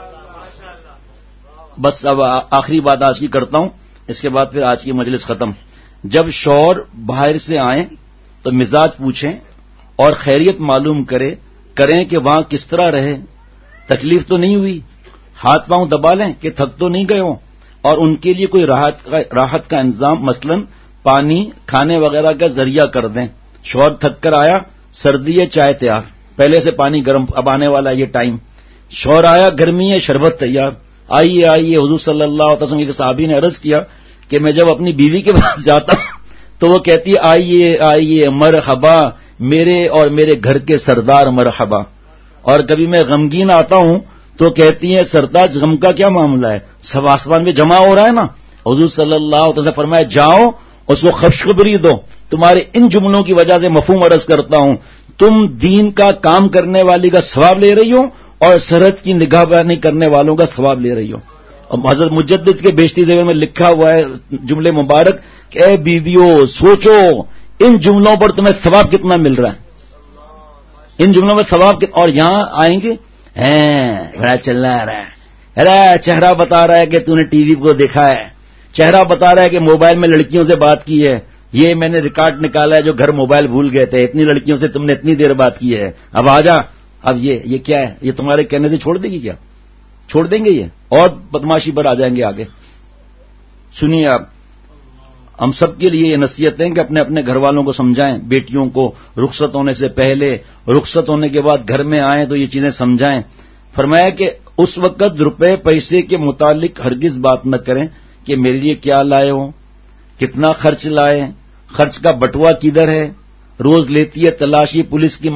بس اب آخری بات آج کی کرتا ہوں، اس کے بعد پھر آج کی مجلس ختم. جب شوہر باہر سے آئیں تو مزاج پوچھیں اور خیریت معلوم کریں کہ وہاں کس طرح رہے، تکلیف تو نہیں ہوئی، ہاتھ پاؤں دبا لیں کہ تھک تو نہیں گئے ہوں، اور ان کے لیے کوئی راحت کا انتظام مثلا پانی کھانے وغیرہ کا ذریعہ کر دیں. شوہر تھک کر آیا، سردی ہے چائے تیار، پہلے سے پانی گرم، اب آنے والا یہ ٹائم. شوہر آیا، گرمی ہے شربت تیار، آئیے. حضور صلی اللہ علیہ وسلم کے صحابی نے عرض کیا کہ میں جب اپنی بیوی کے پاس جاتا ہوں تو وہ کہتی ہے آئیے مرحبا میرے اور میرے گھر کے سردار مرحبا. اور کبھی میں غمگین آتا ہوں تو کہتی ہیں سردار غم کا کیا معاملہ ہے، سب آسمان میں جمع ہو رہا ہے نا. حضور صلی اللہ علیہ وسلم فرمایا جاؤ اس کو خوشخبری دو، تمہارے ان جملوں کی وجہ سے مفہوم عرض کرتا ہوں، تم دین کا کام کرنے والی کا ثواب لے رہی ہو اور سرحد کی نگہبانی کرنے والوں کا ثواب لے رہی ہو. اور حضرت مجدد کے بیشتی زیور میں لکھا ہوا ہے جملے مبارک کہ اے بیویوں سوچو ان جملوں پر تمہیں ثواب کتنا مل رہا ہے، ان جملوں میں ثواب اور یہاں آئیں گے بڑا چل رہا ہے، ارے چہرہ بتا رہا ہے کہ تو نے ٹی وی کو دیکھا ہے، چہرہ بتا رہا ہے کہ موبائل میں لڑکیوں سے بات کی ہے، یہ میں نے ریکارڈ نکالا ہے جو گھر موبائل بھول گئے تھے، اتنی لڑکیوں سے تم نے اتنی دیر بات کی ہے، اب آ جا. اب یہ کیا ہے، یہ تمہارے کہنے سے چھوڑ دے گی کیا؟ چھوڑ دیں گے یہ اور بدماشی پر آ جائیں گے آگے. سنیے آپ، ہم سب کے لیے یہ نصیحت ہے کہ اپنے اپنے گھر والوں کو سمجھائیں، بیٹیوں کو رخصت ہونے سے پہلے، رخصت ہونے کے بعد گھر میں آئیں تو یہ چیزیں سمجھائیں. فرمایا کہ اس وقت روپے پیسے کے متعلق ہرگز بات نہ کریں کہ میرے لیے کیا لائے ہو، کتنا خرچ لائے، خرچ کا بٹوا کدھر ہے، روز لیتی ہے تلاشی پولیس کی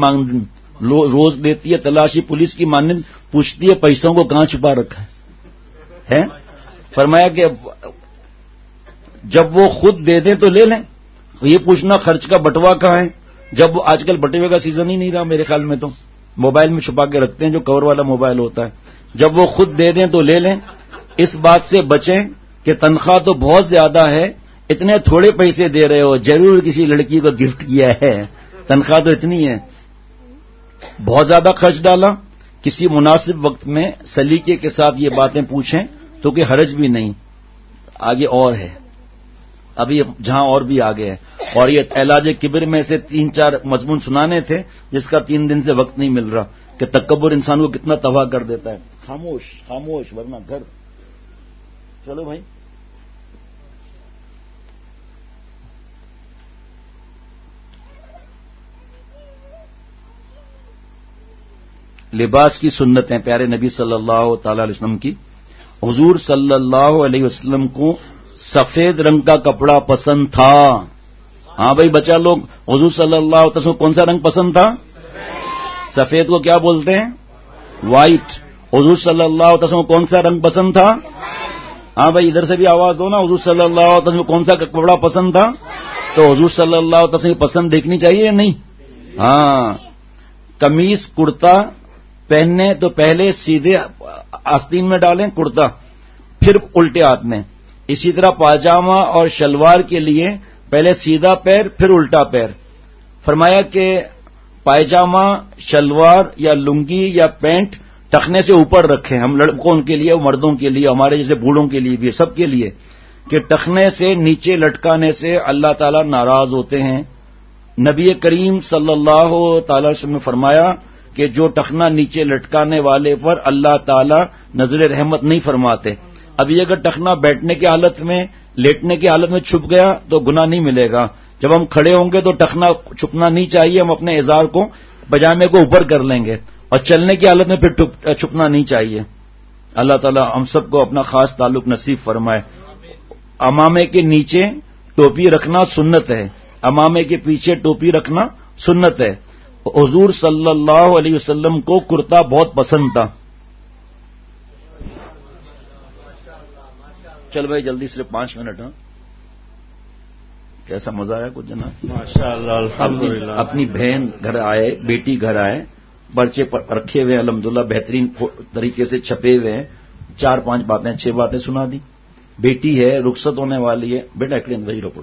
مانند پوچھتی ہے پیسوں کو کہاں چھپا رکھا ہے. فرمایا کہ جب وہ خود دے دیں تو لے لیں، یہ پوچھنا خرچ کا بٹوا کہاں ہے، جب وہ آج کل بٹوے کا سیزن ہی نہیں رہا میرے خیال میں، تو موبائل میں چھپا کے رکھتے ہیں جو کور والا موبائل ہوتا ہے. جب وہ خود دے دیں تو لے لیں. اس بات سے بچیں کہ تنخواہ تو بہت زیادہ ہے، اتنے تھوڑے پیسے دے رہے ہو، ضرور کسی لڑکی کو گفٹ کیا ہے، تنخواہ تو اتنی ہے. بہت زیادہ خرچ ڈالا، کسی مناسب وقت میں سلیقے کے ساتھ یہ باتیں پوچھیں تو کہ حرج بھی نہیں. آگے اور ہے، ابھی جہاں اور بھی آگے ہے، اور یہ علاج کبر میں سے 3-4 مضمون سنانے تھے جس کا 3 دن سے وقت نہیں مل رہا کہ تکبر انسان کو کتنا تباہ کر دیتا ہے. خاموش ورنہ گھر. چلو بھائی، لباس کی سنتیں پیارے نبی صلی اللہ تعالی علیہ وسلم کی. حضور صلی اللہ علیہ وسلم کو سفید رنگ کا کپڑا پسند تھا. ہاں بھائی بچہ لوگ، حضور صلی اللہ علیہ وسلم کون سا رنگ پسند تھا؟ سفید کو کیا بولتے ہیں؟ وائٹ. حضور صلی اللہ علیہ وسلم کون سا رنگ پسند تھا؟ ہاں بھائی ادھر سے بھی آواز دو نا. حضور صلی اللہ علیہ وسلم کون سا کپڑا پسند تھا؟ تو حضور صلی اللہ علیہ وسلم کی پسند دیکھنی چاہیے یا نہیں؟ ہاں، قمیص کرتا پہننے تو پہلے سیدھے آستین میں ڈالیں کرتا، پھر الٹے ہاتھ میں. اسی طرح پاجامہ اور شلوار کے لیے پہلے سیدھا پیر پھر الٹا پیر. فرمایا کہ پائجامہ، شلوار یا لنگی یا پینٹ ٹخنے سے اوپر رکھیں. ہم لڑکوں کے لیے، مردوں کے لیے، ہمارے جیسے بوڑھوں کے لیے بھی، سب کے لیے، کہ ٹخنے سے نیچے لٹکانے سے اللہ تعالیٰ ناراض ہوتے ہیں. نبی کریم صلی اللہ تعالی وسلم نے فرمایا کہ جو ٹخنا نیچے لٹکانے والے پر اللہ تعالیٰ نظر رحمت نہیں فرماتے. ابھی اگر ٹخنا بیٹھنے کی حالت میں، لیٹنے کی حالت میں چھپ گیا تو گناہ نہیں ملے گا. جب ہم کھڑے ہوں گے تو ٹخنا چھپنا نہیں چاہیے، ہم اپنے ازار کو، پجامے کو اوپر کر لیں گے، اور چلنے کی حالت میں پھر چھپنا نہیں چاہیے. اللہ تعالیٰ ہم سب کو اپنا خاص تعلق نصیب فرمائے. امامے کے نیچے ٹوپی رکھنا سنت ہے، امامے کے پیچھے ٹوپی رکھنا سنت ہے. حضور صلی اللہ علیہ وسلم کو کرتا بہت پسند تھا. چل بھائی جلدی، صرف 5 منٹ. ہاں کیسا مزہ آیا کچھ جناب؟ ماشاءاللہ الحمدللہ. اپنی بہن گھر آئے، بیٹی گھر آئے، پرچے رکھے ہوئے الحمدللہ بہترین طریقے سے چھپے ہوئے ہیں. 4-5 باتیں، 6 باتیں سنا دی. بیٹی ہے، رخصت ہونے والی ہے. بیٹا ایک وہی روکو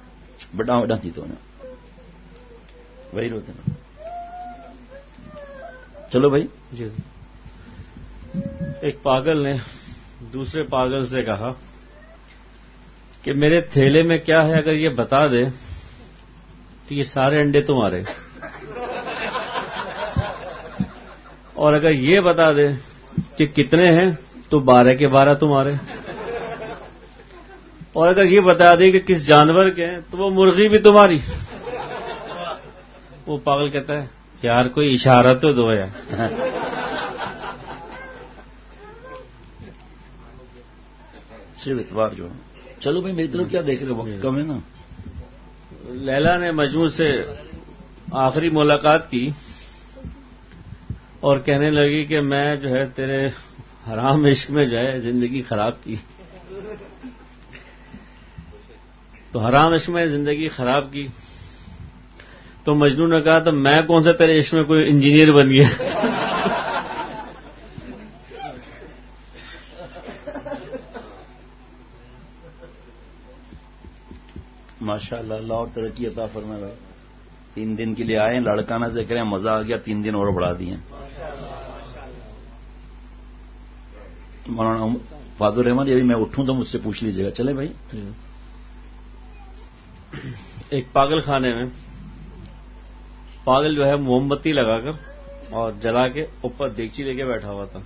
بیٹا تھی تو وہی روتے نا. چلو بھائی. جی. ایک پاگل نے دوسرے پاگل سے کہا کہ میرے تھیلے میں کیا ہے، اگر یہ بتا دے تو یہ سارے انڈے تمہارے، اور اگر یہ بتا دے کہ کتنے ہیں تو 12 کے 12 تمہارے، اور اگر یہ بتا دے کہ کس جانور کے ہیں تو وہ مرغی بھی تمہاری. وہ پاگل کہتا ہے یار کوئی اشارہ تو دو یار. صرف اتوار جو. چلو بھائی میری طرف کیا دیکھ رہے، وقت کم ہے نا. لیلا نے مجنون سے آخری ملاقات کی اور کہنے لگی کہ میں جو ہے تیرے حرام عشق میں جو ہے زندگی خراب کی. تو حرام عشق میں زندگی خراب کی تو مجنون نے کہا تو میں کون سا تیرے عشق میں کوئی انجینئر بن گیا. ماشاء اللہ، اللہ اور ترقی عطا فرمائے. بھائی 3 دن کے لیے آئے، لڑکانہ سے کریں، مزہ آ گیا، 3 دن اور بڑھا دیے. مولانا فاضل الرحمان، یہ بھی میں اٹھوں تو مجھ سے پوچھ لیجیے گا. چلے بھائی. ایک پاگل خانے میں پاگل جو ہے موم بتی لگا کر اور جلا کے اوپر دیگچی لے کے بیٹھا ہوا تھا.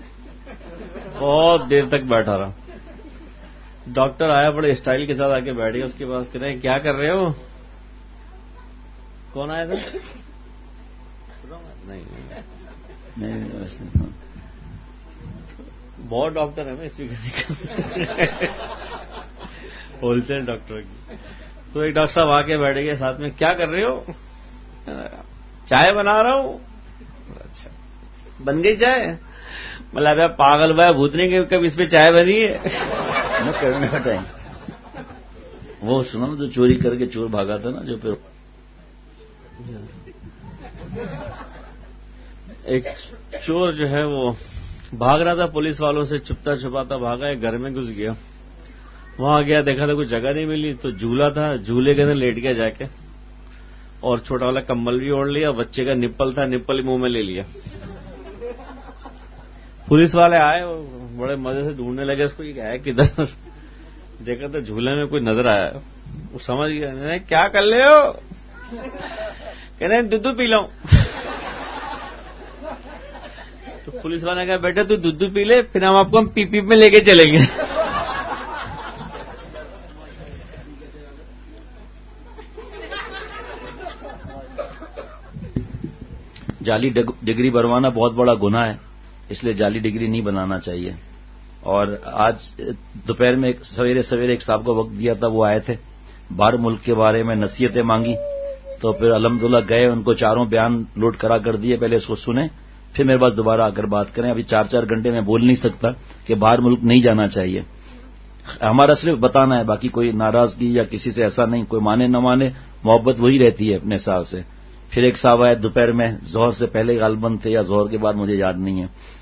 بہت دیر تک بیٹھا رہا. ڈاکٹر آیا، بڑے اسٹائل کے ساتھ آ کے بیٹھ گیا اس کے پاس. کہہ رہے ہیں کیا کر رہے ہو؟ کون آیا تھا؟ نہیں بہت ڈاکٹر ہے نا اس ہول سیل ڈاکٹر کی. تو ایک ڈاکٹر صاحب آ کے بیٹھ گئے ساتھ میں. کیا کر رہے ہو؟ چائے بنا رہا ہوں. اچھا بن گئی چائے؟ مطلب پاگل بھائی بھوتنے کے کب اس پہ چائے بنی ہے؟ کرنے کا ٹائم. وہ سنا جو چوری کر کے چور بھاگا تھا نا، جو پھر ایک چور جو ہے وہ بھاگ رہا تھا پولیس والوں سے، چھپتا چھپاتا بھاگا، ایک گھر میں گھس گیا. وہاں گیا، دیکھا تو کوئی جگہ نہیں ملی تو جھولا تھا، جھولے کے اندر لیٹ گیا جا کے اور چھوٹا والا کمبل بھی اوڑھ لیا. بچے کا نپل تھا، نپل منہ میں لے لیا. پولیس والے آئے اور بڑے مزے سے ڈھونڈنے لگے اس کو، یہ ہے کدھر. دیکھا تو جھولے میں کوئی نظر آیا. وہ سمجھ گیا کیا کر لے ہو. کہہ رہے دودھ پی لو. تو پولیس والے نے کہا بیٹا تو دودھ پی لے، پھر ہم آپ کو پی پی میں لے کے چلیں گے. جعلی ڈگری بنوانا بہت بڑا گناہ ہے، اس لیے جعلی ڈگری نہیں بنانا چاہیے. اور آج دوپہر میں سویرے ایک صاحب کو وقت دیا تھا، وہ آئے تھے، باہر ملک کے بارے میں نصیحتیں مانگی. تو پھر الحمدللہ گئے، ان کو 4 بیان لوڈ کرا کر دیے. پہلے اس کو سنیں، پھر میرے پاس دوبارہ آ کر بات کریں. ابھی 4 گھنٹے میں بول نہیں سکتا کہ باہر ملک نہیں جانا چاہیے. ہمارا صرف بتانا ہے، باقی کوئی ناراضگی یا کسی سے ایسا نہیں. کوئی مانے نہ مانے، محبت وہی رہتی ہے اپنے حساب سے. پھر ایک صاحب آئے دوپہر میں، ظہر سے پہلے غالباً تھے یا ظہر کے بعد، مجھے یاد نہیں ہے.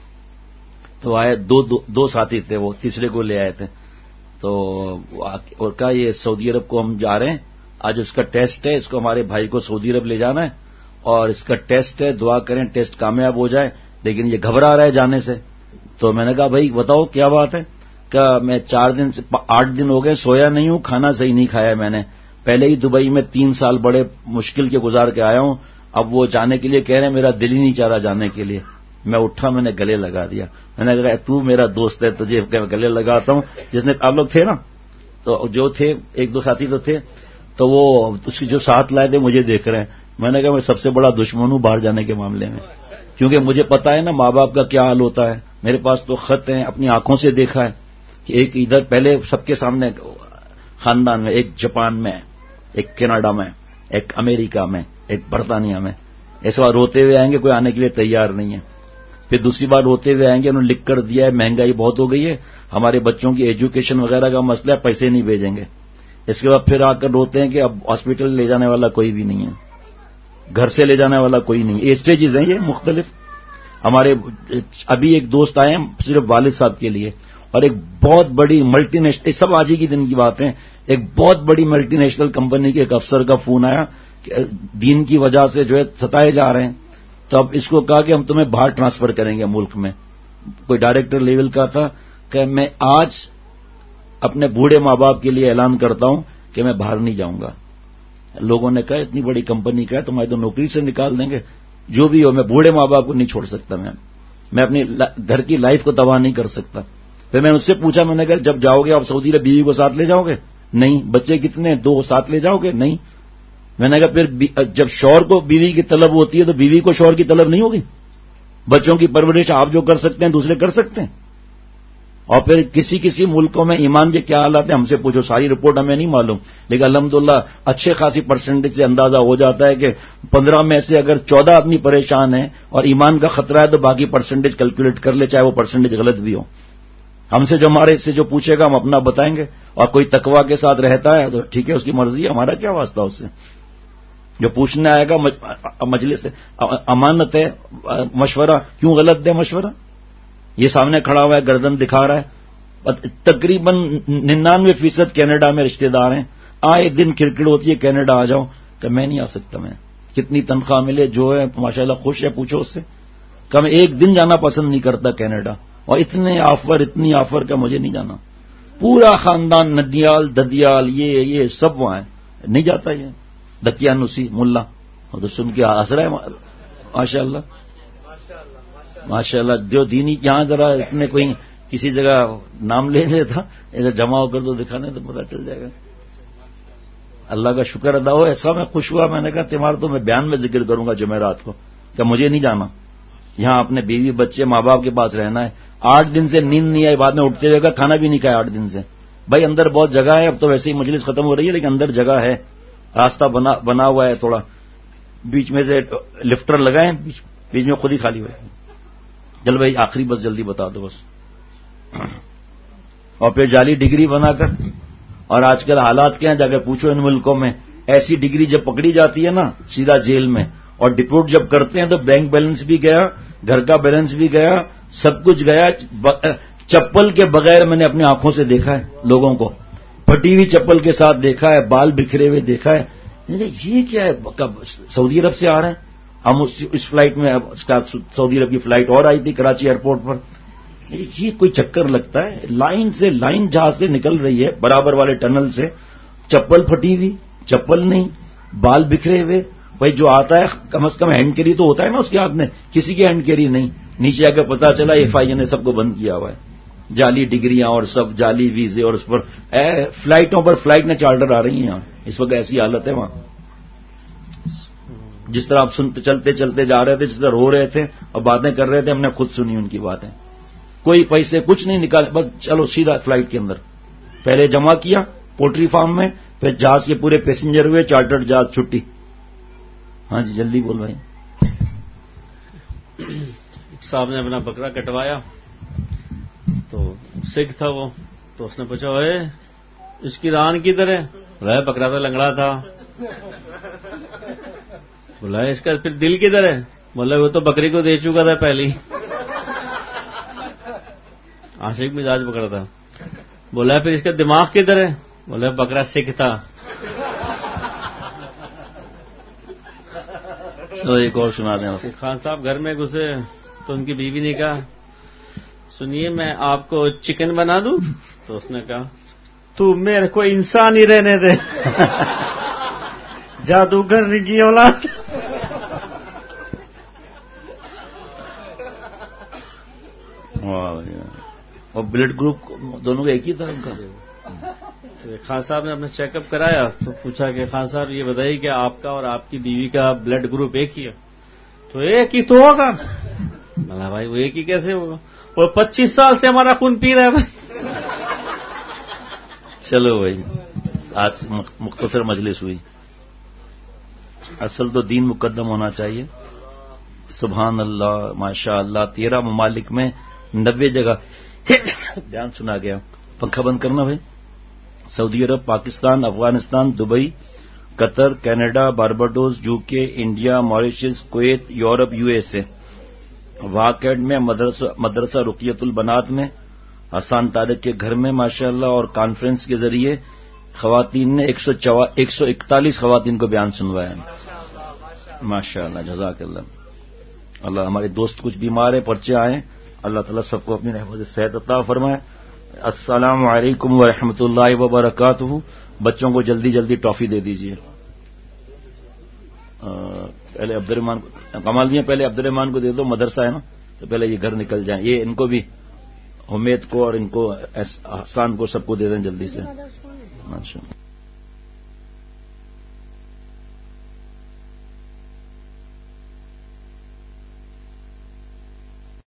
تو آئے، دو ساتھی تھے، وہ تیسرے کو لے آئے تھے. تو اور کہا یہ سعودی عرب کو ہم جا رہے ہیں، آج اس کا ٹیسٹ ہے، اس کو ہمارے بھائی کو سعودی عرب لے جانا ہے اور اس کا ٹیسٹ ہے، دعا کریں ٹیسٹ کامیاب ہو جائے، لیکن یہ گھبرا رہا ہے جانے سے. تو میں نے کہا بھائی بتاؤ کیا بات ہے. کہ میں 8 دن ہو گئے سویا نہیں ہوں، کھانا صحیح نہیں کھایا میں نے. پہلے ہی دبئی میں 3 سال بڑے مشکل کے گزار کے آیا ہوں. اب وہ جانے کے لیے کہہ رہے ہیں، میرا دل ہی نہیں چاہ رہا جانے کے لیے. میں اٹھا، میں نے گلے لگا دیا. میں نے کہا تو میرا دوست ہے، تجھے گلے لگاتا ہوں. جس نے آپ لوگ تھے نا، تو جو تھے 1-2 ساتھی تو تھے، تو وہ اس کی جو ساتھ لائے تھے مجھے دیکھ رہے ہیں. میں نے کہا میں سب سے بڑا دشمن ہوں باہر جانے کے معاملے میں، کیونکہ مجھے پتا ہے نا ماں باپ کا کیا حال ہوتا ہے. میرے پاس تو خط ہیں، اپنی آنکھوں سے دیکھا ہے کہ ایک ادھر پہلے سب کے سامنے خاندان میں، ایک جاپان میں، ایک کینیڈا میں، ایک امریکہ میں، ایک برطانیہ میں. اس بار روتے ہوئے آئیں گے، کوئی آنے کے لیے تیار نہیں ہے. پھر دوسری بار روتے ہوئے آئیں گے، انہوں نے لکھ کر دیا ہے مہنگائی بہت ہو گئی ہے، ہمارے بچوں کی ایجوکیشن وغیرہ کا مسئلہ ہے، پیسے نہیں بھیجیں گے. اس کے بعد پھر آ کر روتے ہیں کہ اب ہاسپٹل لے جانے والا کوئی بھی نہیں ہے، گھر سے لے جانے والا کوئی نہیں. یہ اسٹیجز ہیں یہ مختلف. ہمارے ابھی ایک دوست آئے ہیں صرف والد صاحب کے لیے، اور ایک بہت بڑی ملٹی نیشنل، سب آج ہی کی دن کی بات ہے، ایک بہت بڑی ملٹی نیشنل کمپنی کے ایک افسر کا فون آیا کہ دین کی وجہ سے جو ہے ستائے جا رہے ہیں. تو اب اس کو کہا کہ ہم تمہیں باہر ٹرانسفر کریں گے ملک میں. کوئی ڈائریکٹر لیول کا تھا کہ میں آج اپنے بوڑھے ماں باپ کے لیے اعلان کرتا ہوں کہ میں باہر نہیں جاؤں گا. لوگوں نے کہا اتنی بڑی کمپنی کا ہے تمہاری تو نوکری سے نکال دیں گے. جو بھی ہو میں بوڑھے ماں باپ کو نہیں چھوڑ سکتا. میں اپنی گھر کی لائف کو تباہ نہیں کر سکتا. پھر میں نے اس سے پوچھا, میں نے کہا جب جاؤ گے آپ سعودی عرب بیوی کو ساتھ لے جاؤ گے؟ نہیں. بچے کتنے؟ 2 ساتھ لے جاؤ گے؟ نہیں. میں نے کہا پھر جب شوہر کو بیوی کی طلب ہوتی ہے تو بیوی کو شوہر کی طلب نہیں ہوگی؟ بچوں کی پرورش آپ جو کر سکتے ہیں دوسرے کر سکتے ہیں. اور پھر کسی ملکوں میں ایمان کے کیا حالات ہیں ہم سے پوچھو. ساری رپورٹ ہمیں نہیں معلوم, لیکن الحمدللہ اچھے خاصی پرسنٹیج سے اندازہ ہو جاتا ہے کہ 15 میں سے اگر 14 آدمی پریشان ہیں اور ایمان کا خطرہ ہے تو باقی پرسنٹیج کیلکولیٹ کر لے, چاہے وہ پرسنٹیج غلط بھی ہو. ہم سے جو ہمارے سے جو پوچھے گا ہم اپنا بتائیں گے, اور کوئی تقویٰ کے ساتھ رہتا ہے تو ٹھیک ہے اس کی مرضی ہے, ہمارا کیا واسطہ اس سے. جو پوچھنے آئے گا مجلس سے امانت ہے, مشورہ کیوں غلط دے مشورہ. یہ سامنے کھڑا ہوا ہے گردن دکھا رہا ہے, تقریباً 99% کینیڈا میں رشتہ دار ہیں, آئے دن کرکٹ ہوتی ہے کینیڈا آ جاؤ, کہ میں نہیں آ سکتا. میں کتنی تنخواہ ملے جو ہے ماشاءاللہ خوش ہے, پوچھو اس سے. کہ میں ایک دن جانا پسند نہیں کرتا کینیڈا, اور اتنی آفر کا مجھے نہیں جانا. پورا خاندان نڈیال ددیال یہ سب وہاں ہے, نہیں جاتا. یہ دکیانوسی ملا اور تو سن کے ہنس رہا ہے ماشاءاللہ ماشاءاللہ. جو دینی یہاں ذرا اتنے کوئی کسی جگہ نام لے لیتا ادھر جمع ہو کر تو دکھانے تو پتہ چل جائے گا. اللہ کا شکر ادا ہو. ایسا میں خوش ہوا, میں نے کہا تمہارا تو میں بیان میں ذکر کروں گا جمعرات کو کہ مجھے نہیں جانا. یہاں اپنے بیوی بچے ماں باپ کے پاس رہنا ہے. 8 دن سے نیند نہیں آئی, بعد میں اٹھتے رہے گا, کھانا بھی نہیں کھایا 8 دن سے. بھائی اندر بہت جگہ ہے, اب تو ویسے ہی مجلس ختم ہو رہی ہے لیکن اندر جگہ ہے, راستہ بنا ہوا ہے تھوڑا, بیچ میں سے لفٹر لگائیں, بیچ میں خود ہی خالی ہوئے. چل بھائی آخری بس جلدی بتا دو بس. اور پھر جعلی ڈگری بنا کر, اور آج کل حالات کیا ہیں جا کے پوچھو ان ملکوں میں, ایسی ڈگری جب پکڑی جاتی ہے نا سیدھا جیل میں, اور ڈپورٹ جب کرتے ہیں تو بینک بیلنس بھی گیا, گھر کا بیلنس بھی گیا, سب کچھ گیا. چپل کے بغیر میں نے اپنی آنکھوں سے دیکھا ہے لوگوں کو, پھٹی ہوئی چپل کے ساتھ دیکھا ہے, بال بکھرے ہوئے دیکھا ہے. یہ کیا ہے, سعودی عرب سے آ رہے ہیں ہم. اس فلائٹ میں سعودی عرب کی فلائٹ اور آئی تھی کراچی ایئرپورٹ پر. یہ کوئی چکر لگتا ہے, لائن جہاز سے نکل رہی ہے برابر والے ٹنل سے, چپل پھٹی ہوئی, چپل نہیں, بال بکھرے ہوئے. بھائی جو آتا ہے کم از کم ہینڈ کیری تو ہوتا ہے نا اس کے ہاتھ میں, کسی کی ہینڈ کیری نہیں. نیچے آ کے پتا چلا FIA نے سب کو بند کیا ہوا ہے, جعلی ڈگریاں اور سب جعلی ویزے, اور اس پر فلائٹوں پر فلائٹ میں چارٹر آ رہی ہیں یہاں. اس وقت ایسی حالت ہے وہاں. جس طرح آپ چلتے چلتے جا رہے تھے, جس طرح رو رہے تھے اور باتیں کر رہے تھے, ہم نے خود سنی ان کی باتیں. کوئی پیسے کچھ نہیں نکالے, بس چلو سیدھا فلائٹ کے اندر. پہلے جمع کیا پولٹری فارم میں, پھر جہاز کے پورے پیسنجر ہوئے, چارٹرڈ جہاز چھٹی. ہاں جی جلدی بول بھائی. صاحب نے اپنا بکرا کٹوایا تو سکھ تھا وہ, تو اس نے پوچھا اے اس کی ران کدھر ہے؟ بولا بکرا تو لنگڑا تھا. بولا اس کا پھر دل کدھر ہے؟ بولا وہ تو بکری کو دے چکا تھا پہلی. عاشق مزاج بکرا تھا. بولا پھر اس کا دماغ کدھر ہے؟ بولا بکرا سکھ تھا. ایک اور سنا دیں. خان صاحب گھر میں گھسے تو ان کی بیوی نے کہا سنیے میں آپ کو چکن بنا دوں؟ تو اس نے کہا تو میرے کو انسان ہی رہنے دے, جادوگر کی اولاد. اور بلڈ گروپ دونوں کا ایک ہی تھا ان کا. خان صاحب نے اپنا چیک اپ کرایا تو پوچھا کہ خان صاحب یہ بتائیے کہ آپ کا اور آپ کی بیوی کا بلڈ گروپ ایک ہی ہے؟ تو ایک ہی تو ہوگا. بولا بھائی وہ ایک ہی کیسے ہوگا؟ وہ 25 سال سے ہمارا خون پی رہا ہے بھائی. چلو بھائی آج مختصر مجلس ہوئی. اصل تو دین مقدم ہونا چاہیے. سبحان اللہ ماشاء اللہ. 13 ممالک میں 90 جگہ بیان سنا گیا. پنکھا بند کرنا بھائی. سعودی عرب, Pakistan, Afghanistan, Dubai, Qatar, Canada, Barbados, UK, India, Mauritius, Kuwait, Europe, USA. واقعات میں مدرسہ رقیت البنات میں, حسان طارق کے گھر میں ماشاءاللہ, اور کانفرنس کے ذریعے خواتین نے 141 خواتین کو بیان سنوایا. ماشاءاللہ جزاک اللہ. اللہ ہمارے دوست کچھ بیمار ہیں، پرچے آئے، اللہ تعالیٰ سب کو اپنی رحمت سے صحت عطا فرمائے. السلام علیکم ورحمۃ اللہ وبرکاتہ. بچوں کو جلدی جلدی ٹافی دے دیجیے. پہلے عبد الرحمان کمال دیا، پہلے عبد الرحمان کو دے دو، مدرسہ ہے نا، تو پہلے یہ گھر نکل جائیں. یہ ان کو بھی، حمید کو اور ان کو احسان کو، سب کو دے دیں جلدی سے. ماشاء اللہ.